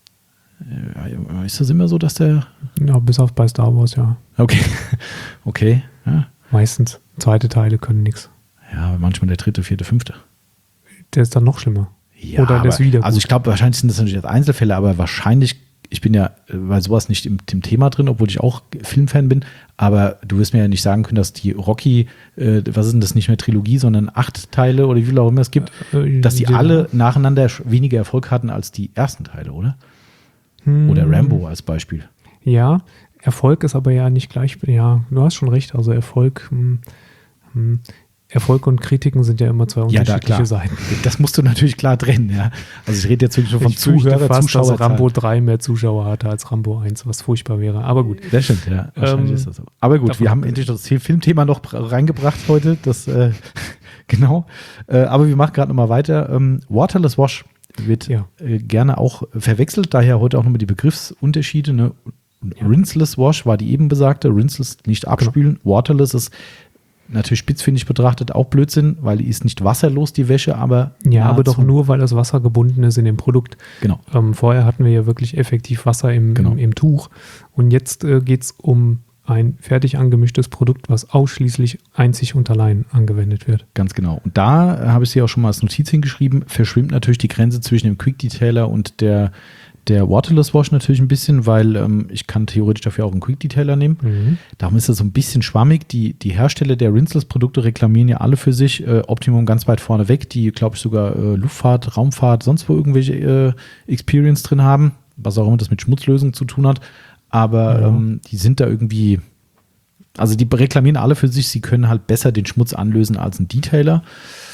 Ist das immer so, dass der... Ja, bis auf bei Star Wars, ja. Okay, okay. Ja. Meistens. Zweite Teile können nichts. Ja, aber manchmal der dritte, vierte, fünfte. Der ist dann noch schlimmer. Ja, Oder der aber, ist wieder gut. Also ich glaube, wahrscheinlich sind das natürlich Einzelfälle, aber wahrscheinlich, ich bin ja bei sowas nicht im, im Thema drin, obwohl ich auch Filmfan bin, aber du wirst mir ja nicht sagen können, dass die Rocky, äh, was ist denn das, nicht mehr Trilogie, sondern acht Teile oder wie viel auch immer es gibt, äh, dass die ja. alle nacheinander weniger Erfolg hatten als die ersten Teile, oder? Hm. Oder Rambo als Beispiel. Ja, Erfolg ist aber ja nicht gleich, ja, du hast schon recht, also Erfolg, hm, hm, Erfolg und Kritiken sind ja immer zwei unterschiedliche ja, da, Seiten. Das musst du natürlich klar trennen, ja. Also ich rede jetzt wirklich nur vom Zuhörer, fast, Zuschauer. dass Rambo drei mehr Zuschauer hatte als Rambo eins, was furchtbar wäre, aber gut. Das stimmt, ja, wahrscheinlich ähm, ist das so. Aber gut, wir haben endlich das Filmthema noch reingebracht heute, das, äh, genau, äh, aber wir machen gerade nochmal weiter. Ähm, Waterless Wash wird ja. äh, gerne auch verwechselt, daher heute auch nochmal die Begriffsunterschiede. Ne? Ja. Rinseless Wash war die eben besagte, Rinseless nicht abspülen, genau. Waterless ist natürlich spitzfindig betrachtet auch Blödsinn, weil die ist nicht wasserlos, die Wäsche, aber ja, aber doch nur, weil das Wasser gebunden ist in dem Produkt. Genau. Ähm, vorher hatten wir ja wirklich effektiv Wasser im, genau. im, im Tuch und jetzt äh, geht es um ein fertig angemischtes Produkt, was ausschließlich einzig und allein angewendet wird. Ganz genau. Und da äh, habe ich sie auch schon mal als Notiz hingeschrieben, verschwimmt natürlich die Grenze zwischen dem Quick Detailer und der, der Waterless Wash natürlich ein bisschen, weil ähm, ich kann theoretisch dafür auch einen Quick Detailer nehmen. Mhm. Darum ist das so ein bisschen schwammig. Die, die Hersteller der Rinseless-Produkte reklamieren ja alle für sich äh, Optimum ganz weit vorne weg, die, glaube ich, sogar äh, Luftfahrt, Raumfahrt, sonst wo irgendwelche äh, Experience drin haben, was auch immer das mit Schmutzlösungen zu tun hat. Aber ja. ähm, die sind da irgendwie, also die reklamieren alle für sich, sie können halt besser den Schmutz anlösen als ein Detailer.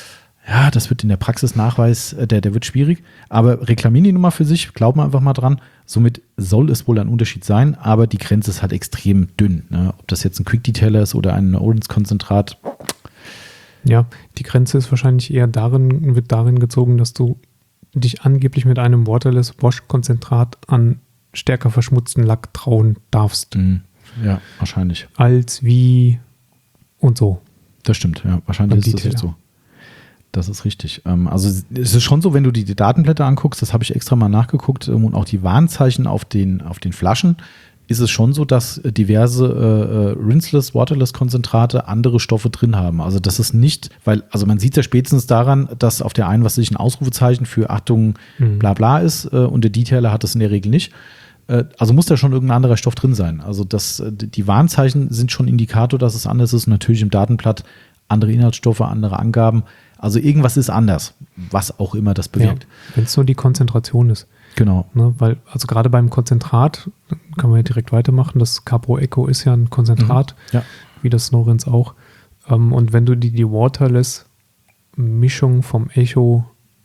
Ja, das wird in der Praxisnachweis, äh, der, der wird schwierig. Aber reklamieren die Nummer für sich, glauben wir einfach mal dran. Somit soll es wohl ein Unterschied sein, aber die Grenze ist halt extrem dünn. Ne? Ob das jetzt ein Quick Detailer ist oder ein Oldens-Konzentrat. Ja, die Grenze ist wahrscheinlich eher darin, wird darin gezogen, dass du dich angeblich mit einem Waterless Wash-Konzentrat an stärker verschmutzten Lack trauen darfst. Mhm. Ja, wahrscheinlich. Als wie und so. Das stimmt, ja. Wahrscheinlich ist das nicht so. Das ist richtig. Also es ist schon so, wenn du die Datenblätter anguckst, das habe ich extra mal nachgeguckt, und auch die Warnzeichen auf den, auf den Flaschen, ist es schon so, dass diverse äh, Rinseless, Waterless Konzentrate andere Stoffe drin haben. Also das ist nicht, weil, also man sieht ja spätestens daran, dass auf der einen, was sich ein Ausrufezeichen für Achtung, mhm. bla bla ist, äh, und der Detailer hat das in der Regel nicht. Äh, also muss da schon irgendein anderer Stoff drin sein. Also das, die Warnzeichen sind schon Indikator, dass es anders ist. Und natürlich im Datenblatt andere Inhaltsstoffe, andere Angaben. Also irgendwas ist anders, was auch immer das bewirkt. Ja, wenn es nur die Konzentration ist. Genau. Ne, weil, also gerade beim Konzentrat, kann man ja direkt weitermachen, das Capro Echo ist ja ein Konzentrat, mhm. ja. wie das Snorins auch. Ähm, und wenn du die, die Waterless-Mischung vom Echo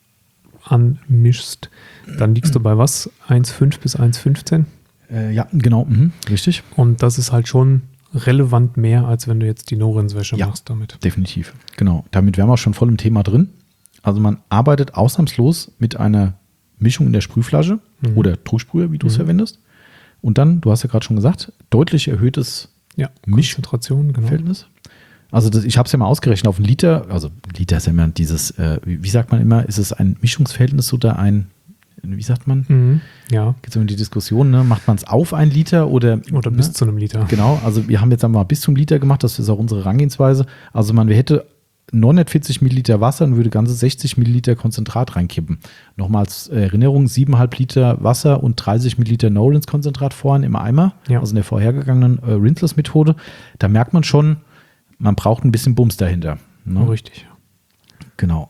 anmischst, dann liegst du bei was? eins Komma fünf bis eins Komma fünfzehn? Äh, ja, genau, mhm. richtig. Und das ist halt schon relevant mehr, als wenn du jetzt die Norins-Wäsche ja, machst damit. Definitiv, genau. Damit wären wir auch schon voll im Thema drin. Also man arbeitet ausnahmslos mit einer Mischung in der Sprühflasche mhm. oder Trübsprüher, wie du es mhm. verwendest. Und dann, du hast ja gerade schon gesagt, deutlich erhöhtes ja, Konzentration, genau. Verhältnis. Also das, ich habe es ja mal ausgerechnet auf einen Liter, also Liter ist ja immer dieses, äh, wie, wie sagt man immer, ist es ein Mischungsverhältnis oder ein, wie sagt man? Mhm. Ja. Gibt es immer die Diskussion, ne? Macht man es auf ein Liter oder Oder ne? bis zu einem Liter. Genau, also wir haben jetzt einmal bis zum Liter gemacht, das ist auch unsere Herangehensweise. Also man hätte neunhundertvierzig Milliliter Wasser und würde ganze sechzig Milliliter Konzentrat reinkippen. Nochmal als Erinnerung, sieben Komma fünf Liter Wasser und dreißig Milliliter No-Rinse-Konzentrat vorhin im Eimer, ja. also in der vorhergegangenen äh, Rinseless-Methode. Da merkt man schon, man braucht ein bisschen Bums dahinter. Ne? Richtig. Genau.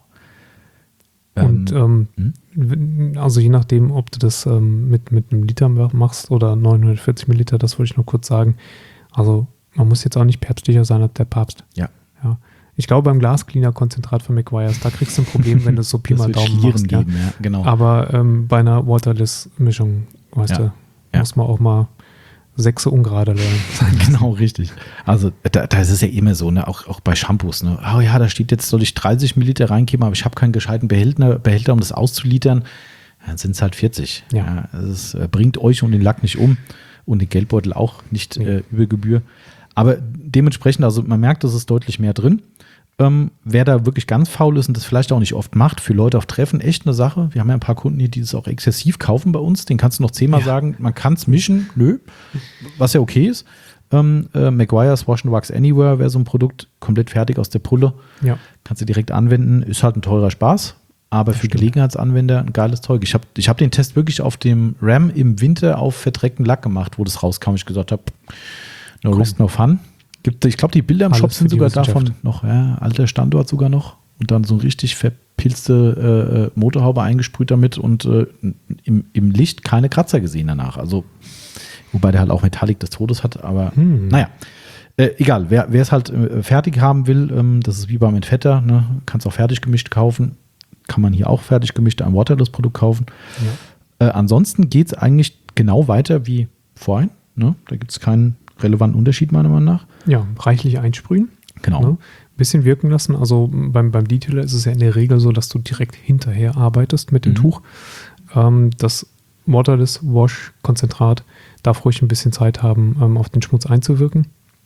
Und ähm, hm? also je nachdem, ob du das ähm, mit, mit einem Liter machst oder neunhundertvierzig Milliliter, das wollte ich nur kurz sagen. Also man muss jetzt auch nicht päpstlicher sein als der Papst. Ja. Ja. Ich glaube, beim Glascleaner-Konzentrat von Meguiar's, da kriegst du ein Problem, wenn du so Pi mal Daumen machst. Geben, ja. Ja, genau. Aber ähm, bei einer Waterless-Mischung, weißt ja. du, ja. muss man auch mal sechse ungerade lernen. Genau, richtig. Also da, da ist es ja immer so, ne? auch, auch bei Shampoos. Ne? Oh ja, da steht jetzt, soll ich dreißig Milliliter reinkippen, aber ich habe keinen gescheiten Behälter, Behälter um das auszulitern. Dann sind es halt vierzig. Ja. Ja, es äh, bringt euch und den Lack nicht um und den Geldbeutel auch nicht nee. äh, über Gebühr. Aber dementsprechend, also man merkt, es ist deutlich mehr drin. Ähm, wer da wirklich ganz faul ist und das vielleicht auch nicht oft macht, für Leute auf Treffen, echt eine Sache. Wir haben ja ein paar Kunden hier, die das auch exzessiv kaufen bei uns. Den kannst du noch zehnmal ja. sagen, man kann es mischen. Nö, was ja okay ist. Ähm, äh, Meguiar's Wash and Wax Anywhere wäre so ein Produkt, komplett fertig aus der Pulle. Ja. Kannst du direkt anwenden. Ist halt ein teurer Spaß, aber das für stimmt. Gelegenheitsanwender ein geiles Zeug. Ich habe ich hab den Test wirklich auf dem Ram im Winter auf verdreckten Lack gemacht, wo das rauskam. Ich gesagt habe, no risk, no fun. Gibt, ich glaube, die Bilder im Alles Shop sind sogar davon noch, ja, alter Standort sogar noch. Und dann so ein richtig verpilzte äh, Motorhaube eingesprüht damit und äh, im, im Licht keine Kratzer gesehen danach. Also, wobei der halt auch Metallic des Todes hat, aber hm. naja. Äh, egal, wer es halt äh, fertig haben will, ähm, das ist wie beim Entfetter, ne? Kannst auch fertig gemischt kaufen. Kann man hier auch fertig gemischt ein Waterless-Produkt kaufen. Ja. Äh, ansonsten geht es eigentlich genau weiter wie vorhin. Ne? Da gibt es keinen relevanten Unterschied meiner Meinung nach. Ja, reichlich einsprühen. Genau. Ne? Bisschen wirken lassen. Also beim, beim Detailer ist es ja in der Regel so, dass du direkt hinterher arbeitest mit dem mhm. Tuch. Ähm, das Waterless Wash Konzentrat darf ruhig ein bisschen Zeit haben, ähm, auf den Schmutz einzuwirken.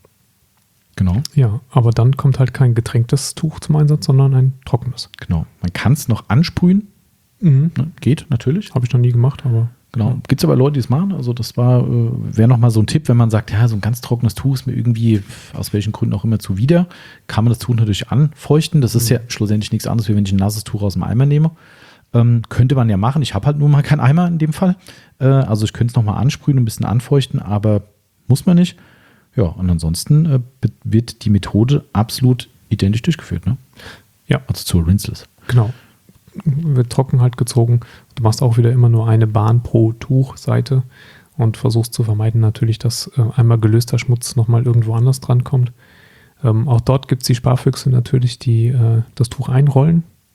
Genau. Ja, aber dann kommt halt kein getränktes Tuch zum Einsatz, sondern ein trockenes. Genau. Man kann es noch ansprühen. Mhm. Ne? Geht, natürlich. Habe ich noch nie gemacht, aber Genau. Ja. Gibt es aber Leute, die es machen. Also das war, äh, wäre nochmal so ein Tipp, wenn man sagt, ja, so ein ganz trockenes Tuch ist mir irgendwie, aus welchen Gründen auch immer, zuwider. Kann man das Tuch natürlich anfeuchten. Das ist mhm. ja schlussendlich nichts anderes, wie wenn ich ein nasses Tuch aus dem Eimer nehme. Ähm, könnte man ja machen. Ich habe halt nur mal keinen Eimer in dem Fall. Äh, also ich könnte es nochmal ansprühen, ein bisschen anfeuchten, aber muss man nicht. Ja, und ansonsten äh, wird die Methode absolut identisch durchgeführt. Ne? Ja. Also zur Rinseless. Genau. Wird trocken halt gezogen. Du machst auch wieder immer nur eine Bahn pro Tuchseite und versuchst zu vermeiden natürlich, dass äh, einmal gelöster Schmutz nochmal irgendwo anders dran kommt. Ähm, auch dort gibt es die Sparfüchse natürlich, die äh, das Tuch einrollen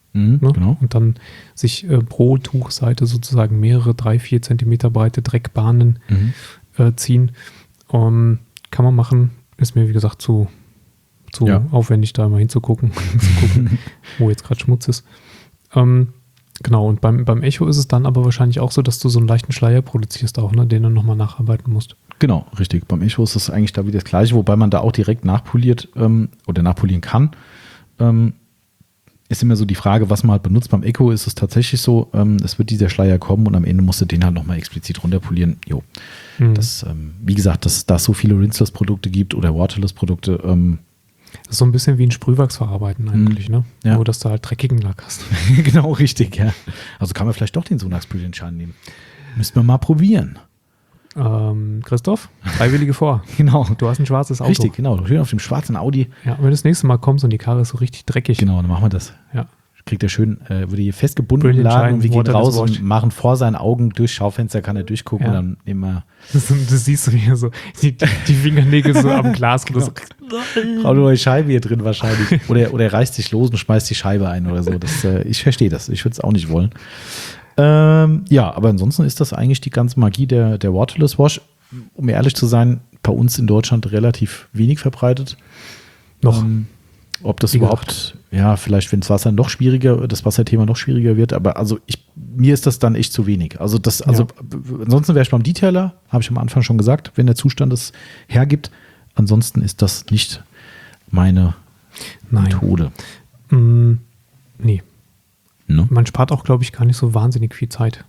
Mhm, ne? Genau. Und dann sich äh, pro Tuchseite sozusagen mehrere, drei, vier Zentimeter breite Dreckbahnen Mhm. äh, ziehen. Um, kann man machen, ist mir wie gesagt zu, zu Ja. aufwendig, da immer hinzugucken, zu gucken, wo jetzt gerade Schmutz ist. Ähm, genau, und beim, beim Echo ist es dann aber wahrscheinlich auch so, dass du so einen leichten Schleier produzierst auch, ne, den du nochmal nacharbeiten musst. Genau, richtig. Beim Echo ist es eigentlich da wieder das Gleiche, wobei man da auch direkt nachpoliert ähm, oder nachpolieren kann. Ähm, ist immer so die Frage, was man halt benutzt. Beim Echo ist es tatsächlich so, ähm, es wird dieser Schleier kommen und am Ende musst du den halt nochmal explizit runterpolieren. Jo. Mhm. Das, ähm, wie gesagt, dass da es so viele Rinseless-Produkte gibt oder Waterless-Produkte. Ähm, Das ist so ein bisschen wie ein Sprühwachs verarbeiten eigentlich, ne? Ja. Nur, dass du halt dreckigen Lack hast. genau, richtig, ja. Also kann man vielleicht doch den Sonax Brilliant-Schein nehmen. Müssen wir mal probieren. Ähm, Christoph, Freiwillige vor. Genau. Du hast ein schwarzes Auto. Richtig, genau. Schön auf dem schwarzen Audi. Ja, wenn du das nächste Mal kommst und die Karre ist so richtig dreckig. Genau, dann machen wir das. Ja. Kriegt er schön, äh, würde hier festgebunden Brilliant laden Shine, und wir gehen Waterless raus Wash. und machen vor seinen Augen durchs Schaufenster, kann er durchgucken Ja. und dann nehmen wir, Das, das siehst du hier so, die, die Fingernägel so am Glas. Genau. So. braucht nur eine Scheibe hier drin wahrscheinlich. Oder, oder er reißt sich los und schmeißt die Scheibe ein oder so. Das, äh, ich verstehe das. Ich würde es auch nicht wollen. Ähm, ja, aber ansonsten ist das eigentlich die ganze Magie der, der Waterless Wash. Um ehrlich zu sein, bei uns in Deutschland relativ wenig verbreitet. Noch. Ähm, ob das Wie überhaupt, ja, vielleicht, wenn das Wasser noch schwieriger, das Wasserthema noch schwieriger wird, aber also ich, mir ist das dann echt zu wenig. Also das, also Ja. b- ansonsten wäre ich beim Detailer, habe ich am Anfang schon gesagt, wenn der Zustand es hergibt. Ansonsten ist das nicht meine Nein. Methode. Mm, nee. Ne? Man spart auch, glaube ich, gar nicht so wahnsinnig viel Zeit.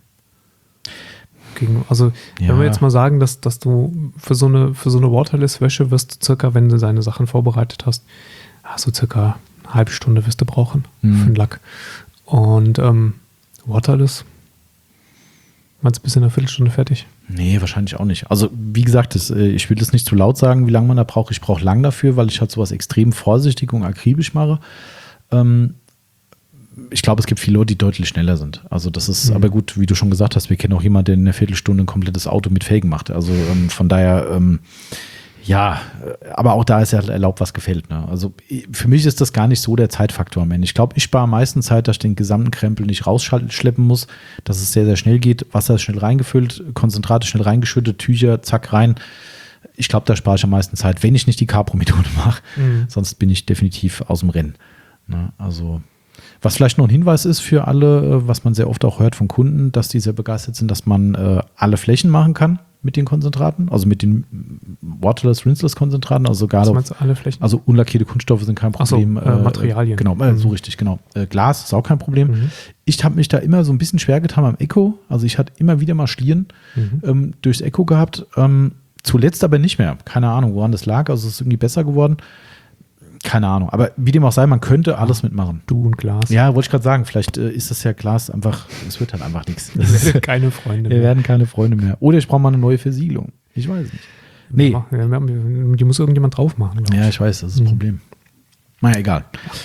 Gegen, also, Ja. wenn wir jetzt mal sagen, dass, dass du für so eine, für so eine Waterless-Wäsche wirst du circa, wenn du deine Sachen vorbereitet hast, ja, so circa eine halbe Stunde wirst du brauchen Mhm. für den Lack. Und ähm, Waterless, meinst du bis in einer Viertelstunde fertig? Nee, wahrscheinlich auch nicht. Also, wie gesagt, das, äh, ich will das nicht zu laut sagen, wie lange man da braucht. Ich brauche lang dafür, weil ich halt sowas extrem vorsichtig und akribisch mache. Ähm, ich glaube, es gibt viele Leute, die deutlich schneller sind. Also, das ist Mhm. aber gut, wie du schon gesagt hast, wir kennen auch jemanden, der in einer Viertelstunde ein komplettes Auto mit Felgen macht. Also, ähm, von daher, ähm, ja, äh, aber auch da ist ja erlaubt, was gefällt. Ne? Also, i- für mich ist das gar nicht so der Zeitfaktor am Ende. Ich glaube, ich spare am meisten Zeit, dass ich den gesamten Krempel nicht rausschleppen muss, dass es sehr, sehr schnell geht. Wasser ist schnell reingefüllt, Konzentrate schnell reingeschüttet, Tücher, zack, rein. Ich glaube, da spare ich am meisten Zeit, wenn ich nicht die Capro-Methode mache. Mhm. Sonst bin ich definitiv aus dem Rennen. Ne? Also, was vielleicht noch ein Hinweis ist für alle, äh, was man sehr oft auch hört von Kunden, dass die sehr begeistert sind, dass man äh, alle Flächen machen kann mit den Konzentraten, also mit den Waterless, Rinseless Konzentraten, also Was gerade, meinst du, alle Flächen? also unlackierte Kunststoffe sind kein Ach so, Problem. äh, Materialien. Genau, äh, so Mhm. richtig, genau. Äh, Glas ist auch kein Problem. Mhm. Ich habe mich da immer so ein bisschen schwer getan am Echo, also ich hatte immer wieder mal Schlieren Mhm. ähm, durchs Echo gehabt, ähm, zuletzt aber nicht mehr. Keine Ahnung, woran das lag, also es ist irgendwie besser geworden. Keine Ahnung, aber wie dem auch sei, man könnte alles mitmachen. Du und Glas. Ja, wollte ich gerade sagen, vielleicht äh, ist das ja Glas einfach, es wird halt einfach nichts. Wir werden keine Freunde Wir mehr. werden keine Freunde mehr. Oder ich brauche mal eine neue Versiegelung. Ich weiß nicht. Nee. Ja, die muss irgendjemand drauf machen, glaube Ja, ich. ich weiß, das ist das Mhm. Problem. Naja, egal.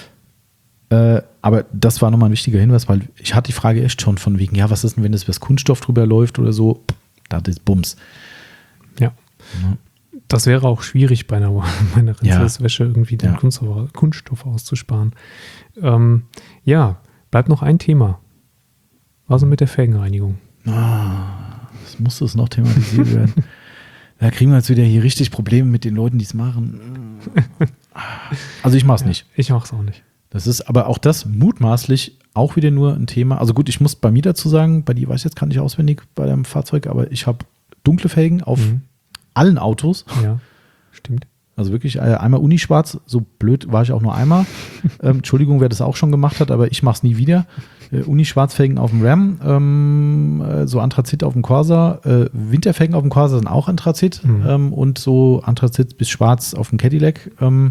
Äh, aber das war nochmal ein wichtiger Hinweis, weil ich hatte die Frage echt schon von wegen, ja, was ist denn, wenn das über das Kunststoff drüber läuft oder so? Da ist Bums. Ja. Ja. Das wäre auch schwierig bei einer, bei einer Ja. Rinselwäsche irgendwie den Ja. Kunststoff, Kunststoff auszusparen. Ähm, ja, bleibt noch ein Thema. Was ist mit der Felgenreinigung? Ah, das muss das noch thematisiert werden. Da kriegen wir jetzt wieder hier richtig Probleme mit den Leuten, die es machen. Also ich mache es Ja, nicht. ich mache es auch nicht. Das ist aber auch das mutmaßlich auch wieder nur ein Thema. Also gut, ich muss bei mir dazu sagen, bei dir weiß ich jetzt gar nicht auswendig bei deinem Fahrzeug, aber ich habe dunkle Felgen auf Mhm. allen Autos. Ja, stimmt. Also wirklich äh, einmal Unischwarz, so blöd war ich auch nur einmal. ähm, Entschuldigung, wer das auch schon gemacht hat, aber ich mache es nie wieder. Äh, Unischwarzfelgen auf dem Ram, ähm, äh, so Anthrazit auf dem Corsa. Äh, Winterfelgen auf dem Corsa sind auch Anthrazit Mhm. ähm, und so Anthrazit bis schwarz auf dem Cadillac. Ähm,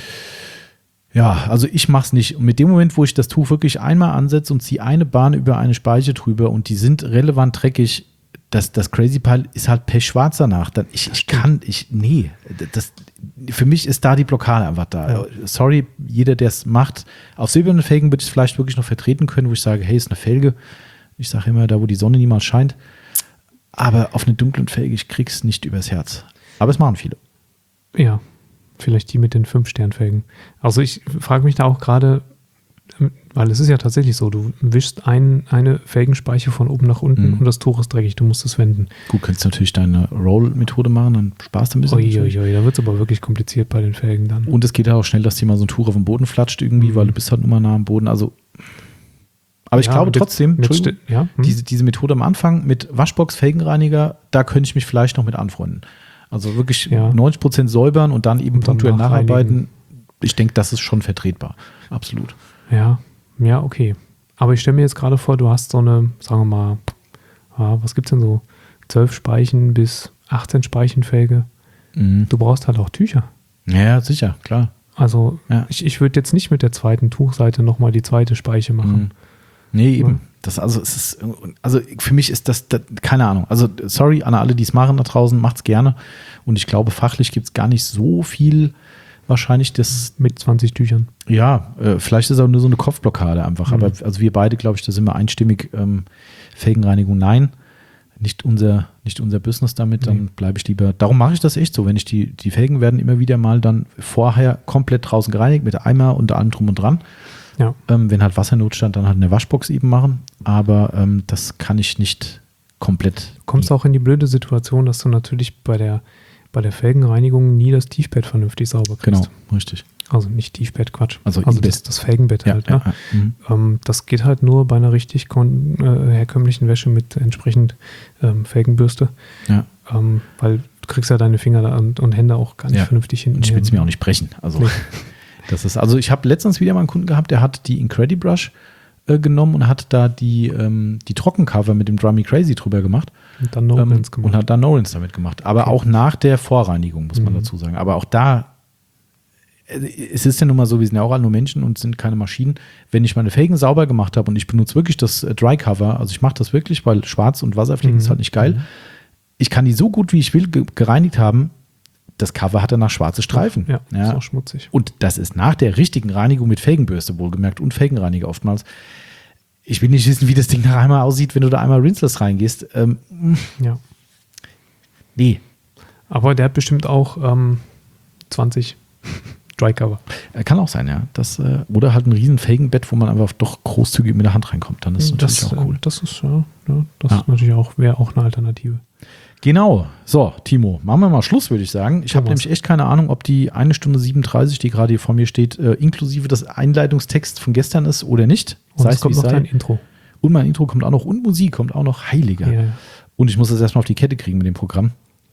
ja. also ich mache es nicht. Und mit dem Moment, wo ich das Tuch wirklich einmal ansetze und ziehe eine Bahn über eine Speiche drüber und die sind relevant dreckig, das, das Crazy Pile ist halt pechschwarz danach. Dann ich, ich kann, ich, nee, das, für mich ist da die Blockade einfach da. Ja. Sorry, jeder, der es macht. Auf silbernen Felgen würde ich es vielleicht wirklich noch vertreten können, wo ich sage, hey, ist eine Felge. Ich sage immer, da wo die Sonne niemals scheint. Aber auf eine dunklen Felge, ich krieg's nicht übers Herz. Aber es machen viele. Ja, vielleicht die mit den Fünf-Sternfelgen. Also ich frage mich da auch gerade, ähm, Weil es ist ja tatsächlich so, du wischst ein, eine Felgenspeiche von oben nach unten Mhm. und das Tuch ist dreckig, du musst es wenden. Gut, könntest natürlich deine Roll-Methode machen, dann sparst du ein bisschen. Uiuiui, da wird es aber wirklich kompliziert bei den Felgen dann. Und es geht ja auch schnell, dass dir mal so ein Tuch auf den Boden flatscht irgendwie, Mhm. weil du bist halt immer nah am Boden. Also, aber ich Ja, glaube und jetzt- trotzdem, jetzt Entschuldigung, ste- ja, hm. diese, diese Methode am Anfang mit Waschbox, Felgenreiniger, da könnte ich mich vielleicht noch mit anfreunden. Also wirklich Ja. neunzig Prozent säubern und dann eben Und dann punktuell nachreinigen. nacharbeiten. Ich denke, das ist schon vertretbar. Absolut. Ja, ja, okay. Aber ich stelle mir jetzt gerade vor, du hast so eine, sagen wir mal, ja, was gibt es denn so? zwölf Speichen bis achtzehn Speichen Felge. Mhm. Du brauchst halt auch Tücher. Ja, sicher, klar. Also Ja. ich, ich würde jetzt nicht mit der zweiten Tuchseite nochmal die zweite Speiche machen. Mhm. Nee, eben. Ja. Das, also, es ist, also für mich ist das, das, keine Ahnung. Also, sorry an alle, die es machen da draußen, macht's gerne. Und ich glaube, fachlich gibt es gar nicht so viel, wahrscheinlich das, Mit zwanzig Tüchern. ja, äh, vielleicht ist auch nur so eine Kopfblockade einfach. Mhm. Aber also wir beide, glaube ich, da sind wir einstimmig, ähm, Felgenreinigung, nein. Nicht unser, nicht unser Business damit, dann Nee. bleibe ich lieber. Darum mache ich das echt so. Wenn ich die, die Felgen werden immer wieder mal dann vorher komplett draußen gereinigt mit Eimer und allem drum und dran. Ja. Ähm, wenn halt Wassernotstand, dann halt eine Waschbox eben machen. Aber ähm, das kann ich nicht komplett. Du kommst auch in die blöde Situation, dass du natürlich bei der, bei der Felgenreinigung nie das Tiefbett vernünftig sauber kriegst. Genau, richtig. Also nicht Tiefbett, Quatsch. Also Also, im das, Bett. das Felgenbett Ja, halt. ja, Ne? ja. Mhm. Ähm, das geht halt nur bei einer richtig kon- äh, herkömmlichen Wäsche mit entsprechend ähm, Felgenbürste. Ja. Ähm, weil du kriegst ja deine Finger da und, und Hände auch gar nicht Ja. vernünftig hinten. Und ich will es hin. mir auch nicht brechen. Also, Nee. das ist, also ich habe letztens wieder mal einen Kunden gehabt, der hat die Incredibrush äh, genommen und hat da die, ähm, die Trockencover mit dem Dry Me Crazy drüber gemacht. Und dann No ähm, Rinse gemacht. Und hat da No-Rinse damit gemacht. Aber Okay. auch nach der Vorreinigung, muss man Mhm. dazu sagen. Aber auch da, äh, es ist ja nun mal so, wir sind ja auch alle nur Menschen und sind keine Maschinen. Wenn ich meine Felgen sauber gemacht habe und ich benutze wirklich das äh, Dry Cover, also ich mache das wirklich, weil Schwarz und Wasserfliegen Mhm. ist halt nicht geil. Mhm. Ich kann die so gut, wie ich will, ge gereinigt haben. Das Cover hat danach schwarze Streifen. Ja, ist auch schmutzig. Und das ist nach der richtigen Reinigung mit Felgenbürste wohlgemerkt und Felgenreiniger oftmals. Ich will nicht wissen, wie das Ding nach einmal aussieht, wenn du da einmal rinseless reingehst. Ähm, Ja. nee, Aber der hat bestimmt auch ähm, zwanzig Drycover. äh, kann auch sein, ja. Das, äh, oder halt ein riesen Felgenbett, wo man einfach doch großzügig mit der Hand reinkommt. Dann ist das natürlich Das, auch cool. äh, das ist, ja, ja das Ja. ist natürlich auch, wäre auch eine Alternative. Genau. So, Timo, machen wir mal Schluss, würde ich sagen. Ich habe Thomas. nämlich echt keine Ahnung, ob die eine Stunde siebenunddreißig, die gerade hier vor mir steht, äh, inklusive des Einleitungstext von gestern ist oder nicht. Und Sei es kommt wie noch sei. dein Intro. Und mein Intro kommt auch noch und Musik kommt auch noch. Heiliger. Ja, ja. Und ich muss das erstmal auf die Kette kriegen mit dem Programm.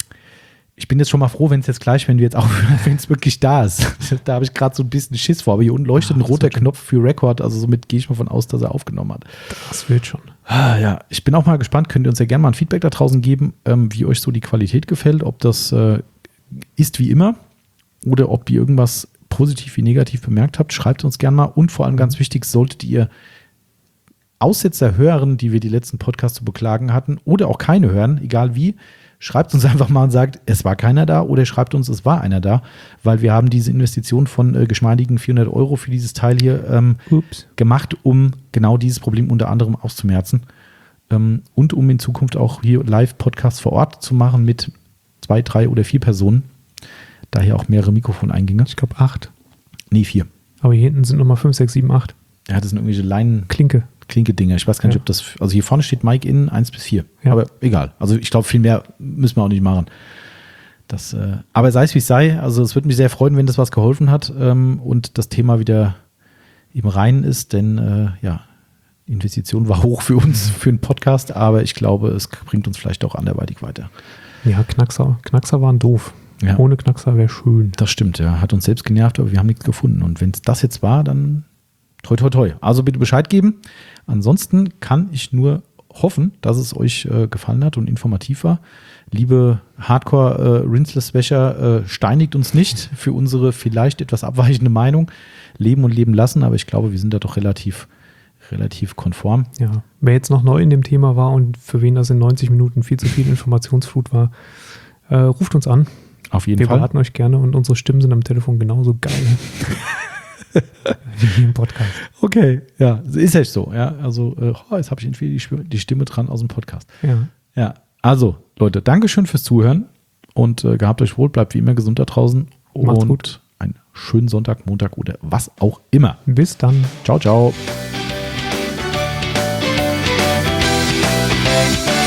Ich bin jetzt schon mal froh, wenn es jetzt gleich, wenn wir jetzt auch, wenn es wirklich da ist. Da habe ich gerade so ein bisschen Schiss vor. Aber hier unten leuchtet Ah, ein das roter wird schon. Knopf für Record. Also somit gehe ich mal von aus, dass er aufgenommen hat. Das wird schon. Ah, ja, ich bin auch mal gespannt. Könnt ihr uns ja gerne mal ein Feedback da draußen geben, ähm, wie euch so die Qualität gefällt. Ob das äh, ist wie immer oder ob ihr irgendwas positiv wie negativ bemerkt habt. Schreibt uns gerne mal. Und vor allem ganz wichtig, solltet ihr Aussetzer hören, die wir die letzten Podcasts zu beklagen hatten oder auch keine hören, egal wie, schreibt uns einfach mal und sagt, es war keiner da oder schreibt uns, es war einer da, weil wir haben diese Investition von äh, geschmeidigen vierhundert Euro für dieses Teil hier ähm, Ups. gemacht, um genau dieses Problem unter anderem auszumerzen ähm, und um in Zukunft auch hier Live-Podcasts vor Ort zu machen mit zwei, drei oder vier Personen. Daher auch mehrere Mikrofoneingänge. Ich glaube acht. Nee, vier. Aber hier hinten sind nochmal fünf, sechs, sieben, acht. Ja, das sind irgendwelche Leinen. Klinke. Klinke-Dinger. Ich weiß gar nicht, Ja. ob das, also hier vorne steht Mike in eins bis vier. Ja. Aber egal. Also ich glaube, viel mehr müssen wir auch nicht machen. Das, äh, aber sei es wie es sei, also es würde mich sehr freuen, wenn das was geholfen hat ähm, und das Thema wieder im Reinen ist, denn äh, ja, die Investition war hoch für uns, für einen Podcast, aber ich glaube, es bringt uns vielleicht auch anderweitig weiter. Ja, Knackser. Knackser waren doof. Ja. Ohne Knackser wäre schön. Das stimmt, ja. Hat uns selbst genervt, aber wir haben nichts gefunden. Und wenn es das jetzt war, dann toi, toi, toi. Also bitte Bescheid geben. Ansonsten kann ich nur hoffen, dass es euch äh, gefallen hat und informativ war. Liebe Hardcore-Rinseless-Wäscher, äh, steinigt uns nicht für unsere vielleicht etwas abweichende Meinung. Leben und leben lassen, aber ich glaube, wir sind da doch relativ, relativ konform. Ja. Wer jetzt noch neu in dem Thema war und für wen das in neunzig Minuten viel zu viel Informationsflut war, äh, ruft uns an. Auf jeden Wir Fall. beraten euch gerne und unsere Stimmen sind am Telefon genauso geil wie hier im Podcast. Okay, ja, ist echt so. Ja, also äh, oh, jetzt habe ich irgendwie die, Stimme- die Stimme dran aus dem Podcast. Ja. Ja, also Leute, Dankeschön fürs Zuhören und äh, gehabt euch wohl, bleibt wie immer gesund da draußen Macht's und gut. ein schönen Sonntag, Montag oder was auch immer. Bis dann. Ciao, ciao.